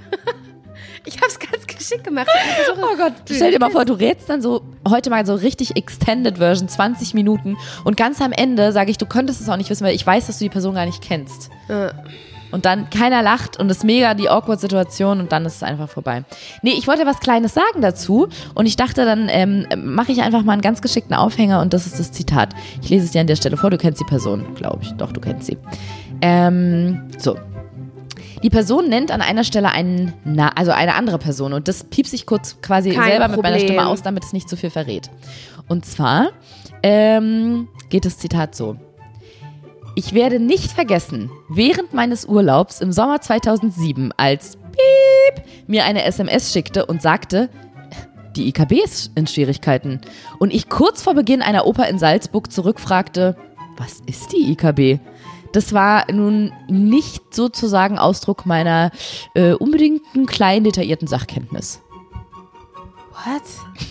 Ich hab's ganz geschickt gemacht. Oh Gott, stell dir mal vor, du rätst dann so heute mal so richtig Extended Version, zwanzig Minuten und ganz am Ende sage ich, du könntest es auch nicht wissen, weil ich weiß, dass du die Person gar nicht kennst. Ja. Und dann keiner lacht und es ist mega die awkward Situation und dann ist es einfach vorbei. Nee, ich wollte was Kleines sagen dazu und ich dachte, dann ähm, mache ich einfach mal einen ganz geschickten Aufhänger und das ist das Zitat. Ich lese es dir an der Stelle vor, du kennst die Person, glaube ich. Doch, du kennst sie. Ähm, so. Die Person nennt an einer Stelle einen, Na- also eine andere Person und das piepse ich kurz quasi Kein selber mit meiner Problem. Stimme aus, damit es nicht zu viel verrät. Und zwar ähm, geht das Zitat so. Ich werde nicht vergessen, während meines Urlaubs im Sommer zweitausendsieben, als Piep mir eine S M S schickte und sagte, die I K B ist in Schwierigkeiten. Und ich kurz vor Beginn einer Oper in Salzburg zurückfragte, was ist die I K B? Das war nun nicht sozusagen Ausdruck meiner äh, unbedingten kleinen, detaillierten Sachkenntnis. What?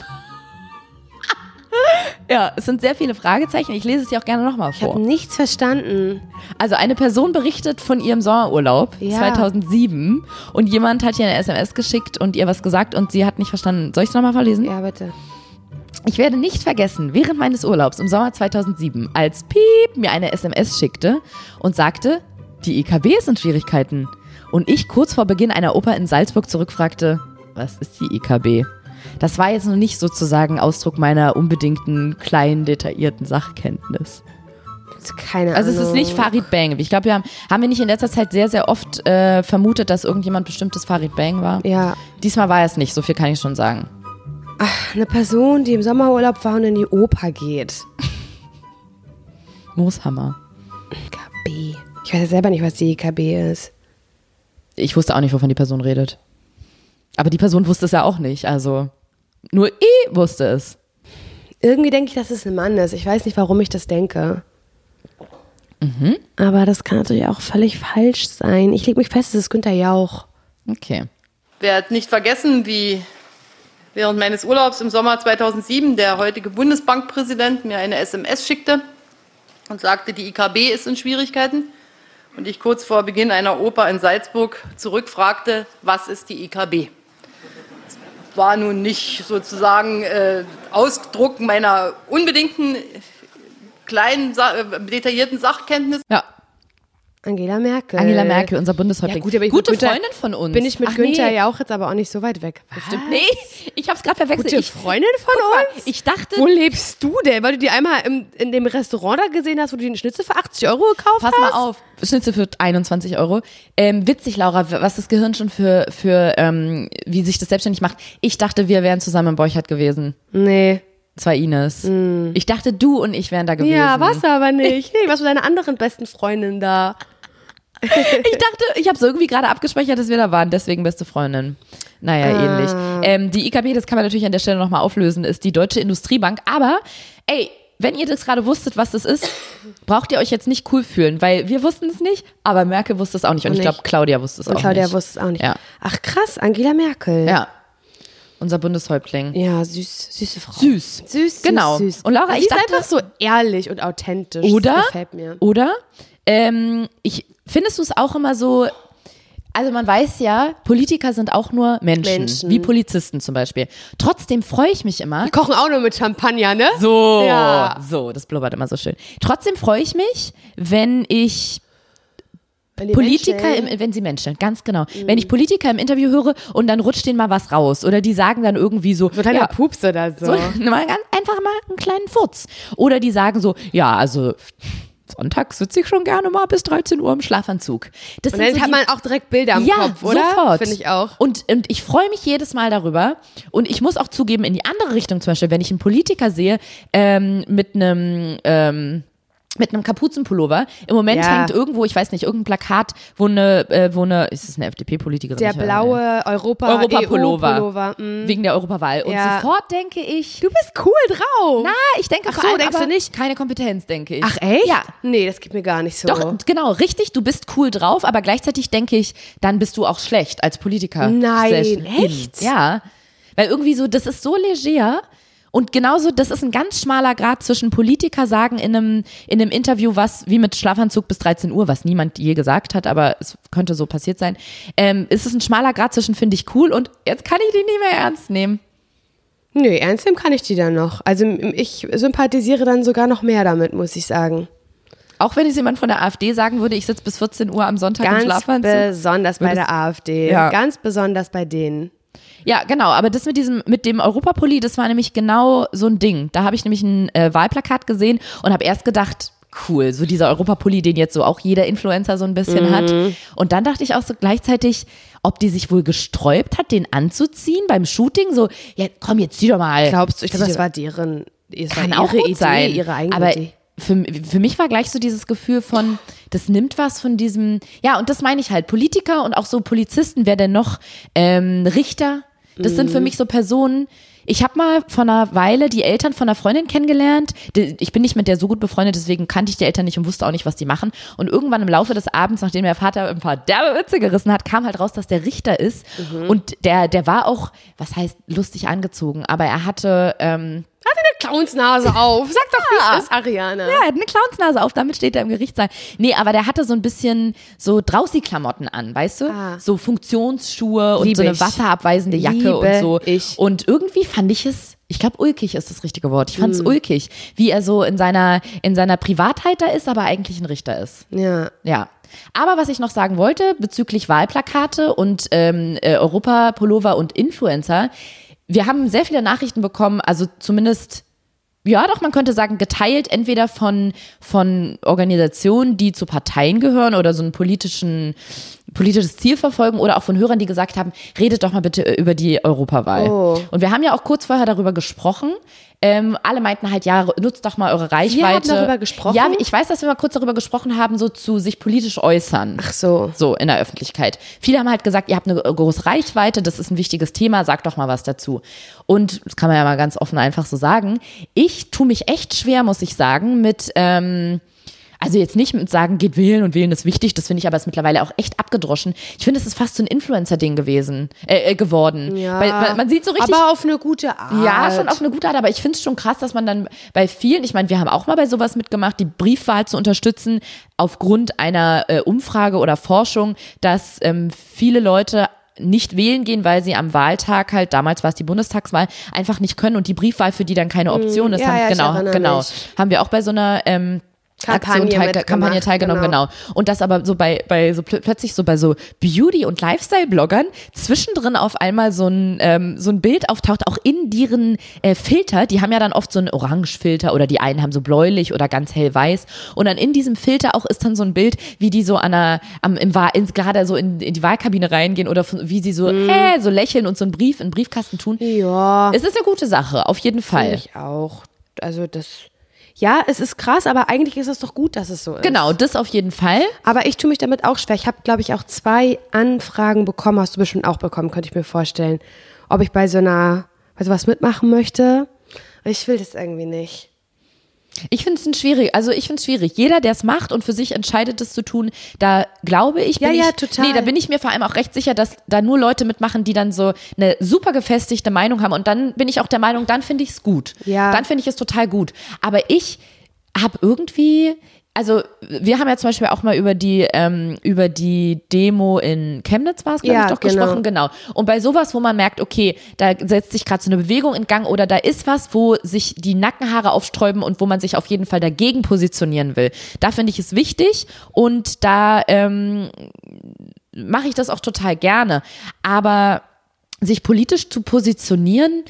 Ja, es sind sehr viele Fragezeichen. Ich lese es dir auch gerne nochmal Ich habe vor. nichts verstanden. Also eine Person berichtet von ihrem Sommerurlaub Ja. zweitausendsieben und jemand hat ihr eine S M S geschickt und ihr was gesagt und sie hat nicht verstanden. Soll ich es nochmal vorlesen? Ja, bitte. Ich werde nicht vergessen, während meines Urlaubs im Sommer zweitausendsieben, als Piep mir eine S M S schickte und sagte, die I K B ist in Schwierigkeiten. Und ich kurz vor Beginn einer Oper in Salzburg zurückfragte, was ist die I K B? Das war jetzt noch nicht sozusagen Ausdruck meiner unbedingten, kleinen, detaillierten Sachkenntnis. Keine Also Ahnung. es ist nicht Farid Bang. Ich glaube, wir haben, haben wir nicht in letzter Zeit sehr, sehr oft äh, vermutet, dass irgendjemand bestimmtes Farid Bang war. Ja. Diesmal war es nicht, so viel kann ich schon sagen. Ach, eine Person, die im Sommerurlaub war und in die Oper geht. Mooshammer. I K B. Ich weiß ja selber nicht, was die I K B ist. Ich wusste auch nicht, wovon die Person redet. Aber die Person wusste es ja auch nicht. Also nur ich wusste es. Irgendwie denke ich, dass es ein Mann ist. Ich weiß nicht, warum ich das denke. Mhm. Aber das kann natürlich auch völlig falsch sein. Ich lege mich fest, es ist Günther Jauch. Okay. Werd nicht vergessen, wie während meines Urlaubs im Sommer zweitausendsieben der heutige Bundesbankpräsident mir eine S M S schickte und sagte, die I K B ist in Schwierigkeiten. Und ich kurz vor Beginn einer Oper in Salzburg zurückfragte, was ist die I K B? Das war nun nicht sozusagen äh, Ausdruck meiner unbedingten, kleinen, äh, detaillierten Sachkenntnis. Ja. Angela Merkel. Angela Merkel, unser Bundeshäuptling. Ja, gut, aber ich Gute mit Günther- Freundin von uns. Bin ich mit Ach, Günther nee. Jauch jetzt aber auch nicht so weit weg. Stimmt. Nee, ich hab's gerade verwechselt. Gute ich, Freundin von Guck mal, uns? ich dachte, Wo lebst du denn? Weil du die einmal im, in dem Restaurant da gesehen hast, wo du den Schnitzel für achtzig Euro gekauft pass hast? mal auf, Schnitzel für einundzwanzig Euro. Ähm, witzig, Laura, was das Gehirn schon für, für ähm, wie sich das selbstständig macht. Ich dachte, wir wären zusammen im Borchardt gewesen. Nee. Das war Ines. Mm. Ich dachte, du und ich wären da gewesen. Ja, warst du aber nicht. Nee, warst du deine anderen besten Freundin da? Ich dachte, ich habe es irgendwie gerade abgespeichert, dass wir da waren, deswegen beste Freundin. Naja, Ah. ähnlich. Ähm, die I K B, das kann man natürlich an der Stelle nochmal auflösen, ist die Deutsche Industriebank. Aber, ey, wenn ihr das gerade wusstet, was das ist, braucht ihr euch jetzt nicht cool fühlen, weil wir wussten es nicht, aber Merkel wusste es auch nicht. Und ich glaube, Claudia wusste es Und auch Claudia nicht. wusste es auch nicht. Ja. Ach krass, Angela Merkel. Ja. Unser Bundeshäuptling. Ja, süß, süße Frau. Süß. Süß, Genau. süß, süß. Und Laura, Sie ich ist dachte, einfach so ehrlich und authentisch. Oder? Das gefällt mir. Oder? Ähm, ich, findest du es auch immer so, also man weiß ja, Politiker sind auch nur Menschen, Menschen. wie Polizisten zum Beispiel. Trotzdem freue ich mich immer. Die kochen auch nur mit Champagner, ne? So, Ja. so, das blubbert immer so schön. Trotzdem freue ich mich, wenn ich Wenn die Politiker, Menschen- im, wenn sie Menschen, ganz genau. Wenn ich Politiker im Interview höre und dann rutscht denen mal was raus oder die sagen dann irgendwie so, So kleiner Pups oder so. so mal ganz, einfach mal einen kleinen Furz. Oder die sagen so, ja, also sonntags sitze ich schon gerne mal bis dreizehn Uhr im Schlafanzug. Das Und sind dann so hat die- man auch direkt Bilder im ja, Kopf, oder? sofort. Finde ich auch. Und, und ich freue mich jedes Mal darüber. Und ich muss auch zugeben, in die andere Richtung zum Beispiel, wenn ich einen Politiker sehe ähm, mit einem ähm, mit einem Kapuzenpullover. Im Moment Ja. hängt irgendwo, ich weiß nicht, irgendein Plakat, wo eine, äh, wo eine, ist es eine F D P-Politikerin? Der Ich weiß blaue Europa, Europa-Pullover. E U-Pullover. Mm. Wegen der Europawahl. Und Ja. sofort denke ich, Du bist cool drauf. na, ich denke Ach vor so, allem denkst aber du nicht? keine Kompetenz, denke ich. Ach echt? Ja. Nee, das geht mir gar nicht so. Doch, genau, richtig, du bist cool drauf, aber gleichzeitig denke ich, dann bist du auch schlecht als Politiker. Nein, Slash in. echt? Ja, weil irgendwie so, das ist so leger und genauso, das ist ein ganz schmaler Grad zwischen Politiker sagen in einem, in einem Interview was, wie mit Schlafanzug bis dreizehn Uhr, was niemand je gesagt hat, aber es könnte so passiert sein, ähm, ist es ein schmaler Grad zwischen finde ich cool und jetzt kann ich die nicht mehr ernst nehmen. Nö, ernst nehmen kann ich die dann noch. Also ich sympathisiere dann sogar noch mehr damit, muss ich sagen. Auch wenn es jemand von der AfD sagen würde, ich sitze bis vierzehn Uhr am Sonntag im Ganz Schlafanzug. besonders bei Würdest- der AfD. Ja. Ganz besonders bei denen. Ja, genau, aber das mit diesem, mit dem Europapulli, das war nämlich genau so ein Ding. Da habe ich nämlich ein äh, Wahlplakat gesehen und habe erst gedacht, cool, so dieser Europapulli, den jetzt so auch jeder Influencer so ein bisschen Mhm. hat. Und dann dachte ich auch so gleichzeitig, ob die sich wohl gesträubt hat, den anzuziehen beim Shooting, so, ja komm, jetzt zieh doch mal. Glaubst du, ich Zieh glaube, das doch- war deren, das Kann war auch ihre gut Idee, sein, ihre eigene aber Idee. Für, für mich war gleich so dieses Gefühl von, das nimmt was von diesem, ja, und das meine ich halt, Politiker und auch so Polizisten, wer denn noch, ähm, Richter, das sind für mich so Personen, ich habe mal vor einer Weile die Eltern von einer Freundin kennengelernt. Die- Ich bin nicht mit der so gut befreundet, deswegen kannte ich die Eltern nicht und wusste auch nicht, was die machen. Und irgendwann im Laufe des Abends, nachdem der Vater ein paar derbe Witze gerissen hat, kam halt raus, dass der Richter ist. Mhm. Und der, der war auch, was heißt lustig angezogen, aber er hatte, ähm, Hatte eine Clownsnase auf. Sag doch, wie es ist, Ariane. ja, er hat eine Clownsnase auf, damit steht er im Gerichtssaal. Nee, aber der hatte so ein bisschen so Draußi-Klamotten an, weißt du? Ah. So Funktionsschuhe und Liebe so eine ich. wasserabweisende Jacke Liebe und so. ich. Und irgendwie fand ich es, ich glaube ulkig ist das richtige Wort. Ich fand es Mm. ulkig, wie er so in seiner, in seiner Privatheit da ist, aber eigentlich ein Richter ist. Ja. Ja. Aber was ich noch sagen wollte bezüglich Wahlplakate und ähm, äh, Europapullover und Influencer, wir haben sehr viele Nachrichten bekommen, also zumindest Ja, doch, man könnte sagen, geteilt entweder von, von Organisationen, die zu Parteien gehören oder so ein politischen, politisches Ziel verfolgen oder auch von Hörern, die gesagt haben, redet doch mal bitte über die Europawahl. Oh. Und wir haben ja auch kurz vorher darüber gesprochen. Ähm, alle meinten halt, ja, nutzt doch mal eure Reichweite. Wir haben darüber gesprochen? Ja, ich weiß, dass wir mal kurz darüber gesprochen haben, so zu sich politisch äußern. Ach so. So, in der Öffentlichkeit. Viele haben halt gesagt, ihr habt eine große Reichweite, das ist ein wichtiges Thema, sagt doch mal was dazu. Und das kann man ja mal ganz offen einfach so sagen. Ich tue mich echt schwer, muss ich sagen, mit, ähm, also jetzt nicht mit sagen, geht wählen und wählen ist wichtig, das finde ich aber ist mittlerweile auch echt abgedroschen. Ich finde, es ist fast so ein Influencer-Ding gewesen, äh, geworden. Ja, Weil man, man sieht so richtig. Aber auf eine gute Art. Ja, schon auf eine gute Art, aber ich finde es schon krass, dass man dann bei vielen, ich meine, wir haben auch mal bei sowas mitgemacht, die Briefwahl zu unterstützen, aufgrund einer äh, Umfrage oder Forschung, dass ähm, viele Leute nicht wählen gehen, weil sie am Wahltag halt, damals war es die Bundestagswahl, einfach nicht können und die Briefwahl für die dann keine Option ist. Ja, haben, ja, genau, genau. mich. Haben wir auch bei so einer ähm, Kampagne, Aktion teil, Kampagne teilgenommen, genau. genau. Und das aber so bei, bei so pl- plötzlich so bei so Beauty- und Lifestyle-Bloggern zwischendrin auf einmal so ein, ähm, so ein Bild auftaucht, auch in deren äh, Filter, die haben ja dann oft so einen Orange-Filter oder die einen haben so bläulich oder ganz hellweiß und dann in diesem Filter auch ist dann so ein Bild, wie die so an einer, am, im Wahl, in, gerade so in, in die Wahlkabine reingehen oder von, wie sie so, mm. äh, so lächeln und so einen Brief in den Briefkasten tun. Ja. Es ist eine gute Sache, auf jeden Fall. Finde ich auch. Also das... Ja, es ist krass, aber eigentlich ist es doch gut, dass es so ist. Genau, das auf jeden Fall. Aber ich tue mich damit auch schwer. Ich habe, glaube ich, auch zwei Anfragen bekommen, hast du bestimmt auch bekommen, könnte ich mir vorstellen. Ob ich bei so einer, bei sowas mitmachen möchte. Ich will das irgendwie nicht. Ich finde es schwierig, also ich finde es schwierig. Jeder, der es macht und für sich entscheidet, das zu tun, da glaube ich, bin ja, ja, ich, total. nee, da bin ich mir vor allem auch recht sicher, dass da nur Leute mitmachen, die dann so eine super gefestigte Meinung haben und dann bin ich auch der Meinung, dann finde ich es gut. Ja. Dann finde ich es total gut. Aber ich habe irgendwie, also wir haben ja zum Beispiel auch mal über die ähm, über die Demo in Chemnitz war es, glaube ja, ich, doch genau. gesprochen, genau. Und bei sowas, wo man merkt, okay, da setzt sich gerade so eine Bewegung in Gang oder da ist was, wo sich die Nackenhaare aufsträuben und wo man sich auf jeden Fall dagegen positionieren will. Da finde ich es wichtig und da ähm, mache ich das auch total gerne. Aber sich politisch zu positionieren,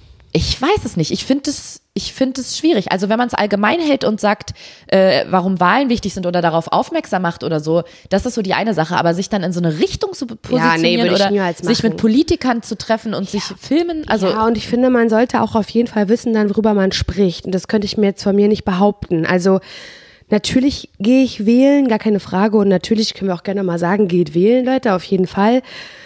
ich weiß es nicht. Ich finde es, ich finde es schwierig. Also wenn man es allgemein hält und sagt, äh, warum Wahlen wichtig sind oder darauf aufmerksam macht oder so, das ist so die eine Sache. Aber sich dann in so eine Richtung zu positionieren ja, nee, würde ich oder niemals sich mit machen. Politikern zu treffen und ja. sich filmen, also ja, und ich finde, man sollte auch auf jeden Fall wissen, dann worüber man spricht. Und das könnte ich mir jetzt von mir nicht behaupten. Also natürlich gehe ich wählen, gar keine Frage. Und natürlich können wir auch gerne mal sagen, geht wählen, Leute, auf jeden Fall.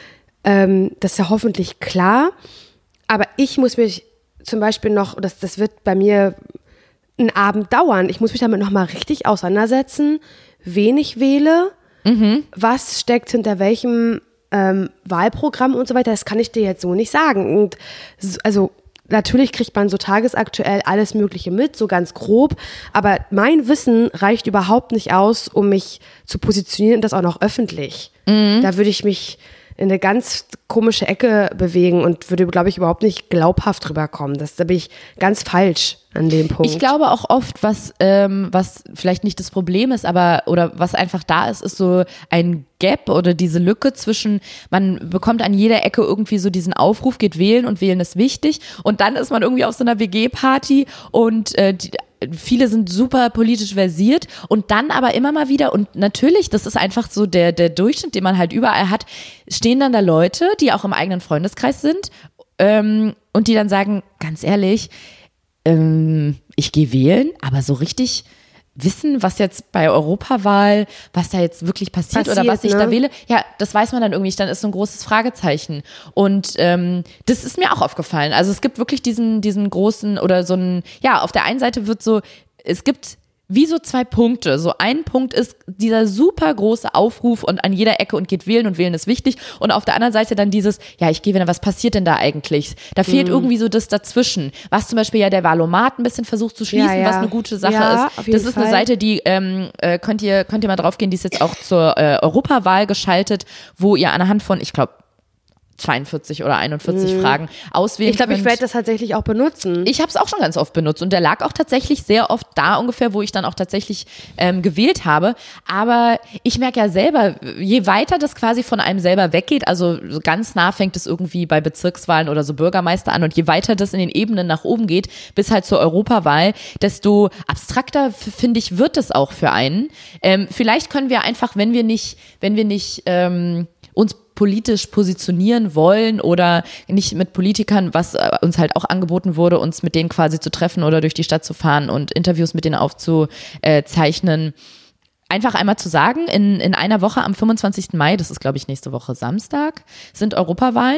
Ähm, das ist ja hoffentlich klar. Aber ich muss mich zum Beispiel noch, das, das wird bei mir einen Abend dauern. Ich muss mich damit nochmal richtig auseinandersetzen, wen ich wähle, mhm. was steckt hinter welchem ähm, Wahlprogramm und so weiter. Das kann ich dir jetzt so nicht sagen. Und also natürlich kriegt man so tagesaktuell alles Mögliche mit, so ganz grob. Aber mein Wissen reicht überhaupt nicht aus, um mich zu positionieren und das auch noch öffentlich. Mhm. Da würde ich mich in eine ganz komische Ecke bewegen und würde, glaube ich, überhaupt nicht glaubhaft rüberkommen. Das, da bin ich ganz falsch an dem Punkt. Ich glaube auch oft, was, ähm, was vielleicht nicht das Problem ist, aber oder was einfach da ist, ist so ein Gap oder diese Lücke zwischen, man bekommt an jeder Ecke irgendwie so diesen Aufruf, geht wählen und wählen ist wichtig und dann ist man irgendwie auf so einer W G-Party und äh, die, viele sind super politisch versiert und dann aber immer mal wieder und natürlich, das ist einfach so der, der Durchschnitt, den man halt überall hat, stehen dann da Leute, die auch im eigenen Freundeskreis sind ähm, und die dann sagen, ganz ehrlich, ähm, ich gehe wählen, aber so richtig wissen, was jetzt bei Europawahl, was da jetzt wirklich passiert, passiert oder was ich ne? da wähle, ja, das weiß man dann irgendwie nicht, dann ist so ein großes Fragezeichen und ähm, das ist mir auch aufgefallen, also es gibt wirklich diesen, diesen großen oder so ein, ja, auf der einen Seite wird so, es gibt wie so zwei Punkte. So ein Punkt ist dieser super große Aufruf und an jeder Ecke und geht wählen und wählen ist wichtig. Und auf der anderen Seite dann dieses, ja, ich gehe wieder, was passiert denn da eigentlich? Da fehlt mhm. irgendwie so das dazwischen. Was zum Beispiel ja der Valomat ein bisschen versucht zu schließen, ja, ja. was eine gute Sache ja, ist. Das ist Fall. Eine Seite, die ähm, äh, könnt ihr könnt ihr mal drauf gehen, die ist jetzt auch zur äh, Europawahl geschaltet, wo ihr anhand von, ich glaube, zweiundvierzig oder einundvierzig Mhm. Fragen auswählen Ich glaube, ich könnt. werde das tatsächlich auch benutzen. Ich habe es auch schon ganz oft benutzt und der lag auch tatsächlich sehr oft da ungefähr, wo ich dann auch tatsächlich ähm, gewählt habe. Aber ich merke ja selber, je weiter das quasi von einem selber weggeht, also so ganz nah fängt es irgendwie bei Bezirkswahlen oder so Bürgermeister an und je weiter das in den Ebenen nach oben geht, bis halt zur Europawahl, desto abstrakter, f- finde ich, wird es auch für einen. Ähm, vielleicht können wir einfach, wenn wir nicht, wenn wir nicht ähm, uns politisch positionieren wollen oder nicht mit Politikern, was äh, uns halt auch angeboten wurde, uns mit denen quasi zu treffen oder durch die Stadt zu fahren und Interviews mit denen aufzuzeichnen. Einfach einmal zu sagen, in, in einer Woche am fünfundzwanzigsten Mai, das ist glaube ich nächste Woche Samstag, sind Europawahlen.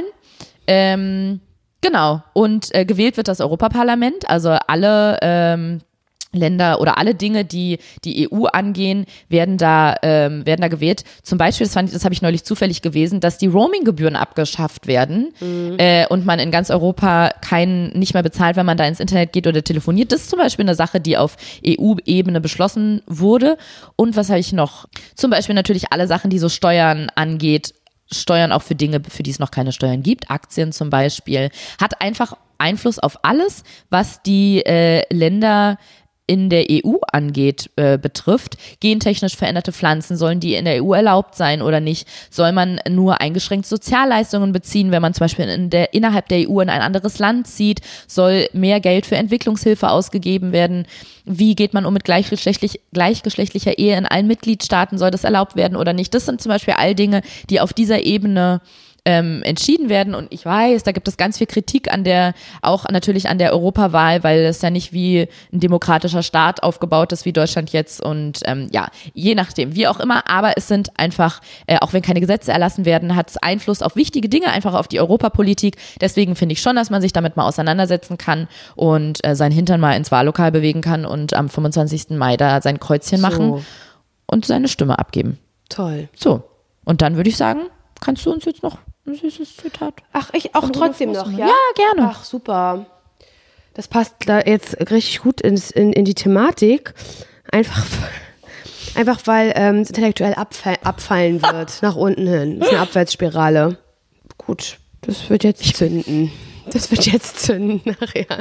Ähm, genau. Und äh, gewählt wird das Europaparlament, also alle ähm, Länder oder alle Dinge, die die E U angehen, werden da ähm, werden da gewählt. Zum Beispiel, das, fand ich- das habe ich neulich zufällig gewesen, dass die Roaming-Gebühren abgeschafft werden Mhm. äh, und man in ganz Europa keinen nicht mehr bezahlt, wenn man da ins Internet geht oder telefoniert. Das ist zum Beispiel eine Sache, die auf E U-Ebene beschlossen wurde. Und was habe ich noch? Zum Beispiel natürlich alle Sachen, die so Steuern angeht. Steuern auch für Dinge, für die es noch keine Steuern gibt. Aktien zum Beispiel. Hat einfach Einfluss auf alles, was die äh, Länder in der E U angeht, äh, betrifft. Gentechnisch veränderte Pflanzen, sollen die in der E U erlaubt sein oder nicht? Soll man nur eingeschränkt Sozialleistungen beziehen, wenn man zum Beispiel in der, innerhalb der E U in ein anderes Land zieht? Soll mehr Geld für Entwicklungshilfe ausgegeben werden? Wie geht man um mit gleichgeschlechtlich, gleichgeschlechtlicher Ehe in allen Mitgliedstaaten? Soll das erlaubt werden oder nicht? Das sind zum Beispiel all Dinge, die auf dieser Ebene ähm, entschieden werden. Und ich weiß, da gibt es ganz viel Kritik an der, auch natürlich an der Europawahl, weil es ja nicht wie ein demokratischer Staat aufgebaut ist, wie Deutschland jetzt. Und ähm, ja, je nachdem, wie auch immer. Aber es sind einfach, äh, auch wenn keine Gesetze erlassen werden, hat es Einfluss auf wichtige Dinge, einfach auf die Europapolitik. Deswegen finde ich schon, dass man sich damit mal auseinandersetzen kann und äh, sein Hintern mal ins Wahllokal bewegen kann und am fünfundzwanzigsten Mai da sein Kreuzchen machen So. und seine Stimme abgeben. Toll. So, und dann würde ich sagen, kannst du uns jetzt noch ein süßes Zitat? Ach, ich auch Von trotzdem Rudolf noch, Nussbaum? ja? Ja, gerne. Ach, super. Das passt da jetzt richtig gut ins, in, in die Thematik. Einfach, einfach weil ähm, es intellektuell abfall, abfallen wird, nach unten hin. Das ist eine Abwärtsspirale. Gut, das wird jetzt zünden. Das wird jetzt zünden nachher.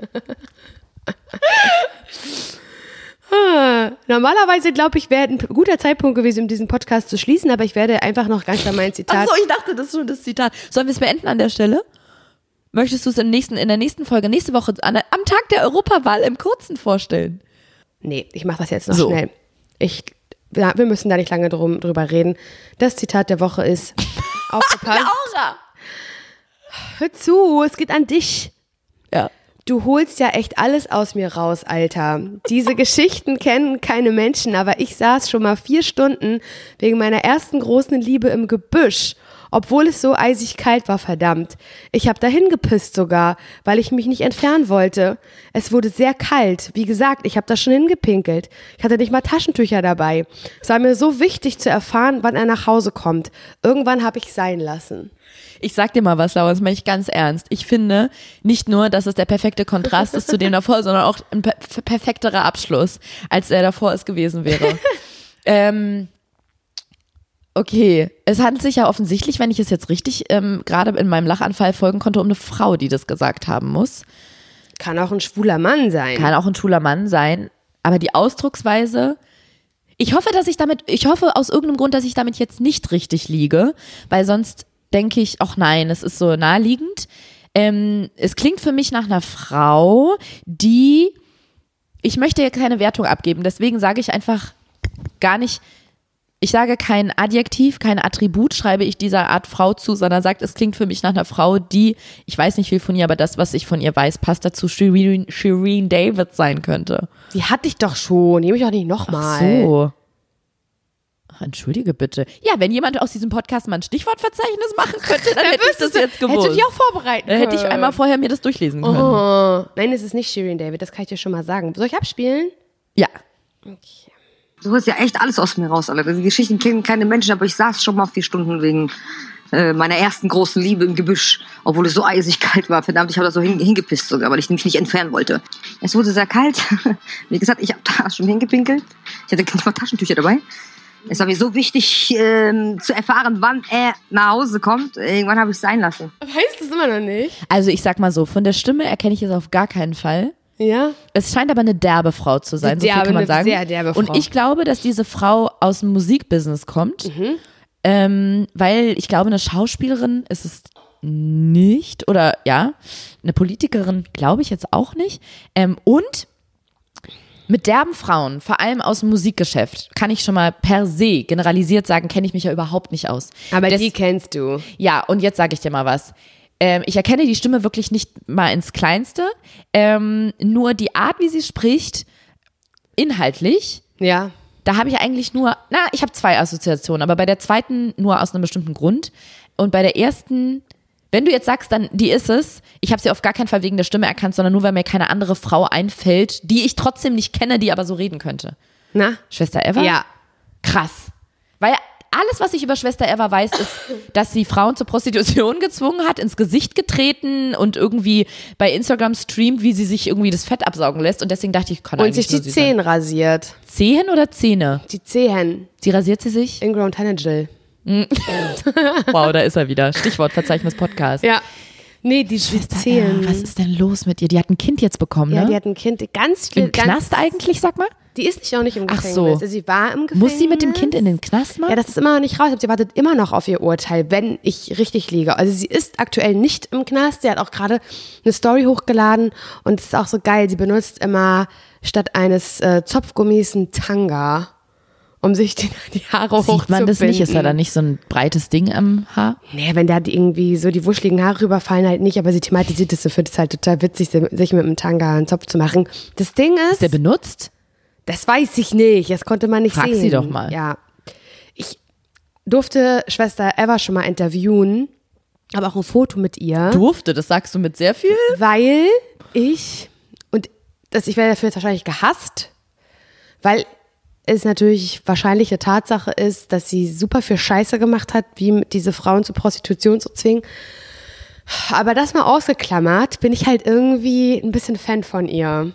Ah, normalerweise, glaube ich, wäre ein guter Zeitpunkt gewesen, um diesen Podcast zu schließen, aber ich werde einfach noch ganz klar mein Zitat. Achso, ich dachte, das ist schon das Zitat. Sollen wir es beenden an der Stelle? Möchtest du es im nächsten, in der nächsten Folge, nächste Woche, an der, am Tag der Europawahl im Kurzen vorstellen? Nee, ich mache das jetzt noch So. schnell. Ich, ja, wir müssen da nicht lange drum, drüber reden. Das Zitat der Woche ist, aufgepasst. Laura! Hör zu, es geht an dich. Ja. Du holst ja echt alles aus mir raus, Alter. Diese Geschichten kennen keine Menschen, aber ich saß schon mal vier Stunden wegen meiner ersten großen Liebe im Gebüsch, obwohl es so eisig kalt war, verdammt. Ich habe dahin gepisst sogar, weil ich mich nicht entfernen wollte. Es wurde sehr kalt. Wie gesagt, ich habe da schon hingepinkelt. Ich hatte nicht mal Taschentücher dabei. Es war mir so wichtig zu erfahren, wann er nach Hause kommt. Irgendwann habe ich sein lassen. Ich sag dir mal was, Laura, das meine ich ganz ernst. Ich finde nicht nur, dass es der perfekte Kontrast ist zu dem davor, sondern auch ein per perfekterer Abschluss, als der davor es gewesen wäre. ähm, okay, es handelt sich ja offensichtlich, wenn ich es jetzt richtig ähm, gerade in meinem Lachanfall folgen konnte, um eine Frau, die das gesagt haben muss. Kann auch ein schwuler Mann sein. Kann auch ein schwuler Mann sein, aber die Ausdrucksweise, ich hoffe, dass ich damit, ich hoffe aus irgendeinem Grund, dass ich damit jetzt nicht richtig liege, weil sonst denke ich, ach nein, es ist so naheliegend. Ähm, es klingt für mich nach einer Frau, die, ich möchte ja keine Wertung abgeben, deswegen sage ich einfach gar nicht, ich sage kein Adjektiv, kein Attribut schreibe ich dieser Art Frau zu, sondern sagt, es klingt für mich nach einer Frau, die, ich weiß nicht viel von ihr, aber das, was ich von ihr weiß, passt dazu, Shireen, Shireen David sein könnte. Die hatte ich doch schon, nehme ich doch nicht nochmal. Ach so. Ach, entschuldige bitte. Ja, wenn jemand aus diesem Podcast mal ein Stichwortverzeichnis machen könnte, dann hätte ich das jetzt gewusst. Hättest du dich auch vorbereiten Dann können. hätte ich einmal vorher mir das durchlesen können. Oh. Nein, es ist nicht Shireen David, das kann ich dir schon mal sagen. Soll ich abspielen? Ja. Okay. Du holst ja echt alles aus mir raus, Alter. Die Geschichten kennen keine Menschen, aber ich saß schon mal vier Stunden wegen äh, meiner ersten großen Liebe im Gebüsch, obwohl es so eisig kalt war. Verdammt, ich habe da so hin, hingepisst sogar, weil ich mich nicht entfernen wollte. Es wurde sehr kalt. Wie gesagt, ich habe da schon hingepinkelt. Ich hatte nicht mal Taschentücher dabei. Es war mir so wichtig ähm, zu erfahren, wann er nach Hause kommt. Irgendwann habe ich es sein lassen. Heißt das immer noch nicht? Also ich sag mal so, von der Stimme erkenne ich es auf gar keinen Fall. Ja. Es scheint aber eine derbe Frau zu sein, so viel kann man sagen. Sehr derbe Frau. Und ich glaube, dass diese Frau aus dem Musikbusiness kommt, Mhm. ähm, weil ich glaube, eine Schauspielerin ist es nicht oder ja, eine Politikerin glaube ich jetzt auch nicht. Ähm, und mit derben Frauen, vor allem aus dem Musikgeschäft, kann ich schon mal per se generalisiert sagen, kenne ich mich ja überhaupt nicht aus. Aber Des- die kennst du. Ja, und jetzt sage ich dir mal was. Ähm, ich erkenne die Stimme wirklich nicht mal ins Kleinste. Ähm, nur die Art, wie sie spricht, inhaltlich, Ja. da habe ich eigentlich nur, na, ich habe zwei Assoziationen, aber bei der zweiten nur aus einem bestimmten Grund. Und bei der ersten, wenn du jetzt sagst, dann die ist es, ich habe sie auf gar keinen Fall wegen der Stimme erkannt, sondern nur, weil mir keine andere Frau einfällt, die ich trotzdem nicht kenne, die aber so reden könnte. Na? Schwester Eva? Ja. Krass. Weil alles, was ich über Schwester Eva weiß, ist, dass sie Frauen zur Prostitution gezwungen hat, ins Gesicht getreten und irgendwie bei Instagram streamt, wie sie sich irgendwie das Fett absaugen lässt. Und deswegen dachte ich, kann Und eigentlich sich die nur sie sein. Zehen rasiert. Zehen oder Zähne? Die Zehen. Die rasiert sie sich? Ingrown Tanager. Wow, da ist er wieder. Stichwort Verzeichnis Podcast. Ja. Nee, die Zehen. Ja, was ist denn los mit ihr? Die hat ein Kind jetzt bekommen, Ja, ne? die hat ein Kind. Ganz viel. Im ganz, Knast eigentlich, sag mal? Die ist nicht auch nicht im Ach Gefängnis. so. Also sie war im Gefängnis. Muss sie mit dem Kind in den Knast mal? Ja, das ist immer noch nicht raus. Ich glaube, sie wartet immer noch auf ihr Urteil, wenn ich richtig liege. Also sie ist aktuell nicht im Knast. Sie hat auch gerade eine Story hochgeladen und es ist auch so geil. Sie benutzt immer statt eines äh, Zopfgummis einen Tanga, um sich die, die Haare hochzubinden. Sieht man das nicht? Ist da dann nicht so ein breites Ding am Haar? Nee, wenn da irgendwie so die wuscheligen Haare rüberfallen, halt nicht, aber sie thematisiert das so, findet es halt total witzig, sich mit einem Tanga einen Zopf zu machen. Das Ding ist... Ist der benutzt? Das weiß ich nicht, das konnte man nicht Frag sehen. sie doch mal. Ja. Ich durfte Schwester Eva schon mal interviewen, aber auch ein Foto mit ihr. Durfte, das sagst du mit sehr viel? Weil ich, und das, ich werde dafür jetzt wahrscheinlich gehasst, weil es natürlich wahrscheinliche Tatsache ist, dass sie super viel Scheiße gemacht hat, wie diese Frauen zur Prostitution zu zwingen. Aber das mal ausgeklammert, bin ich halt irgendwie ein bisschen Fan von ihr.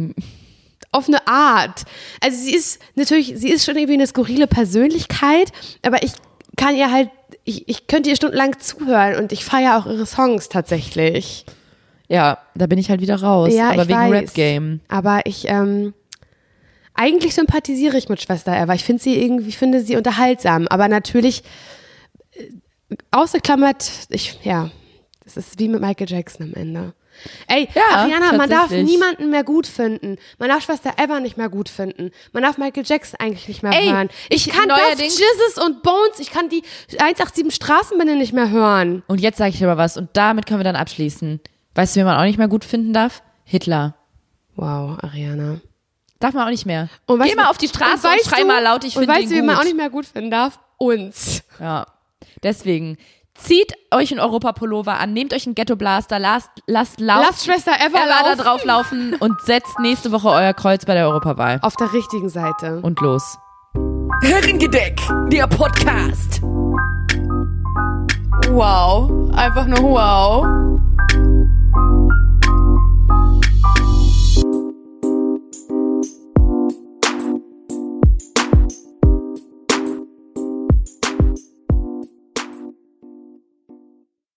Auf eine Art. Also sie ist natürlich, sie ist schon irgendwie eine skurrile Persönlichkeit, aber ich kann ihr halt, ich, ich könnte ihr stundenlang zuhören und ich feiere auch ihre Songs tatsächlich. Ja, da bin ich halt wieder raus. Ja, aber ich wegen weiß. Rap-Game. Aber ich, ähm, eigentlich sympathisiere ich mit Schwester Eva. Ich finde sie irgendwie, finde sie unterhaltsam. Aber natürlich, äh, ausgeklammert, ich, ja, das ist wie mit Michael Jackson am Ende. Ey, Ja, Ariana, man darf tatsächlich. niemanden mehr gut finden. Man darf Schwester Eva nicht mehr gut finden. Man darf Michael Jackson eigentlich nicht mehr Ey, hören. Ich, ich- kann das neuerdings- Jizzes und Bones, ich kann die eins acht sieben Straßenbande nicht mehr hören. Und jetzt sage ich dir mal was und damit können wir dann abschließen. Weißt du, wen man auch nicht mehr gut finden darf? Hitler. Wow, Ariana. Darf man auch nicht mehr. Und weißt Geh du- mal auf die Straße und, weißt schrei du- mal laut, ich Und finde weißt ihn du, wen gut. man auch nicht mehr gut finden darf? Uns. Ja, deswegen zieht euch einen Europapullover an, nehmt euch einen Ghetto-Blaster, lasst, lasst laut Lasst Schwester Eva Eva da laufen. drauf laufen und setzt nächste Woche euer Kreuz bei der Europawahl. Auf der richtigen Seite. Und los. Herrengedeck, der Podcast. Wow, einfach nur wow.